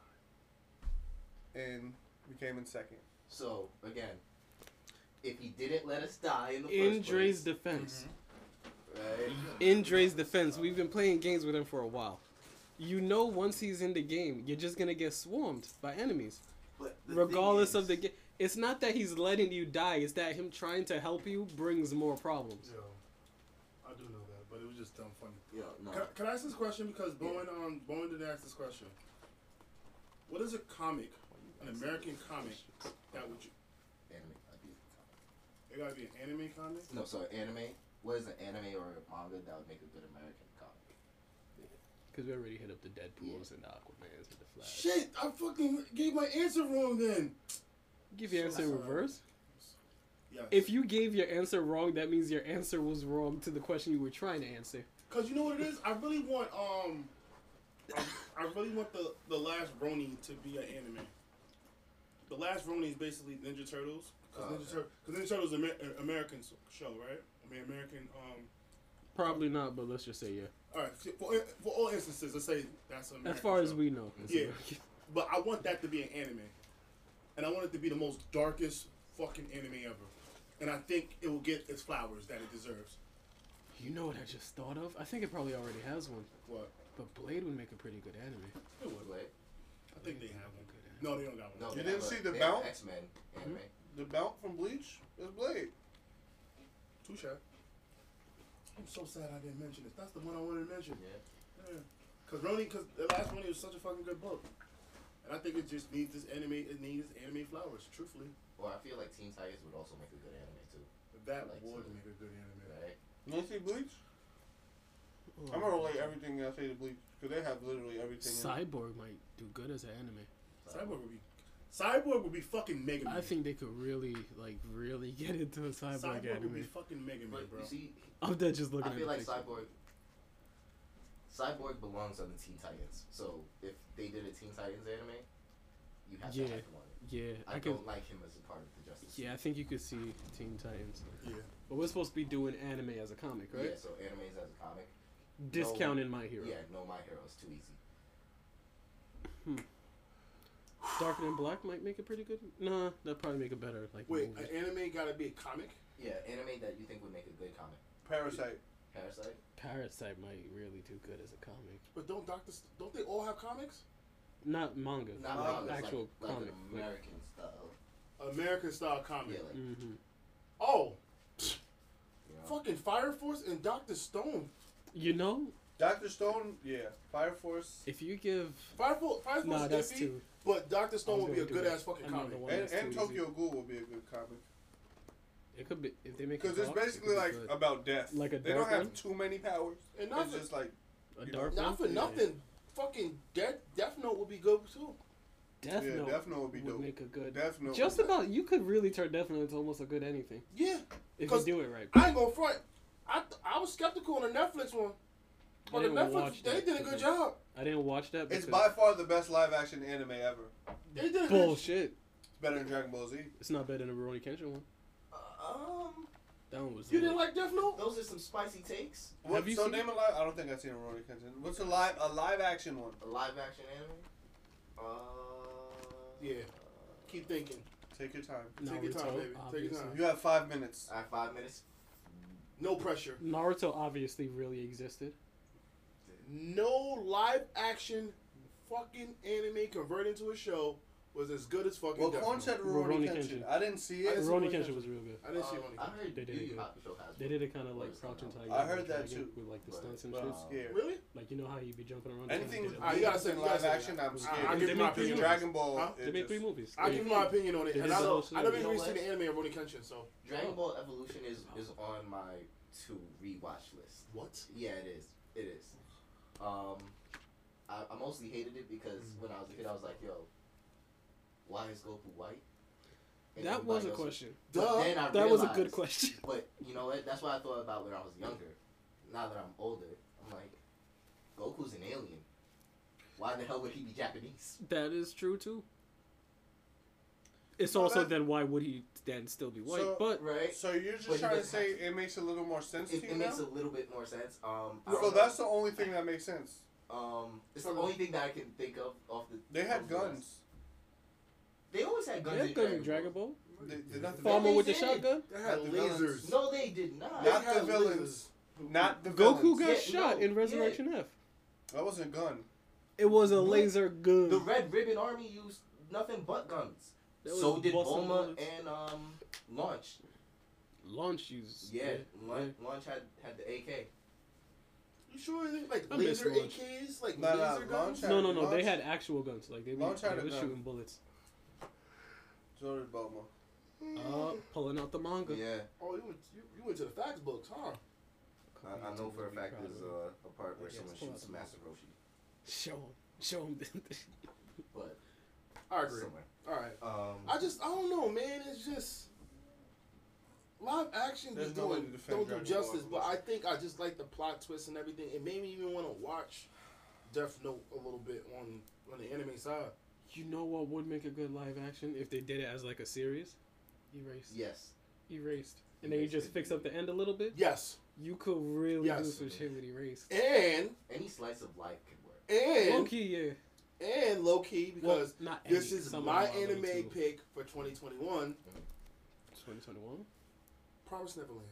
Speaker 4: And we came in second.
Speaker 1: So again, if he didn't let us die in the
Speaker 2: In
Speaker 1: first
Speaker 2: Dre's
Speaker 1: place,
Speaker 2: defense.
Speaker 1: right?
Speaker 2: In Dre's defense, we've been playing games with him for a while. You know, once he's in the game, you're just gonna get swarmed by enemies,
Speaker 1: But the
Speaker 2: regardless
Speaker 1: thing
Speaker 2: of the
Speaker 1: is-
Speaker 2: game. It's not that he's letting you die; it's that him trying to help you brings more problems.
Speaker 3: Yo, I do know that, but it was just dumb funny.
Speaker 1: Yo, no.
Speaker 3: Can, can I ask this question? Because Bowen, um, Bowen didn't ask this question. What is a comic, an American comic, that would you?
Speaker 1: Anime. I'd be-
Speaker 3: It gotta be an anime comic.
Speaker 1: No, so anime. What is an anime or a manga that would make a good American comic?
Speaker 2: Because we already hit up the Deadpool's and the Aquamans and the Flash.
Speaker 3: Shit, I fucking gave my answer wrong then.
Speaker 2: Give your answer in
Speaker 3: Sorry.
Speaker 2: reverse.
Speaker 3: Yes.
Speaker 2: If you gave your answer wrong, that means your answer was wrong to the question you were trying to answer.
Speaker 3: Cause you know what it is, I really want um, I, I really want the the last Ronin to be an anime. The last Ronin is basically Ninja Turtles. Cause
Speaker 1: Oh,
Speaker 3: Ninja,
Speaker 1: okay.
Speaker 3: Tur- Cause Ninja Turtles is an Amer- American s- show, right? I mean American. Um,
Speaker 2: Probably not, but let's just say yeah.
Speaker 3: all right. For, for all instances, let's say that's an American
Speaker 2: As far as
Speaker 3: show.
Speaker 2: we know. it's
Speaker 3: Yeah.
Speaker 2: American.
Speaker 3: But I want that to be an anime, and I want it to be the most darkest fucking anime ever. And I think it will get its flowers that it deserves.
Speaker 2: You know what I just thought of? I think it probably already has one.
Speaker 3: What?
Speaker 2: But Blade would make a pretty good anime.
Speaker 3: It would.
Speaker 1: Blade?
Speaker 3: I think they have one.
Speaker 2: Good anime.
Speaker 3: No, they don't got
Speaker 1: No,
Speaker 3: one.
Speaker 4: You
Speaker 1: they
Speaker 4: didn't
Speaker 1: have
Speaker 4: see
Speaker 1: a-
Speaker 4: the
Speaker 1: they have
Speaker 4: Mount?
Speaker 1: X Men anime.
Speaker 4: The Mount from Bleach is Blade.
Speaker 3: Touche. I'm so sad I didn't mention it. That's the one I wanted to mention.
Speaker 1: Yeah.
Speaker 3: Yeah. Cause Ronin, cause the last Ronin was such a fucking good book, and I think it just needs this anime. It needs anime flowers. Truthfully,
Speaker 1: Well, I feel like Teen Titans would also make a good anime too,
Speaker 3: that
Speaker 1: Like
Speaker 3: would
Speaker 1: to-
Speaker 3: make a good anime.
Speaker 1: right?
Speaker 4: You see Bleach?
Speaker 2: Oh,
Speaker 4: I'm gonna relate everything I say to Bleach because they have literally everything. in it.
Speaker 2: Cyborg might do good as an anime.
Speaker 3: Cyborg would be, Cyborg would be fucking Mega Man.
Speaker 2: I think they could really, like, really get into a cyborg,
Speaker 3: Cyborg would be
Speaker 2: anime.
Speaker 3: fucking Mega Man,
Speaker 1: But
Speaker 3: bro.
Speaker 1: you see,
Speaker 2: I'm dead just looking
Speaker 1: I
Speaker 2: at
Speaker 1: feel
Speaker 2: the
Speaker 1: like
Speaker 2: picture.
Speaker 1: Cyborg. Cyborg belongs on the Teen Titans. So if they did a Teen Titans anime, you have
Speaker 2: Yeah.
Speaker 1: to have one.
Speaker 2: Yeah,
Speaker 1: I,
Speaker 2: I could.
Speaker 1: don't like him as a part of the Justice.
Speaker 2: Yeah, I think you could see Teen Titans.
Speaker 3: Yeah.
Speaker 2: But we're supposed to be doing anime as a comic, right?
Speaker 1: Yeah. So animes as a comic.
Speaker 2: Discounting My Hero.
Speaker 1: Yeah. No, My Hero is too easy.
Speaker 2: Darker Than Black might make it pretty good. Nah, that'd probably make it better. Like
Speaker 3: Wait,
Speaker 2: movie.
Speaker 3: an anime gotta be a comic?
Speaker 1: Yeah. Anime that you think would make a good comic.
Speaker 4: Parasite.
Speaker 1: Parasite.
Speaker 2: Parasite might really do good as a comic.
Speaker 3: But don't Doctor don't they all have comics?
Speaker 2: Not manga.
Speaker 1: Not
Speaker 4: Manga,
Speaker 1: manga,
Speaker 2: actual
Speaker 1: like,
Speaker 2: comic.
Speaker 1: like an American style.
Speaker 3: American style comic.
Speaker 1: Yeah. Like
Speaker 2: Mm-hmm.
Speaker 3: Oh,
Speaker 1: you know.
Speaker 3: fucking Fire Force and Doctor Stone.
Speaker 2: You know,
Speaker 4: Doctor Stone, yeah. Fire Force.
Speaker 2: If you give
Speaker 3: Fire Force, Fire Force
Speaker 2: nah,
Speaker 3: is
Speaker 2: that's
Speaker 3: iffy,
Speaker 2: two.
Speaker 3: but Doctor
Speaker 2: I
Speaker 3: Stone
Speaker 2: was
Speaker 3: would be a
Speaker 2: gonna do
Speaker 3: good
Speaker 2: it.
Speaker 3: ass fucking
Speaker 2: Another
Speaker 3: comic.
Speaker 2: one.
Speaker 4: And,
Speaker 2: that's
Speaker 4: and
Speaker 2: too
Speaker 4: Tokyo
Speaker 2: easy.
Speaker 4: Ghoul would be a good comic.
Speaker 2: It could be if they make
Speaker 4: Because
Speaker 2: it
Speaker 4: it's
Speaker 2: dark, it
Speaker 4: basically
Speaker 2: could be
Speaker 4: like
Speaker 2: good.
Speaker 4: about death.
Speaker 2: Like a
Speaker 4: They don't
Speaker 2: dark
Speaker 4: have
Speaker 2: one?
Speaker 4: too many powers.
Speaker 3: And not
Speaker 4: It's
Speaker 3: for,
Speaker 4: just like
Speaker 2: a
Speaker 4: you
Speaker 2: dark
Speaker 4: know,
Speaker 2: one.
Speaker 3: not for
Speaker 2: Yeah.
Speaker 3: nothing. Fucking Death Death Note would be good too.
Speaker 2: Death
Speaker 4: yeah,
Speaker 2: Note
Speaker 4: Death Note would be
Speaker 2: would
Speaker 4: dope.
Speaker 2: make a good.
Speaker 4: Death Note.
Speaker 2: Just
Speaker 4: would-
Speaker 2: about you could really turn Death Note into almost a good anything
Speaker 3: Yeah,
Speaker 2: if you
Speaker 3: 'Cause
Speaker 2: do it right.
Speaker 3: I ain't gonna front. I th- I was skeptical on the Netflix one, but
Speaker 2: I
Speaker 3: the
Speaker 2: didn't
Speaker 3: Netflix
Speaker 2: watch
Speaker 3: they
Speaker 2: that
Speaker 3: did a good
Speaker 2: because-
Speaker 3: job.
Speaker 2: I didn't watch that.
Speaker 4: It's
Speaker 2: because-
Speaker 4: by far the best live action anime ever.
Speaker 3: They did a good.
Speaker 2: bullshit.
Speaker 4: It's better than Dragon Ball Z.
Speaker 2: It's not better than the Rurouni Kenshin one.
Speaker 1: Um,
Speaker 2: That one was.
Speaker 3: You
Speaker 2: lit.
Speaker 3: didn't like Death Note?
Speaker 1: those are some spicy takes.
Speaker 4: What,
Speaker 2: Have you
Speaker 4: so
Speaker 2: seen
Speaker 4: name a live. I don't think I've seen a Rurouni Kenshin. What's a live a live action one?
Speaker 1: A live action anime. Uh,
Speaker 3: Yeah. Keep thinking.
Speaker 4: Take your time.
Speaker 3: Take your time,
Speaker 2: Naruto,
Speaker 3: baby. Take your
Speaker 2: obviously.
Speaker 3: time.
Speaker 4: You have five minutes.
Speaker 1: I have five minutes.
Speaker 3: No pressure.
Speaker 2: Naruto obviously really existed.
Speaker 3: No live action fucking anime converted into a show was as good as fucking
Speaker 4: Well,
Speaker 3: Death
Speaker 4: Korn
Speaker 3: Note.
Speaker 4: said
Speaker 2: Rurouni
Speaker 4: Rurouni Kenshin.
Speaker 2: Kenshin.
Speaker 4: I didn't see
Speaker 3: I
Speaker 4: it.
Speaker 3: didn't see
Speaker 2: Rurouni
Speaker 3: Rurouni
Speaker 2: Kenshin
Speaker 3: Kenshin.
Speaker 2: was real good.
Speaker 3: I didn't see
Speaker 1: Um,
Speaker 3: one.
Speaker 1: I heard
Speaker 2: They did
Speaker 1: Yu
Speaker 2: it
Speaker 1: Yu
Speaker 2: good.
Speaker 1: Hakusho has
Speaker 2: They
Speaker 1: one.
Speaker 2: did it kind of like
Speaker 1: What's
Speaker 2: Crouching
Speaker 1: that?
Speaker 2: Tiger.
Speaker 4: I
Speaker 2: and
Speaker 4: heard that
Speaker 2: Dragon
Speaker 4: too.
Speaker 2: With like the
Speaker 1: But-
Speaker 2: stunts and
Speaker 4: But
Speaker 2: shit.
Speaker 4: I'm scared.
Speaker 3: Really?
Speaker 2: Like you know how you be jumping around.
Speaker 4: Anything
Speaker 2: they
Speaker 4: with
Speaker 2: did it.
Speaker 3: Ah, you gotta say-
Speaker 4: in
Speaker 3: you
Speaker 4: live
Speaker 3: gotta say
Speaker 4: action,
Speaker 3: that.
Speaker 4: I'm
Speaker 3: I-
Speaker 4: scared.
Speaker 3: I'll
Speaker 2: They
Speaker 3: give you
Speaker 2: make
Speaker 3: my
Speaker 2: three
Speaker 3: opinion.
Speaker 4: Dragon Ball.
Speaker 3: Huh?
Speaker 4: it
Speaker 2: They made
Speaker 4: just-
Speaker 2: three movies.
Speaker 3: I'll
Speaker 2: They-
Speaker 3: give you my opinion on it.
Speaker 2: They
Speaker 3: And
Speaker 2: did
Speaker 3: I
Speaker 2: the
Speaker 3: don't,
Speaker 2: whole
Speaker 3: I never
Speaker 2: series.
Speaker 3: even
Speaker 1: You know
Speaker 3: seen the
Speaker 1: what?
Speaker 3: anime of Rurouni Kenshin, so.
Speaker 1: Dragon Ball Evolution is is on my to rewatch list.
Speaker 3: What?
Speaker 1: Yeah, it is. It is. Um, I, I mostly hated it because when I was a kid, I was like, "Yo, why is Goku white?" And
Speaker 2: That was
Speaker 1: everybody
Speaker 2: a
Speaker 1: else-
Speaker 2: question.
Speaker 1: But
Speaker 3: Duh.
Speaker 1: then I
Speaker 2: That was a good
Speaker 1: realized-
Speaker 2: question.
Speaker 1: But you know what? That's what I thought about when I was younger. Now that I'm older, I'm like, Goku's an alien. Why the hell would he be Japanese?
Speaker 2: That is true too. It's
Speaker 4: No,
Speaker 2: also
Speaker 4: that-
Speaker 2: then why would he then still be white?
Speaker 4: So-
Speaker 2: but
Speaker 1: Right?
Speaker 4: So you're just
Speaker 1: But he
Speaker 4: trying to
Speaker 1: doesn't
Speaker 4: say
Speaker 1: have to.
Speaker 4: it makes a little more sense
Speaker 1: It,
Speaker 4: to you
Speaker 1: it
Speaker 4: now?
Speaker 1: makes a little bit more sense. Um, I
Speaker 4: So
Speaker 1: don't
Speaker 4: that's
Speaker 1: know.
Speaker 4: the only thing that makes sense.
Speaker 1: Um, it's the only thing that I can think of off the.
Speaker 4: They had
Speaker 1: off the list.
Speaker 4: guns.
Speaker 1: They always had
Speaker 2: they
Speaker 1: guns.
Speaker 2: had
Speaker 1: in
Speaker 2: guns in
Speaker 1: Dragon
Speaker 2: Dragon
Speaker 1: Ball.
Speaker 2: Ball.
Speaker 4: They, they're not the
Speaker 2: Farmer
Speaker 1: they
Speaker 2: with the
Speaker 1: did.
Speaker 2: shotgun.
Speaker 3: They had
Speaker 4: Not the villains.
Speaker 3: lasers.
Speaker 1: No, they did not.
Speaker 3: They
Speaker 4: Not the
Speaker 3: had
Speaker 4: villains.
Speaker 3: lasers.
Speaker 4: Not the
Speaker 2: Goku
Speaker 4: villains.
Speaker 2: got
Speaker 1: Yeah,
Speaker 2: shot
Speaker 1: no,
Speaker 2: in Resurrection F.
Speaker 4: That wasn't a gun.
Speaker 2: It was a
Speaker 1: What?
Speaker 2: laser gun.
Speaker 1: The Red Ribbon Army used nothing but guns.
Speaker 2: That was
Speaker 1: So did
Speaker 2: busting
Speaker 1: Bulma
Speaker 2: bullets.
Speaker 1: and um Launch.
Speaker 2: Launch use.
Speaker 1: Yeah, Launch, Launch had had the A K.
Speaker 3: You sure they like
Speaker 2: I miss
Speaker 3: laser A
Speaker 2: Launch.
Speaker 3: Ks? Like
Speaker 4: Nah, nah,
Speaker 3: laser guns?
Speaker 4: Launch had-
Speaker 2: No, no, no. They
Speaker 4: Launch-
Speaker 2: had actual guns. Like they, were-
Speaker 4: Launch had
Speaker 2: they
Speaker 4: a
Speaker 2: was
Speaker 4: gun.
Speaker 2: shooting bullets.
Speaker 4: So did Bulma.
Speaker 2: Uh, pulling out the manga.
Speaker 1: Yeah,
Speaker 3: Oh, you went, you, you went to the facts books, huh?
Speaker 1: I, I know for a fact
Speaker 2: Proud
Speaker 1: there's
Speaker 2: of
Speaker 1: uh, a part where
Speaker 2: Yes,
Speaker 1: someone
Speaker 2: pull out
Speaker 1: shoots
Speaker 2: the
Speaker 1: Master Roshi,
Speaker 2: Show him. Show him.
Speaker 1: but
Speaker 3: I agree.
Speaker 1: somewhere.
Speaker 3: All right.
Speaker 1: Um,
Speaker 3: I just, I don't know, man. It's just live action
Speaker 4: There's
Speaker 3: just
Speaker 4: no way
Speaker 3: don't,
Speaker 4: to defend
Speaker 3: don't do
Speaker 4: Dragon Ball
Speaker 3: justice. But I
Speaker 4: Evolution.
Speaker 3: think I just like the plot twists and everything. It made me even want to watch Death Note a little bit on on the anime side.
Speaker 2: You know what would make a good live action if they did it as like a series? Erased.
Speaker 1: yes,
Speaker 2: Erased. And then you just fix up the end a little bit.
Speaker 3: Yes,
Speaker 2: You could really do
Speaker 3: Yes.
Speaker 2: some shit with Erased.
Speaker 3: and
Speaker 1: any slice of life could work.
Speaker 2: Low
Speaker 3: and
Speaker 2: key, yeah.
Speaker 3: and low key
Speaker 2: Well,
Speaker 3: because
Speaker 2: not
Speaker 3: this
Speaker 2: any,
Speaker 3: is
Speaker 2: some
Speaker 3: my
Speaker 2: of them are
Speaker 3: anime
Speaker 2: little too.
Speaker 3: pick for twenty twenty-one.
Speaker 2: twenty twenty-one.
Speaker 3: Promise Neverland.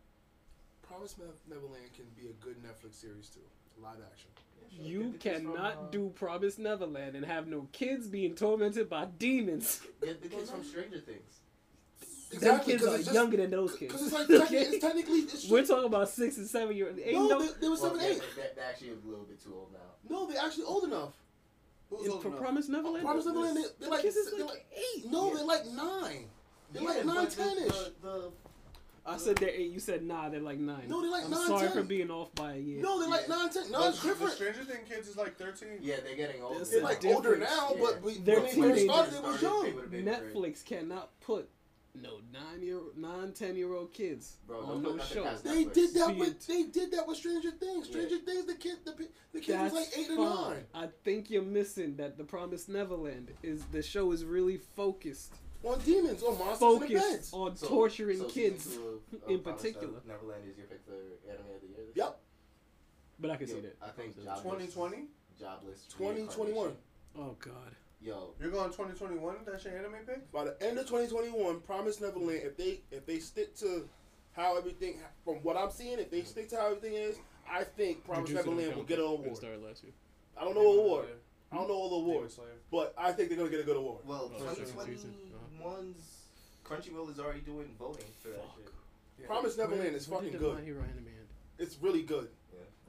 Speaker 3: Promise Ne- Neverland can be a good Netflix series too, live action.
Speaker 2: You cannot do Promise Neverland and have no kids being tormented by demons.
Speaker 1: Get the kids from Stranger Things.
Speaker 2: Them kids
Speaker 3: 'cause
Speaker 2: are
Speaker 3: it's just-
Speaker 2: younger than those kids.
Speaker 3: Because it's like technically, it's technically it's
Speaker 2: We're talking about six and seven year olds. Ain't
Speaker 3: no,
Speaker 2: no,
Speaker 3: they, they were
Speaker 1: Well,
Speaker 3: seven,
Speaker 1: they,
Speaker 3: eight.
Speaker 1: they, they're actually a little bit too old now.
Speaker 3: No, they're actually old enough.
Speaker 4: Who's
Speaker 2: in,
Speaker 4: old
Speaker 2: for
Speaker 4: enough?
Speaker 2: Promise Neverland.
Speaker 3: Promise Neverland, they,
Speaker 2: The
Speaker 3: they're like,
Speaker 2: kids is
Speaker 3: they're
Speaker 2: like
Speaker 3: like
Speaker 2: eight.
Speaker 3: no,
Speaker 1: Yeah.
Speaker 3: they're like nine. They're like
Speaker 1: Yeah,
Speaker 3: nine,
Speaker 1: but the-
Speaker 3: ten-ish.
Speaker 1: The, the,
Speaker 2: I said they're eight. You said nah. They're like nine.
Speaker 3: No, they're like
Speaker 2: I'm
Speaker 3: nine,
Speaker 2: sorry
Speaker 3: ten.
Speaker 2: for being off by a year.
Speaker 3: No, they're like
Speaker 1: Yeah.
Speaker 3: nine, ten. No,
Speaker 4: But
Speaker 3: it's
Speaker 4: the
Speaker 3: different.
Speaker 4: Stranger Things kids is like thirteen.
Speaker 1: yeah, they're getting older.
Speaker 2: This
Speaker 3: They're
Speaker 2: is
Speaker 3: like
Speaker 2: different.
Speaker 3: older now,
Speaker 1: Yeah.
Speaker 3: but we,
Speaker 2: They're
Speaker 3: when they first
Speaker 2: teenagers.
Speaker 3: started, it was
Speaker 1: They
Speaker 3: young.
Speaker 1: would've been great.
Speaker 2: Netflix cannot put no nine year, nine, ten year old kids
Speaker 1: Bro,
Speaker 2: on
Speaker 1: don't
Speaker 2: no
Speaker 1: put nothing
Speaker 2: show.
Speaker 1: past
Speaker 3: They
Speaker 1: Netflix.
Speaker 3: did that
Speaker 2: See,
Speaker 3: with they did that with Stranger Things.
Speaker 1: Yeah.
Speaker 3: Stranger Things, the kid, the, the kid
Speaker 2: That's
Speaker 3: was like eight or
Speaker 2: fine.
Speaker 3: nine.
Speaker 2: I think you're missing that the Promised Neverland is the show is really focused,
Speaker 3: On demons, on monsters in the
Speaker 2: focused
Speaker 3: beds.
Speaker 2: on
Speaker 1: So-
Speaker 2: torturing
Speaker 1: so
Speaker 2: kids.
Speaker 1: season two of, uh,
Speaker 2: in
Speaker 1: Promised
Speaker 2: particular.
Speaker 1: Never- Neverland is your pick for anime of the year. this
Speaker 3: Yep.
Speaker 2: But I can
Speaker 1: Yo,
Speaker 2: see that.
Speaker 1: I think
Speaker 2: Jobless.
Speaker 1: Jobless.
Speaker 4: twenty twenty?
Speaker 1: Jobless.
Speaker 3: twenty twenty-one.
Speaker 2: Oh God.
Speaker 1: Yo,
Speaker 4: You're going twenty twenty-one? That's your anime pick?
Speaker 3: By the end of twenty twenty-one, Promise Neverland, if they if they stick to how everything, from what I'm seeing, if they stick to how everything is, I think Promise
Speaker 2: Jujutsu
Speaker 3: Neverland
Speaker 2: Kaisen
Speaker 3: will get an award.
Speaker 2: started last year.
Speaker 3: I don't know what award.
Speaker 4: Slayer.
Speaker 3: I don't know all the
Speaker 4: Demon
Speaker 3: awards,
Speaker 4: Slayer.
Speaker 3: but I think they're gonna get a good award.
Speaker 1: well,
Speaker 2: Oh,
Speaker 1: twenty
Speaker 2: second season.
Speaker 1: twenty-one's Crunchyroll is already doing voting for that
Speaker 2: Fuck.
Speaker 1: shit.
Speaker 4: Yeah.
Speaker 3: Promise Neverland
Speaker 2: Where-
Speaker 3: is
Speaker 2: where
Speaker 3: fucking
Speaker 2: did the My
Speaker 3: good.
Speaker 2: Hero anime end?
Speaker 3: It's really good.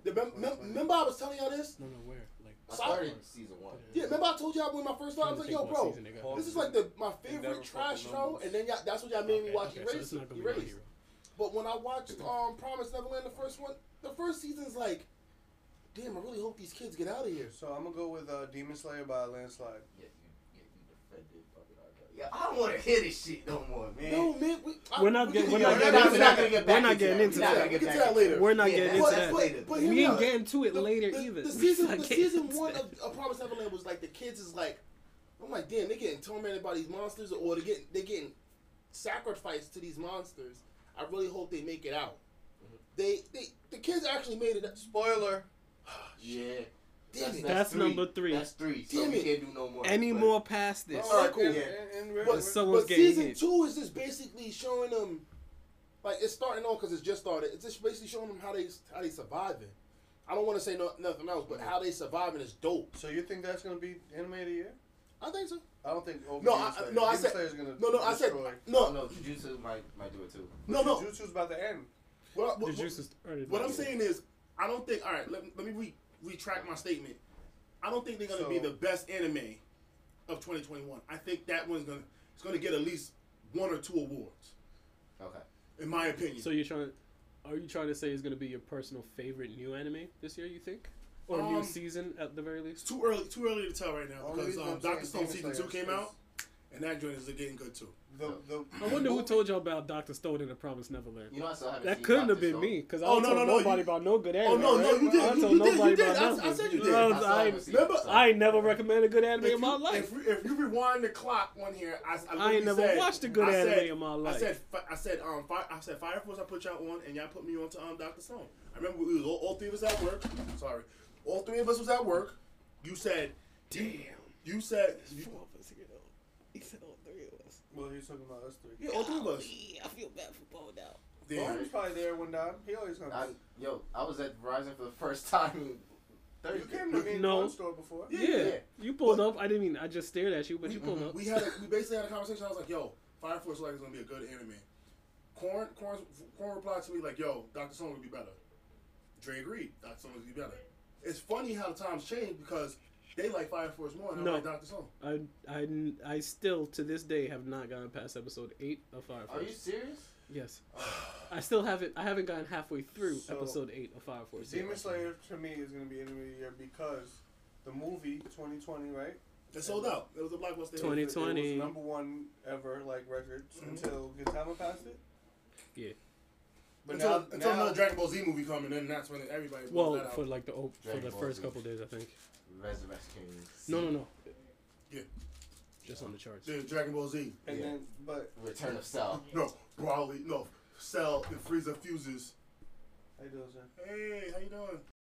Speaker 3: The, mem- mem- remember I was telling y'all this?
Speaker 2: No, no, where? Like,
Speaker 1: I started season one.
Speaker 3: Yeah, remember I told y'all when my first started, I was like, yo, bro, this is like the my favorite
Speaker 4: never
Speaker 3: trash
Speaker 4: fucking
Speaker 3: show,
Speaker 4: numbers.
Speaker 3: and then y'all, that's what y'all made me
Speaker 2: Okay,
Speaker 3: watch
Speaker 2: okay, so
Speaker 3: Erase.
Speaker 2: it's not gonna be my
Speaker 3: Erase.
Speaker 2: hero.
Speaker 3: But when I watched um Promise Neverland, the first one, the first season's like, damn, I really hope these kids get out of here.
Speaker 4: So I'm gonna go with uh, Demon Slayer by a landslide.
Speaker 1: Yeah, you, yeah, you defended fucking R. Kelly. Yeah, I don't want to hear this shit no more, man.
Speaker 3: No, man, we, I,
Speaker 2: We're not
Speaker 3: we
Speaker 2: getting-
Speaker 3: can-
Speaker 2: we're
Speaker 3: yeah,
Speaker 2: not
Speaker 3: we're
Speaker 2: getting
Speaker 3: not-
Speaker 2: into
Speaker 3: we're
Speaker 2: that.
Speaker 3: not gonna get
Speaker 2: We're
Speaker 3: back
Speaker 2: not
Speaker 3: into
Speaker 2: getting
Speaker 3: that.
Speaker 2: into
Speaker 3: We're not
Speaker 2: that.
Speaker 3: gonna get to that later.
Speaker 2: We're not
Speaker 1: Yeah,
Speaker 2: getting
Speaker 1: that's-
Speaker 2: into
Speaker 1: that's
Speaker 2: that.
Speaker 1: later.
Speaker 3: But
Speaker 2: We
Speaker 3: hear me
Speaker 2: ain't
Speaker 3: out.
Speaker 2: getting to it
Speaker 3: The-
Speaker 2: later
Speaker 3: the,
Speaker 2: either.
Speaker 3: The
Speaker 2: We're
Speaker 3: season,
Speaker 2: not
Speaker 3: the
Speaker 2: getting
Speaker 3: season
Speaker 2: into
Speaker 3: one
Speaker 2: that.
Speaker 3: of, of Promise Neverland was like the kids is like, I'm like, damn, they getting tormented by these monsters, or they getting they getting sacrificed to these monsters. I really hope they make it out.
Speaker 1: Mhm.
Speaker 3: They they the kids actually made it.
Speaker 4: Spoiler.
Speaker 1: Yeah.
Speaker 3: Damn it.
Speaker 2: That's
Speaker 1: three.
Speaker 2: number three.
Speaker 1: That's three. So
Speaker 3: Damn
Speaker 1: we
Speaker 3: it.
Speaker 1: can't do no more.
Speaker 2: Any
Speaker 1: But-
Speaker 2: more past this?
Speaker 3: All right, cool.
Speaker 4: And,
Speaker 1: Yeah.
Speaker 4: and, and,
Speaker 3: But,
Speaker 2: someone's
Speaker 3: but
Speaker 2: getting
Speaker 3: season
Speaker 2: hit.
Speaker 3: two is just basically showing them, like it's starting off because it's just started. It's just basically showing them how they how they surviving. I don't want to say no, nothing else, but how they surviving is dope.
Speaker 4: So you think that's gonna be anime of the year?
Speaker 3: I think so.
Speaker 4: I don't think. Over
Speaker 3: No,
Speaker 4: Demon
Speaker 3: I-
Speaker 4: Slayer.
Speaker 3: no, I
Speaker 4: Demon
Speaker 3: said-
Speaker 4: Slayer's gonna
Speaker 3: No, no, I said
Speaker 4: destroy.
Speaker 3: no,
Speaker 1: Oh, no, Jujutsu might might do it too.
Speaker 3: no, no.
Speaker 4: Jujutsu's about to end.
Speaker 3: What, I-
Speaker 2: The
Speaker 3: what,
Speaker 2: juice is started.
Speaker 3: what I'm saying is, I don't think. All right, let, let me re, retract my statement. I don't think they're gonna
Speaker 4: So-
Speaker 3: be the best anime of twenty twenty-one. I think that one's gonna it's gonna get at least one or two awards,
Speaker 1: Okay.
Speaker 3: in my opinion.
Speaker 2: So you're trying? Are you trying to say it's gonna be your personal favorite new anime this year? You think, or new
Speaker 3: Um,
Speaker 2: season at the very
Speaker 3: it's
Speaker 2: least?
Speaker 3: too early, too early to tell right now
Speaker 4: Only
Speaker 3: because
Speaker 4: reason
Speaker 3: um,
Speaker 4: I'm
Speaker 3: Doctor Stone
Speaker 4: saying
Speaker 3: season
Speaker 4: Demon
Speaker 3: two
Speaker 4: Slayer
Speaker 3: came
Speaker 4: is-
Speaker 3: out, and that joint is getting good too.
Speaker 4: The, the,
Speaker 2: I wonder who
Speaker 4: movie-
Speaker 2: told you about Doctor Stone and the Promised Neverland.
Speaker 1: You know, I still haven't
Speaker 2: That
Speaker 1: seen
Speaker 2: couldn't have
Speaker 1: Doctor
Speaker 2: been
Speaker 1: Stone.
Speaker 2: me, because I
Speaker 3: Oh,
Speaker 2: don't
Speaker 3: no,
Speaker 2: tell
Speaker 3: no, no,
Speaker 2: nobody
Speaker 3: you-
Speaker 2: about no good anime.
Speaker 3: Oh no, no,
Speaker 2: right?
Speaker 3: you
Speaker 2: I
Speaker 3: did.
Speaker 2: don't
Speaker 3: You,
Speaker 2: tell
Speaker 3: you did.
Speaker 2: nobody
Speaker 3: You did.
Speaker 2: about
Speaker 3: I,
Speaker 2: nothing.
Speaker 3: I said you did.
Speaker 2: No,
Speaker 1: I still
Speaker 2: I,
Speaker 1: haven't seen
Speaker 3: remember-
Speaker 1: it, so-
Speaker 2: I ain't never recommended a good anime
Speaker 3: If
Speaker 2: in my
Speaker 3: you,
Speaker 2: life.
Speaker 3: if, you, if you rewind the clock one here, I, I,
Speaker 2: I ain't
Speaker 3: literally
Speaker 2: never
Speaker 3: said,
Speaker 2: watched a good
Speaker 3: I
Speaker 2: anime
Speaker 3: said,
Speaker 2: in my
Speaker 3: I
Speaker 2: life.
Speaker 3: said, fi- I said, um, fi- I said, Fire Force. I put y'all on, and y'all put me on to um, Doctor Stone. I remember we was all, all three of us at work. Sorry, all three of us was at work. You said,
Speaker 2: Damn.
Speaker 3: you said,
Speaker 2: There's four of us here, though. He said all three of us.
Speaker 4: Well, he's talking about us three.
Speaker 3: yeah, all three of us.
Speaker 2: I feel bad for Bo now.
Speaker 3: Damn.
Speaker 4: Bones probably there one time. He always comes.
Speaker 1: I, yo, I was at Verizon for the first time Thursday.
Speaker 4: You came to me in
Speaker 2: No.
Speaker 4: the phone store before.
Speaker 3: Yeah,
Speaker 2: Yeah,
Speaker 3: yeah.
Speaker 2: you pulled up. I didn't mean I just stared at you, but you
Speaker 3: we,
Speaker 2: pulled up.
Speaker 3: we had, a, we basically had a conversation. I was like, yo, Fire Force like is gonna be a good anime. Corn, Corn, Corn replied to me like, yo, Doctor Stone would be better. Dre agreed. Doctor Stone would be better. It's funny how the times change because they like Fire Force more, and I
Speaker 2: No.
Speaker 3: like Doctor Stone.
Speaker 2: I, I, I still to this day have not gotten past episode eight of Fire Force.
Speaker 1: Are you serious?
Speaker 2: Yes, I still haven't. I haven't gotten halfway through
Speaker 4: So,
Speaker 2: episode eight of Fire Force. yet.
Speaker 4: Demon Slayer to me is gonna be anime of the year because the movie twenty twenty, right?
Speaker 3: It sold out. It was a blockbuster. hit.
Speaker 2: twenty
Speaker 4: It was
Speaker 2: twenty.
Speaker 4: number one ever like records
Speaker 3: Mhm.
Speaker 4: until Gintama passed it.
Speaker 2: Yeah.
Speaker 4: But
Speaker 3: until,
Speaker 4: now,
Speaker 3: until
Speaker 4: now
Speaker 3: another Dragon Ball Z movie coming, then that's when everybody blows
Speaker 2: Well,
Speaker 3: that out.
Speaker 2: for like the op- for
Speaker 1: Dragon
Speaker 2: the
Speaker 1: Ball
Speaker 2: first
Speaker 1: Z.
Speaker 2: couple days, I think.
Speaker 1: Resurrection.
Speaker 2: No, no, no.
Speaker 3: Yeah.
Speaker 2: Just on the charts.
Speaker 3: The Dragon Ball Z.
Speaker 4: and
Speaker 1: Yeah.
Speaker 4: then but
Speaker 1: Return of Cell.
Speaker 3: No, Broly. No, Cell and Frieza fuses.
Speaker 4: how you doing, sir?
Speaker 3: Hey, how you doing?